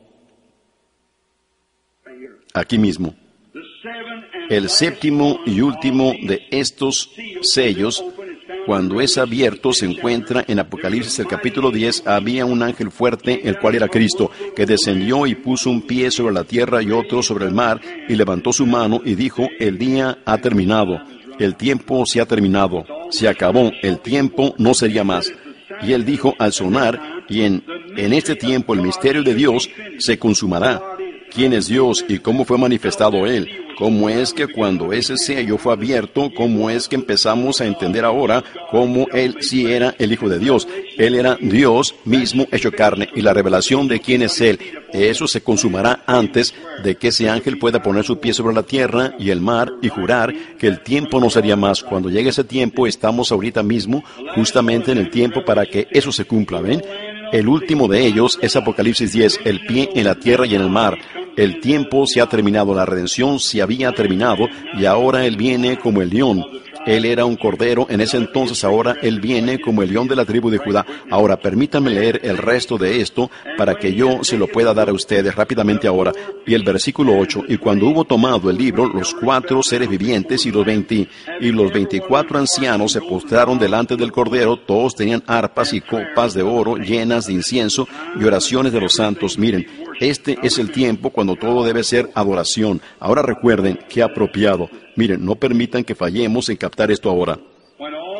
Speaker 1: Aquí mismo. El séptimo y último de estos sellos, cuando es abierto, se encuentra en Apocalipsis el capítulo diez, había un ángel fuerte, el cual era Cristo, que descendió y puso un pie sobre la tierra y otro sobre el mar, y levantó su mano y dijo, el día ha terminado, el tiempo se ha terminado, se acabó, el tiempo no sería más. Y él dijo al sonar, y en, en este tiempo el misterio de Dios se consumará. ¿Quién es Dios y cómo fue manifestado Él? ¿Cómo es que cuando ese sello fue abierto, cómo es que empezamos a entender ahora cómo Él sí era el Hijo de Dios? Él era Dios mismo hecho carne, y la revelación de quién es Él, eso se consumará antes de que ese ángel pueda poner su pie sobre la tierra y el mar y jurar que el tiempo no sería más. Cuando llegue ese tiempo, estamos ahorita mismo justamente en el tiempo para que eso se cumpla, ¿ven? El último de ellos es Apocalipsis diez, el pie en la tierra y en el mar. El tiempo se ha terminado, la redención se había terminado, y ahora Él viene como el león. Él era un cordero en ese entonces, ahora Él viene como el león de la tribu de Judá. Ahora, permítanme leer el resto de esto para que yo se lo pueda dar a ustedes rápidamente ahora. Y el versículo ocho, y cuando hubo tomado el libro, los cuatro seres vivientes y los veinte, y los veinticuatro ancianos se postraron delante del cordero, todos tenían arpas y copas de oro llenas de incienso y oraciones de los santos. Miren, este es el tiempo cuando todo debe ser adoración. Ahora recuerden, qué apropiado. Miren, no permitan que fallemos en captar esto ahora.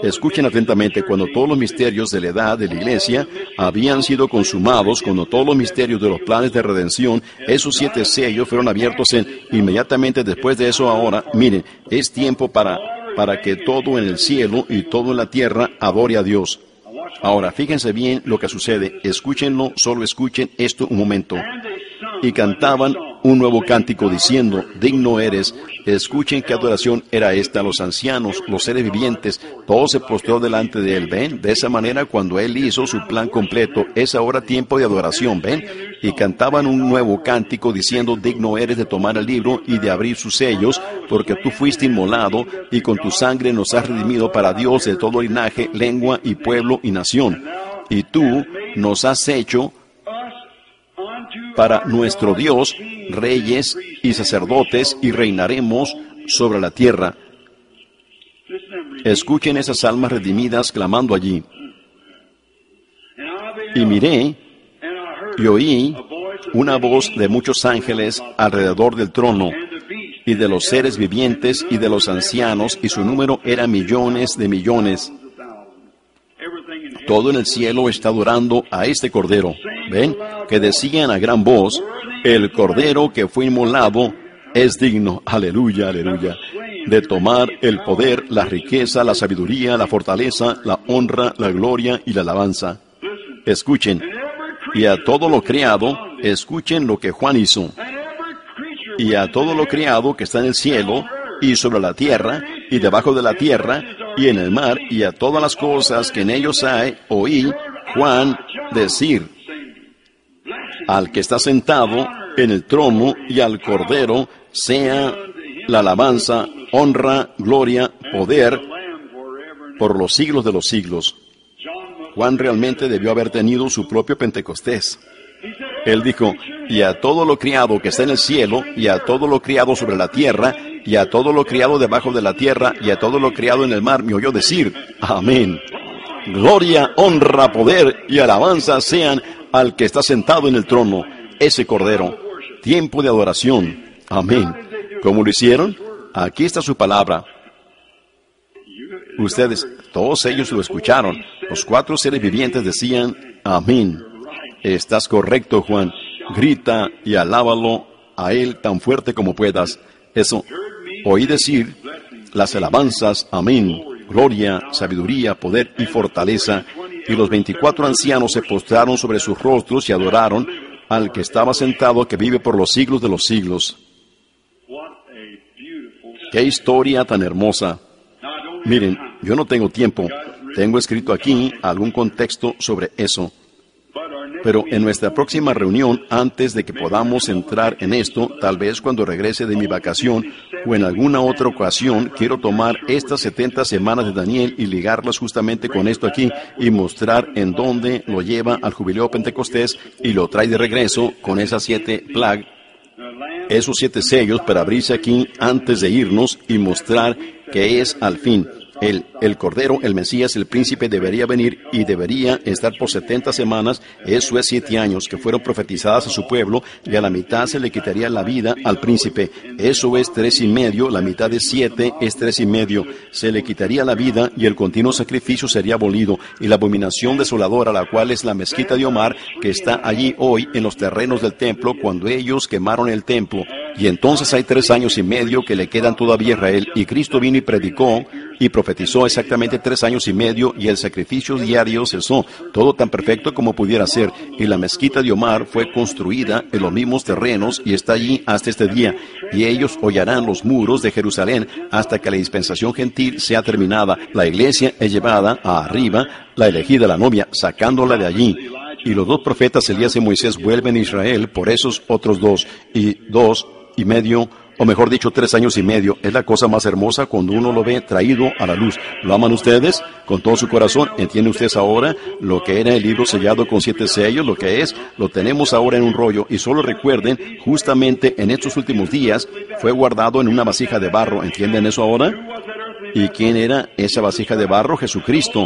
Speaker 1: Escuchen atentamente, cuando todos los misterios de la edad de la iglesia habían sido consumados, cuando todos los misterios de los planes de redención, esos siete sellos fueron abiertos en, inmediatamente después de eso ahora, miren, es tiempo para, para que todo en el cielo y todo en la tierra adore a Dios. Ahora, fíjense bien lo que sucede. Escúchenlo, solo escuchen esto un momento. Y cantaban un nuevo cántico diciendo, digno eres. Escuchen qué adoración era esta. Los ancianos, los seres vivientes, todo se postró delante de él. ¿Ven? De esa manera, cuando él hizo su plan completo, es ahora tiempo de adoración. ¿Ven? Y cantaban un nuevo cántico diciendo, digno eres de tomar el libro y de abrir sus sellos, porque tú fuiste inmolado y con tu sangre nos has redimido para Dios de todo linaje, lengua y pueblo y nación. Y tú nos has hecho para nuestro Dios, reyes y sacerdotes, y reinaremos sobre la tierra. Escuchen esas almas redimidas clamando allí. Y miré y oí una voz de muchos ángeles alrededor del trono, y de los seres vivientes y de los ancianos, y su número era millones de millones. Todo en el cielo está adorando a este Cordero. ¿Ven? Que decían a gran voz, el Cordero que fue inmolado es digno, aleluya, aleluya, de tomar el poder, la riqueza, la sabiduría, la fortaleza, la honra, la gloria y la alabanza. Escuchen, y a todo lo creado, escuchen lo que Juan hizo. Y a todo lo creado que está en el cielo, y sobre la tierra, y debajo de la tierra, y en el mar, y a todas las cosas que en ellos hay, oí Juan decir, al que está sentado en el trono y al Cordero sea la alabanza, honra, gloria, poder, por los siglos de los siglos. Juan realmente debió haber tenido su propio Pentecostés. Él dijo, y a todo lo criado que está en el cielo, y a todo lo criado sobre la tierra, y a todo lo criado debajo de la tierra, y a todo lo criado en el mar, me oyó decir, amén. Gloria, honra, poder y alabanza sean al que está sentado en el trono, ese Cordero. Tiempo de adoración. Amén. ¿Cómo lo hicieron? Aquí está su palabra. Ustedes, todos ellos lo escucharon. Los cuatro seres vivientes decían, amén. Estás correcto, Juan. Grita y alábalo a él tan fuerte como puedas. Eso, oí decir las alabanzas, amén, gloria, sabiduría, poder y fortaleza. Y los veinticuatro ancianos se postraron sobre sus rostros y adoraron al que estaba sentado, que vive por los siglos de los siglos. ¡Qué historia tan hermosa! Miren, yo no tengo tiempo. Tengo escrito aquí algún contexto sobre eso. Pero en nuestra próxima reunión, antes de que podamos entrar en esto, tal vez cuando regrese de mi vacación o en alguna otra ocasión, quiero tomar estas setenta semanas de Daniel y ligarlas justamente con esto aquí y mostrar en dónde lo lleva al jubileo Pentecostés y lo trae de regreso con esas siete plagas, esos siete sellos para abrirse aquí antes de irnos y mostrar que es al fin. El, el Cordero, el Mesías, el Príncipe debería venir y debería estar por setenta semanas, eso es siete años, que fueron profetizadas a su pueblo, y a la mitad se le quitaría la vida al Príncipe. Eso es tres y medio, la mitad de siete es tres y medio. Se le quitaría la vida y el continuo sacrificio sería abolido, y la abominación desoladora, la cual es la mezquita de Omar, que está allí hoy en los terrenos del templo, cuando ellos quemaron el templo. Y entonces hay tres años y medio que le quedan todavía a Israel, y Cristo vino y predicó, y profetizó exactamente tres años y medio, y el sacrificio diario cesó, todo tan perfecto como pudiera ser, y la mezquita de Omar fue construida en los mismos terrenos, y está allí hasta este día, y ellos hollarán los muros de Jerusalén hasta que la dispensación gentil sea terminada. La iglesia es llevada a arriba, la elegida, la novia, sacándola de allí. Y los dos profetas, Elías y Moisés, vuelven a Israel por esos otros dos, y dos y medio, o mejor dicho, tres años y medio. Es la cosa más hermosa cuando uno lo ve traído a la luz. ¿Lo aman ustedes? Con todo su corazón. ¿Entienden ustedes ahora lo que era el libro sellado con siete sellos? Lo que es, lo tenemos ahora en un rollo. Y solo recuerden, justamente en estos últimos días, fue guardado en una vasija de barro. ¿Entienden eso ahora? ¿Y quién era esa vasija de barro? Jesucristo.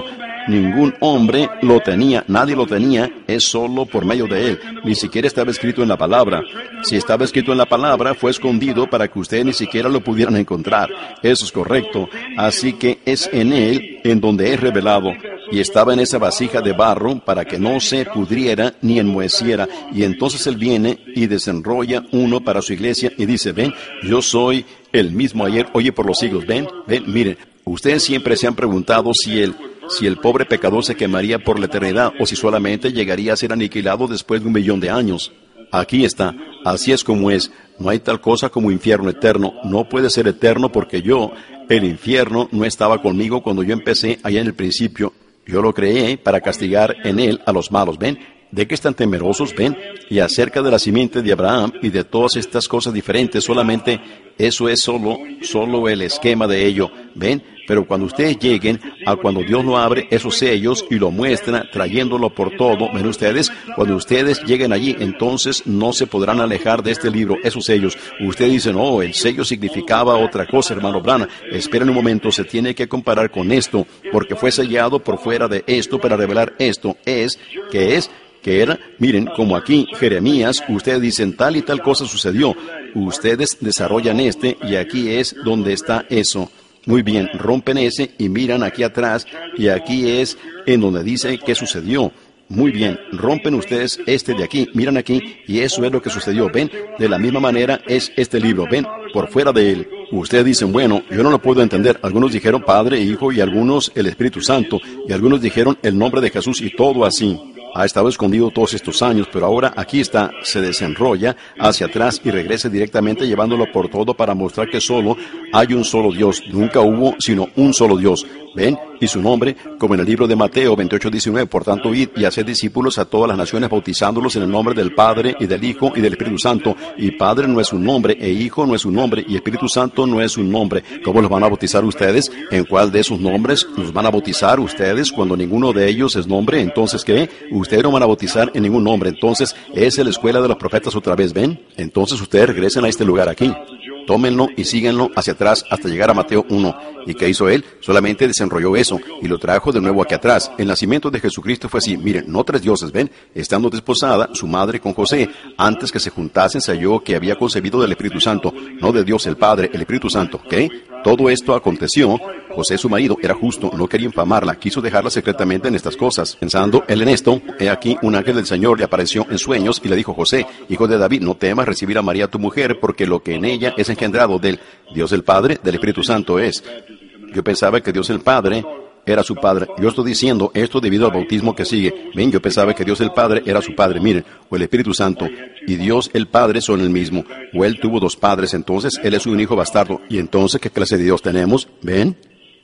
Speaker 1: Ningún hombre lo tenía, nadie lo tenía, es solo por medio de Él. Ni siquiera estaba escrito en la palabra. Si estaba escrito en la palabra, fue escondido para que ustedes ni siquiera lo pudieran encontrar. Eso es correcto. Así que es en Él en donde es revelado. Y estaba en esa vasija de barro para que no se pudriera ni enmoheciera. Y entonces Él viene y desenrolla uno para su iglesia y dice, ven, yo soy el mismo ayer, hoy y por los siglos. Ven, ven, miren. Ustedes siempre se han preguntado si el, si el pobre pecador se quemaría por la eternidad o si solamente llegaría a ser aniquilado después de un millón de años. Aquí está. Así es como es. No hay tal cosa como infierno eterno. No puede ser eterno porque yo, el infierno, no estaba conmigo cuando yo empecé allá en el principio. Yo lo creé para castigar en él a los malos. ¿Ven? ¿De qué están temerosos? ¿Ven? Y acerca de la simiente de Abraham y de todas estas cosas diferentes, solamente eso es solo, solo el esquema de ello. ¿Ven? Pero cuando ustedes lleguen a cuando Dios lo abre esos sellos y lo muestra trayéndolo por todo, ven ustedes, cuando ustedes lleguen allí, entonces no se podrán alejar de este libro, esos sellos. Ustedes dicen, oh, el sello significaba otra cosa, hermano Branham. Esperen un momento, se tiene que comparar con esto, porque fue sellado por fuera de esto para revelar esto. Es, que es, que era, miren, como aquí, Jeremías, ustedes dicen tal y tal cosa sucedió. Ustedes desarrollan este y aquí es donde está eso. Muy bien, rompen ese y miran aquí atrás y aquí es en donde dice qué sucedió. Muy bien, rompen ustedes este de aquí, miran aquí y eso es lo que sucedió. Ven, de la misma manera es este libro, ven, por fuera de él. Ustedes dicen, bueno, yo no lo puedo entender. Algunos dijeron Padre, Hijo y algunos el Espíritu Santo y algunos dijeron el nombre de Jesús y todo así. Ha estado escondido todos estos años, pero ahora aquí está, se desenrolla hacia atrás y regresa directamente llevándolo por todo para mostrar que solo hay un solo Dios. Nunca hubo sino un solo Dios. ¿Ven? Y su nombre, como en el libro de Mateo veintiocho diecinueve, por tanto, id y haced discípulos a todas las naciones, bautizándolos en el nombre del Padre y del Hijo y del Espíritu Santo. Y Padre no es un nombre, e Hijo no es un nombre, y Espíritu Santo no es un nombre. ¿Cómo los van a bautizar ustedes? ¿En cuál de esos nombres los van a bautizar ustedes cuando ninguno de ellos es nombre? Entonces, ¿qué? Ustedes no van a bautizar en ningún nombre. Entonces, es la escuela de los profetas otra vez, ¿ven? Entonces, ustedes regresen a este lugar aquí. Tómenlo y síganlo hacia atrás hasta llegar a Mateo uno. ¿Y qué hizo él? Solamente desenrolló eso y lo trajo de nuevo aquí atrás. El nacimiento de Jesucristo fue así. Miren, no tres dioses, ¿ven? Estando desposada, su madre con José, antes que se juntasen se halló que había concebido del Espíritu Santo, no de Dios el Padre, el Espíritu Santo. ¿Qué? Todo esto aconteció. José, su marido, era justo, no quería infamarla, quiso dejarla secretamente en estas cosas. Pensando él en esto, he aquí un ángel del Señor le apareció en sueños y le dijo, José, hijo de David, no temas recibir a María tu mujer, porque lo que en ella es engendrado del Dios el Padre, del Espíritu Santo es. Yo pensaba que Dios el Padre era su Padre. Yo estoy diciendo esto debido al bautismo que sigue. Ven, yo pensaba que Dios el Padre era su Padre. Miren, o el Espíritu Santo y Dios el Padre son el mismo. O Él tuvo dos padres, entonces Él es un hijo bastardo. ¿Y entonces qué clase de Dios tenemos? ¿Ven?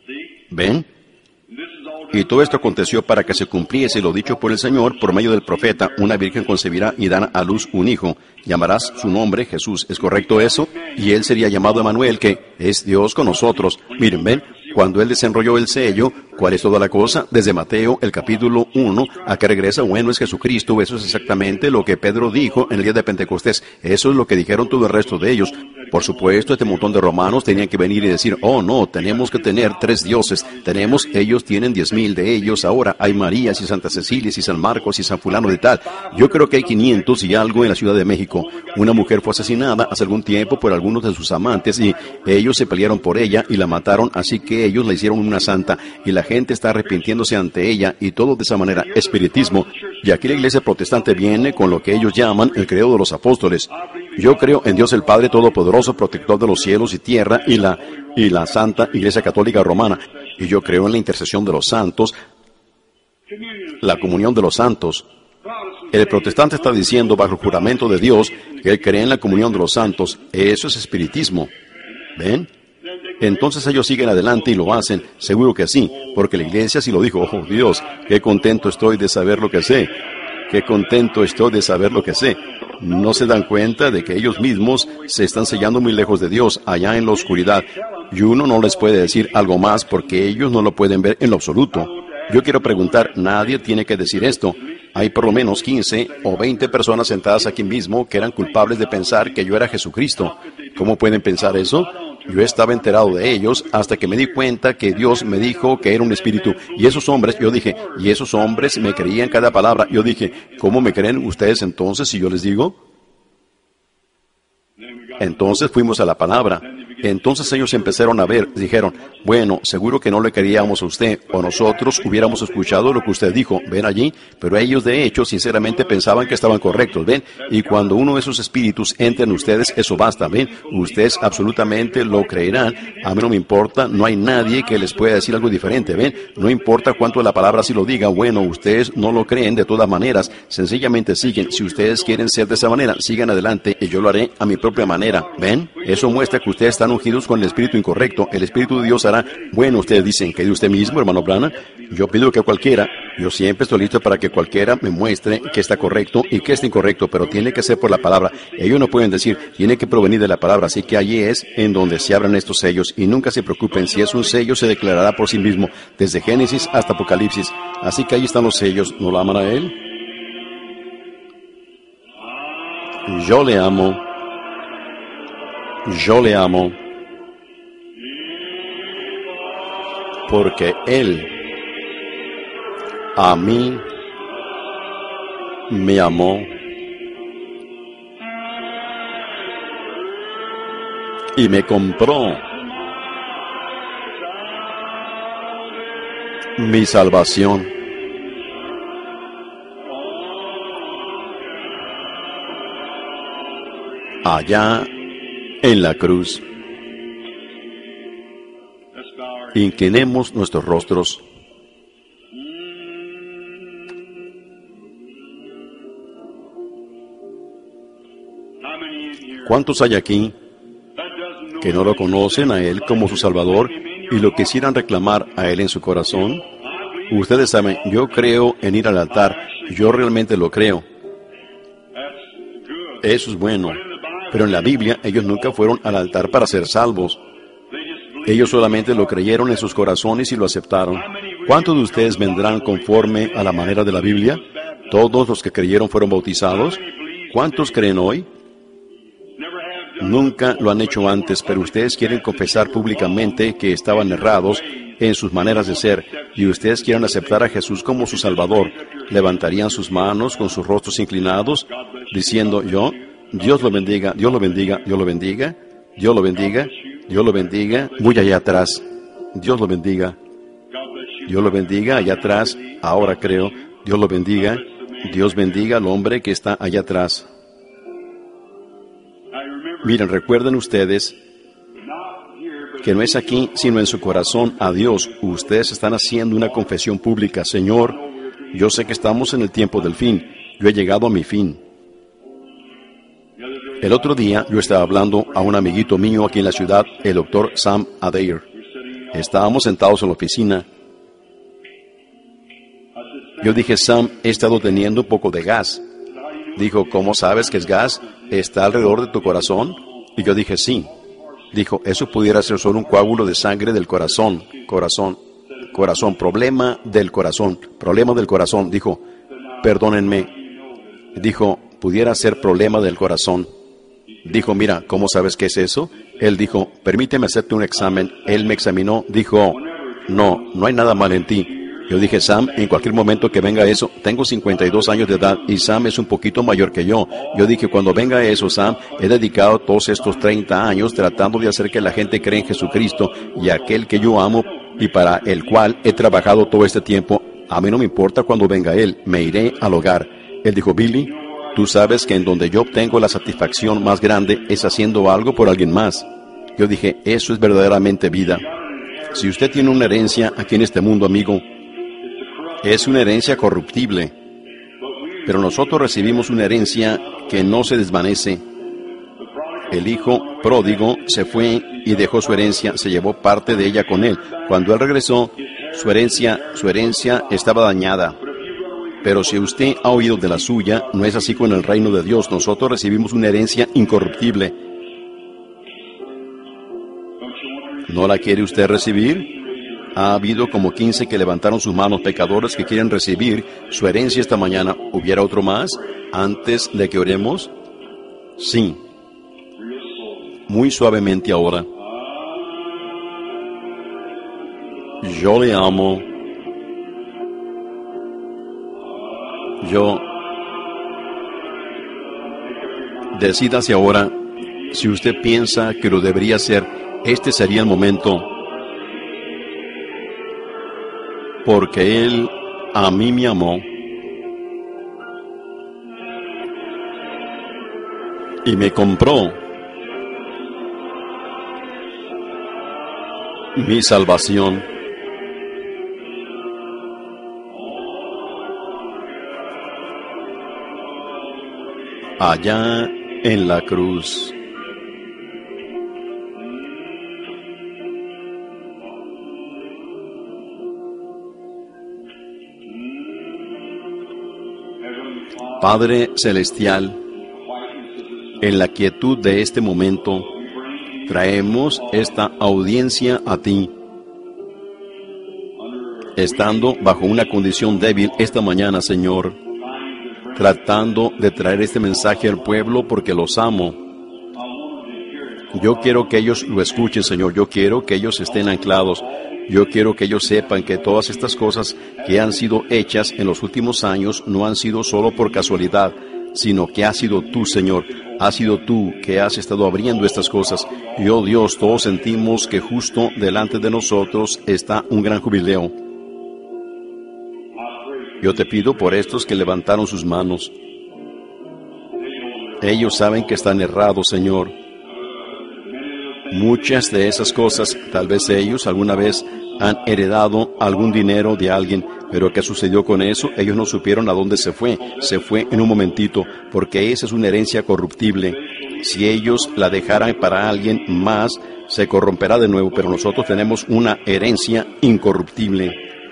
Speaker 1: ¿Ven? Y todo esto aconteció para que se cumpliese lo dicho por el Señor por medio del profeta. Una virgen concebirá y dará a luz un hijo. Llamarás su nombre Jesús. ¿Es correcto eso? Y él sería llamado Emmanuel, que es Dios con nosotros. Miren, ven, cuando él desenrolló el sello, ¿cuál es toda la cosa? Desde Mateo, el capítulo uno, a que regresa, bueno, es Jesucristo. Eso es exactamente lo que Pedro dijo en el día de Pentecostés. Eso es lo que dijeron todo el resto de ellos. Por supuesto, este montón de romanos tenían que venir y decir, oh no, tenemos que tener tres dioses. Tenemos, ellos tienen diez mil de ellos. Ahora hay Marías y Santa Cecilia y San Marcos y San Fulano de tal. Yo creo que hay quinientos y algo en la Ciudad de México. Una mujer fue asesinada hace algún tiempo por algunos de sus amantes y ellos se pelearon por ella y la mataron, así que ellos la hicieron una santa y la gente está arrepintiéndose ante ella y todo de esa manera, espiritismo. Y aquí la iglesia protestante viene con lo que ellos llaman el credo de los apóstoles. Yo creo en Dios el Padre Todopoderoso, protector de los cielos y tierra, y la, y la Santa Iglesia Católica Romana. Y yo creo en la intercesión de los santos, la comunión de los santos. El protestante está diciendo bajo el juramento de Dios que él cree en la comunión de los santos. Eso es espiritismo. ¿Ven? Entonces ellos siguen adelante y lo hacen, seguro que sí, porque la iglesia sí lo dijo. Oh Dios, qué contento estoy de saber lo que sé. Qué contento estoy de saber lo que sé. No se dan cuenta de que ellos mismos se están sellando muy lejos de Dios, allá en la oscuridad. Y uno no les puede decir algo más porque ellos no lo pueden ver en lo absoluto. Yo quiero preguntar, nadie tiene que decir esto. Hay por lo menos quince o veinte personas sentadas aquí mismo que eran culpables de pensar que yo era Jesucristo. ¿Cómo pueden pensar eso? Yo estaba enterado de ellos hasta que me di cuenta que Dios me dijo que era un espíritu. Y esos hombres, yo dije, y esos hombres me creían cada palabra. Yo dije, ¿cómo me creen ustedes entonces si yo les digo? Entonces fuimos a la palabra. Entonces ellos empezaron a ver, dijeron, bueno, seguro que no le queríamos a usted, o nosotros hubiéramos escuchado lo que usted dijo, ven allí, pero ellos de hecho sinceramente pensaban que estaban correctos, ven, y cuando uno de esos espíritus entra en ustedes, eso basta, ven, ustedes absolutamente lo creerán, a mí no me importa, no hay nadie que les pueda decir algo diferente, ven, no importa cuánto la palabra sí lo diga, bueno, ustedes no lo creen de todas maneras, sencillamente siguen, si ustedes quieren ser de esa manera, sigan adelante, y yo lo haré a mi propia manera, ven, eso muestra que ustedes están ungidos con el espíritu incorrecto. El espíritu de Dios hará, bueno, ustedes dicen que de usted mismo, hermano Branham, yo pido que cualquiera, yo siempre estoy listo para que cualquiera me muestre que está correcto y que está incorrecto, pero tiene que ser por la palabra. Ellos no pueden decir, tiene que provenir de la palabra, así que allí es en donde se abren estos sellos, y nunca se preocupen, si es un sello se declarará por sí mismo, desde Génesis hasta Apocalipsis. Así que ahí están los sellos, ¿no lo aman a Él? Yo le amo. Yo le amo. Porque Él a mí me amó y me compró mi salvación. Allá en la cruz. Inclinemos nuestros rostros. ¿Cuántos hay aquí que no lo conocen a Él como su Salvador y lo quisieran reclamar a Él en su corazón? Ustedes saben, yo creo en ir al altar, yo realmente lo creo. Eso es bueno. Pero en la Biblia, ellos nunca fueron al altar para ser salvos. Ellos solamente lo creyeron en sus corazones y lo aceptaron. ¿Cuántos de ustedes vendrán conforme a la manera de la Biblia? ¿Todos los que creyeron fueron bautizados? ¿Cuántos creen hoy? Nunca lo han hecho antes, pero ustedes quieren confesar públicamente que estaban errados en sus maneras de ser, y ustedes quieren aceptar a Jesús como su Salvador. Levantarían sus manos con sus rostros inclinados, diciendo, yo, Dios lo bendiga, Dios lo bendiga, Dios lo bendiga, Dios lo bendiga, Dios lo bendiga, muy allá atrás, Dios lo bendiga, Dios lo bendiga, allá atrás, ahora creo, Dios lo bendiga, Dios bendiga al hombre que está allá atrás. Miren, recuerden ustedes que no es aquí, sino en su corazón a Dios. Ustedes están haciendo una confesión pública. Señor, yo sé que estamos en el tiempo del fin. Yo he llegado a mi fin. El otro día yo estaba hablando a un amiguito mío aquí en la ciudad, el doctor Sam Adair. Estábamos sentados en la oficina. Yo dije, Sam, he estado teniendo un poco de gas. Dijo, ¿cómo sabes que es gas? ¿Está alrededor de tu corazón? Y yo dije, sí. Dijo, eso pudiera ser solo un coágulo de sangre del corazón. Corazón, corazón, problema del corazón, problema del corazón. Dijo, perdónenme. Dijo, pudiera ser problema del corazón. Dijo, mira, ¿cómo sabes qué es eso? Él dijo, permíteme hacerte un examen. Él me examinó, dijo, no, no hay nada mal en ti. Yo dije, Sam, en cualquier momento que venga eso, tengo cincuenta y dos años de edad y Sam es un poquito mayor que yo. Yo dije, cuando venga eso, Sam, he dedicado todos estos treinta años tratando de hacer que la gente crea en Jesucristo y aquel que yo amo y para el cual he trabajado todo este tiempo. A mí no me importa cuando venga él, me iré al hogar. Él dijo, Billy, tú sabes que en donde yo obtengo la satisfacción más grande es haciendo algo por alguien más. Yo dije, eso es verdaderamente vida. Si usted tiene una herencia aquí en este mundo, amigo, es una herencia corruptible, pero nosotros recibimos una herencia que no se desvanece. El hijo pródigo se fue y dejó su herencia, se llevó parte de ella con él. Cuando él regresó, su herencia, su herencia estaba dañada. Pero si usted ha oído de la suya, no es así con el reino de Dios. Nosotros recibimos una herencia incorruptible. ¿No la quiere usted recibir? Ha habido como quince que levantaron sus manos, pecadores que quieren recibir su herencia esta mañana. ¿Hubiera otro más antes de que oremos? Sí. Muy suavemente ahora. Yo le amo. Yo. Decídase ahora, si usted piensa que lo debería hacer, este sería el momento. Porque Él a mí me amó. Y me compró mi salvación. Allá en la cruz. Padre Celestial, en la quietud de este momento, traemos esta audiencia a ti, estando bajo una condición débil esta mañana, Señor, tratando de traer este mensaje al pueblo porque los amo. Yo quiero que ellos lo escuchen, Señor. Yo quiero que ellos estén anclados. Yo quiero que ellos sepan que todas estas cosas que han sido hechas en los últimos años no han sido solo por casualidad, sino que has sido tú, Señor. Has sido tú que has estado abriendo estas cosas. Y, oh Dios, todos sentimos que justo delante de nosotros está un gran jubileo. Yo te pido por estos que levantaron sus manos. Ellos saben que están errados, Señor. Muchas de esas cosas, tal vez ellos alguna vez han heredado algún dinero de alguien, pero ¿qué sucedió con eso? Ellos no supieron a dónde se fue. Se fue en un momentito, porque esa es una herencia corruptible. Si ellos la dejaran para alguien más, se corromperá de nuevo, pero nosotros tenemos una herencia incorruptible.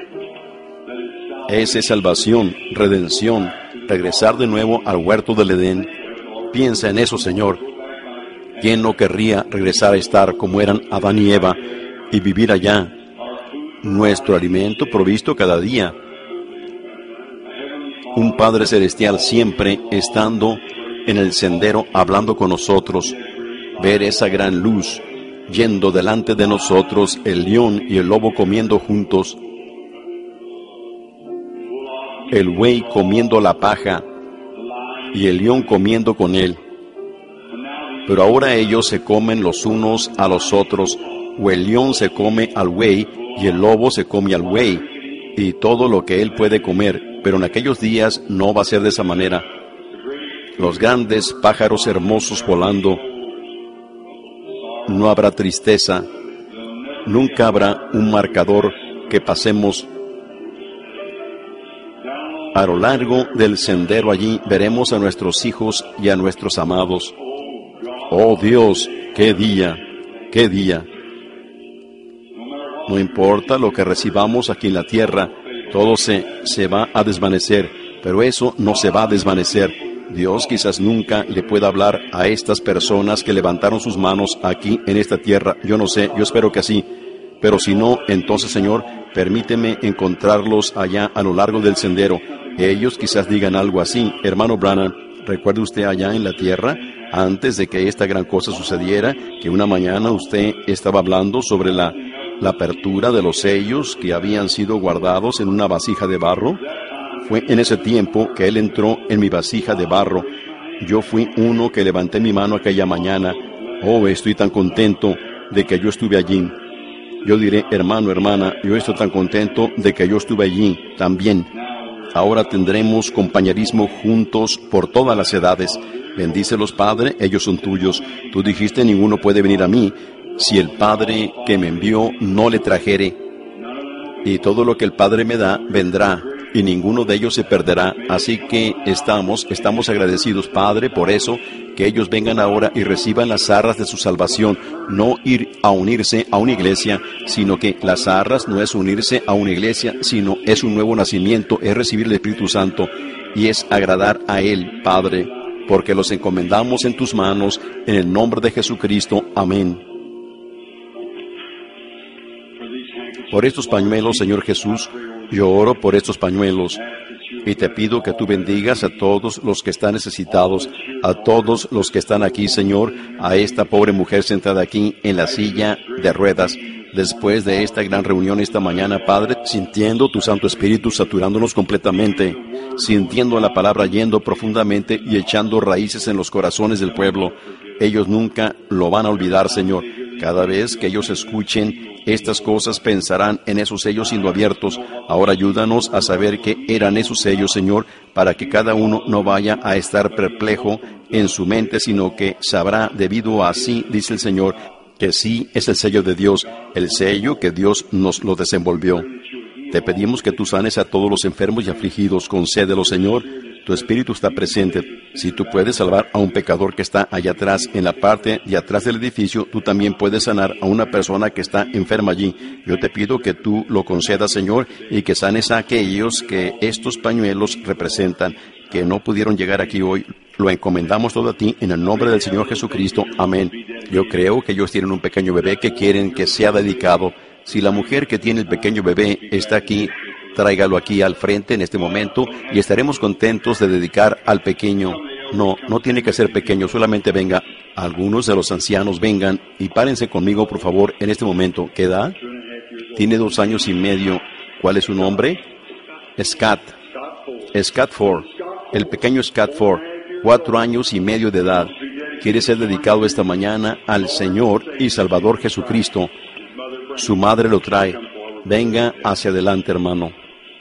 Speaker 1: Esa es salvación, redención, regresar de nuevo al huerto del Edén. Piensa en eso, Señor. ¿Quién no querría regresar a estar como eran Adán y Eva y vivir allá? Nuestro alimento provisto cada día. Un Padre Celestial siempre estando en el sendero hablando con nosotros. Ver esa gran luz yendo delante de nosotros, el león y el lobo comiendo juntos. El buey comiendo la paja y el león comiendo con él. Pero ahora ellos se comen los unos a los otros, o el león se come al buey, y el lobo se come al buey, y todo lo que él puede comer, pero en aquellos días no va a ser de esa manera. Los grandes pájaros hermosos volando, no habrá tristeza, nunca habrá un marcador que pasemos. A lo largo del sendero allí veremos a nuestros hijos y a nuestros amados. Oh Dios, qué día, qué día. No importa lo que recibamos aquí en la tierra, todo se, se va a desvanecer, pero eso no se va a desvanecer. Dios quizás nunca le pueda hablar a estas personas que levantaron sus manos aquí en esta tierra. Yo no sé, yo espero que así. Pero si no, entonces, Señor, permíteme encontrarlos allá a lo largo del sendero. Ellos quizás digan algo así. Hermano Branham, ¿recuerda usted allá en la tierra, antes de que esta gran cosa sucediera, que una mañana usted estaba hablando sobre la, la apertura de los sellos que habían sido guardados en una vasija de barro? Fue en ese tiempo que Él entró en mi vasija de barro. Yo fui uno que levanté mi mano aquella mañana. Oh, estoy tan contento de que yo estuve allí. Yo diré, hermano, hermana, yo estoy tan contento de que yo estuve allí también. Ahora tendremos compañerismo juntos por todas las edades. Bendícelos, Padre, ellos son tuyos. Tú dijiste, ninguno puede venir a mí si el Padre que me envió no le trajere. Y todo lo que el Padre me da, vendrá, y ninguno de ellos se perderá. Así que estamos, estamos agradecidos, Padre, por eso, que ellos vengan ahora y reciban las arras de su salvación. No ir a unirse a una iglesia, sino que las arras no es unirse a una iglesia, sino es un nuevo nacimiento, es recibir el Espíritu Santo, y es agradar a Él, Padre, porque los encomendamos en tus manos, en el nombre de Jesucristo. Amén. Por estos pañuelos, Señor Jesús, yo oro por estos pañuelos y te pido que tú bendigas a todos los que están necesitados, a todos los que están aquí, Señor, a esta pobre mujer sentada aquí en la silla de ruedas. después de esta gran reunión esta mañana, Padre, sintiendo tu Santo Espíritu saturándonos completamente, sintiendo la palabra yendo profundamente y echando raíces en los corazones del pueblo. Ellos nunca lo van a olvidar, Señor. Cada vez que ellos escuchen estas cosas, pensarán en esos sellos siendo abiertos. Ahora ayúdanos a saber qué eran esos sellos, Señor, para que cada uno no vaya a estar perplejo en su mente, sino que sabrá, debido a así, dice el Señor, que sí es el sello de Dios, el sello que Dios nos lo desenvolvió. Te pedimos que tú sanes a todos los enfermos y afligidos. Concédelo, Señor. Tu Espíritu está presente. Si tú puedes salvar a un pecador que está allá atrás, en la parte de atrás del edificio, tú también puedes sanar a una persona que está enferma allí. Yo te pido que tú lo concedas, Señor, y que sanes a aquellos que estos pañuelos representan, que no pudieron llegar aquí hoy. Lo encomendamos todo a ti, en el nombre del Señor Jesucristo. Amén. Yo creo que ellos tienen un pequeño bebé que quieren que sea dedicado. Si la mujer que tiene el pequeño bebé está aquí, tráigalo aquí al frente en este momento y estaremos contentos de dedicar al pequeño. No, no tiene que ser pequeño, solamente venga. Algunos de los ancianos vengan y párense conmigo, por favor, en este momento. ¿Qué edad? Tiene dos años y medio. ¿Cuál es su nombre? Scott. Scott Ford. El pequeño Scott Ford. Cuatro años y medio de edad. Quiere ser dedicado esta mañana al Señor y Salvador Jesucristo. Su madre lo trae. Venga hacia adelante, hermano.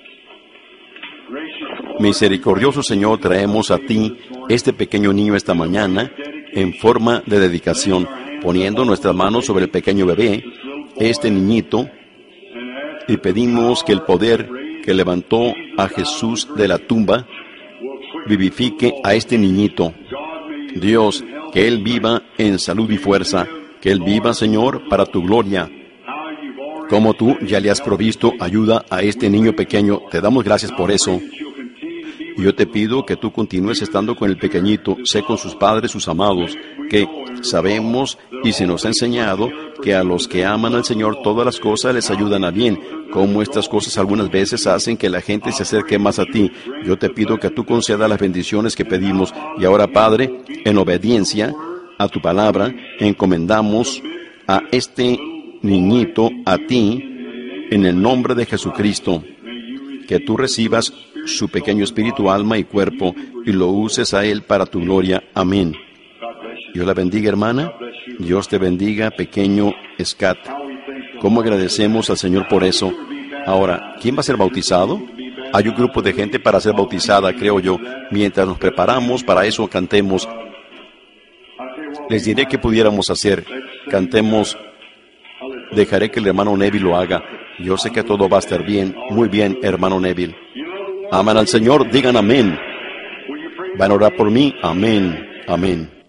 Speaker 1: Misericordioso Señor, traemos a ti este pequeño niño esta mañana en forma de dedicación, poniendo nuestras manos sobre el pequeño bebé, este niñito, y pedimos que el poder que levantó a Jesús de la tumba vivifique a este niñito. Dios, que Él viva en salud y fuerza, que Él viva, Señor, para tu gloria. Como tú ya le has provisto ayuda a este niño pequeño, te damos gracias por eso. Y yo te pido que tú continúes estando con el pequeñito, sé con sus padres, sus amados, que sabemos y se nos ha enseñado que a los que aman al Señor todas las cosas les ayudan a bien, como estas cosas algunas veces hacen que la gente se acerque más a ti. Yo te pido que tú concedas las bendiciones que pedimos. Y ahora, Padre, en obediencia a tu palabra, encomendamos a este niñito a ti, en el nombre de Jesucristo, que tú recibas su pequeño espíritu, alma y cuerpo, y lo uses a él para tu gloria. Amén. Dios la bendiga, hermana. Dios te bendiga, pequeño Scott. ¿Cómo agradecemos al Señor por eso? Ahora, ¿quién va a ser bautizado? Hay un grupo de gente para ser bautizada, creo yo. Mientras nos preparamos para eso, cantemos. Les diré que pudiéramos hacer. Cantemos. Dejaré que el hermano Neville lo haga. Yo sé que todo va a estar bien. Muy bien, hermano Neville. Aman al Señor, digan amén. ¿Van a orar por mí? Amén, amén.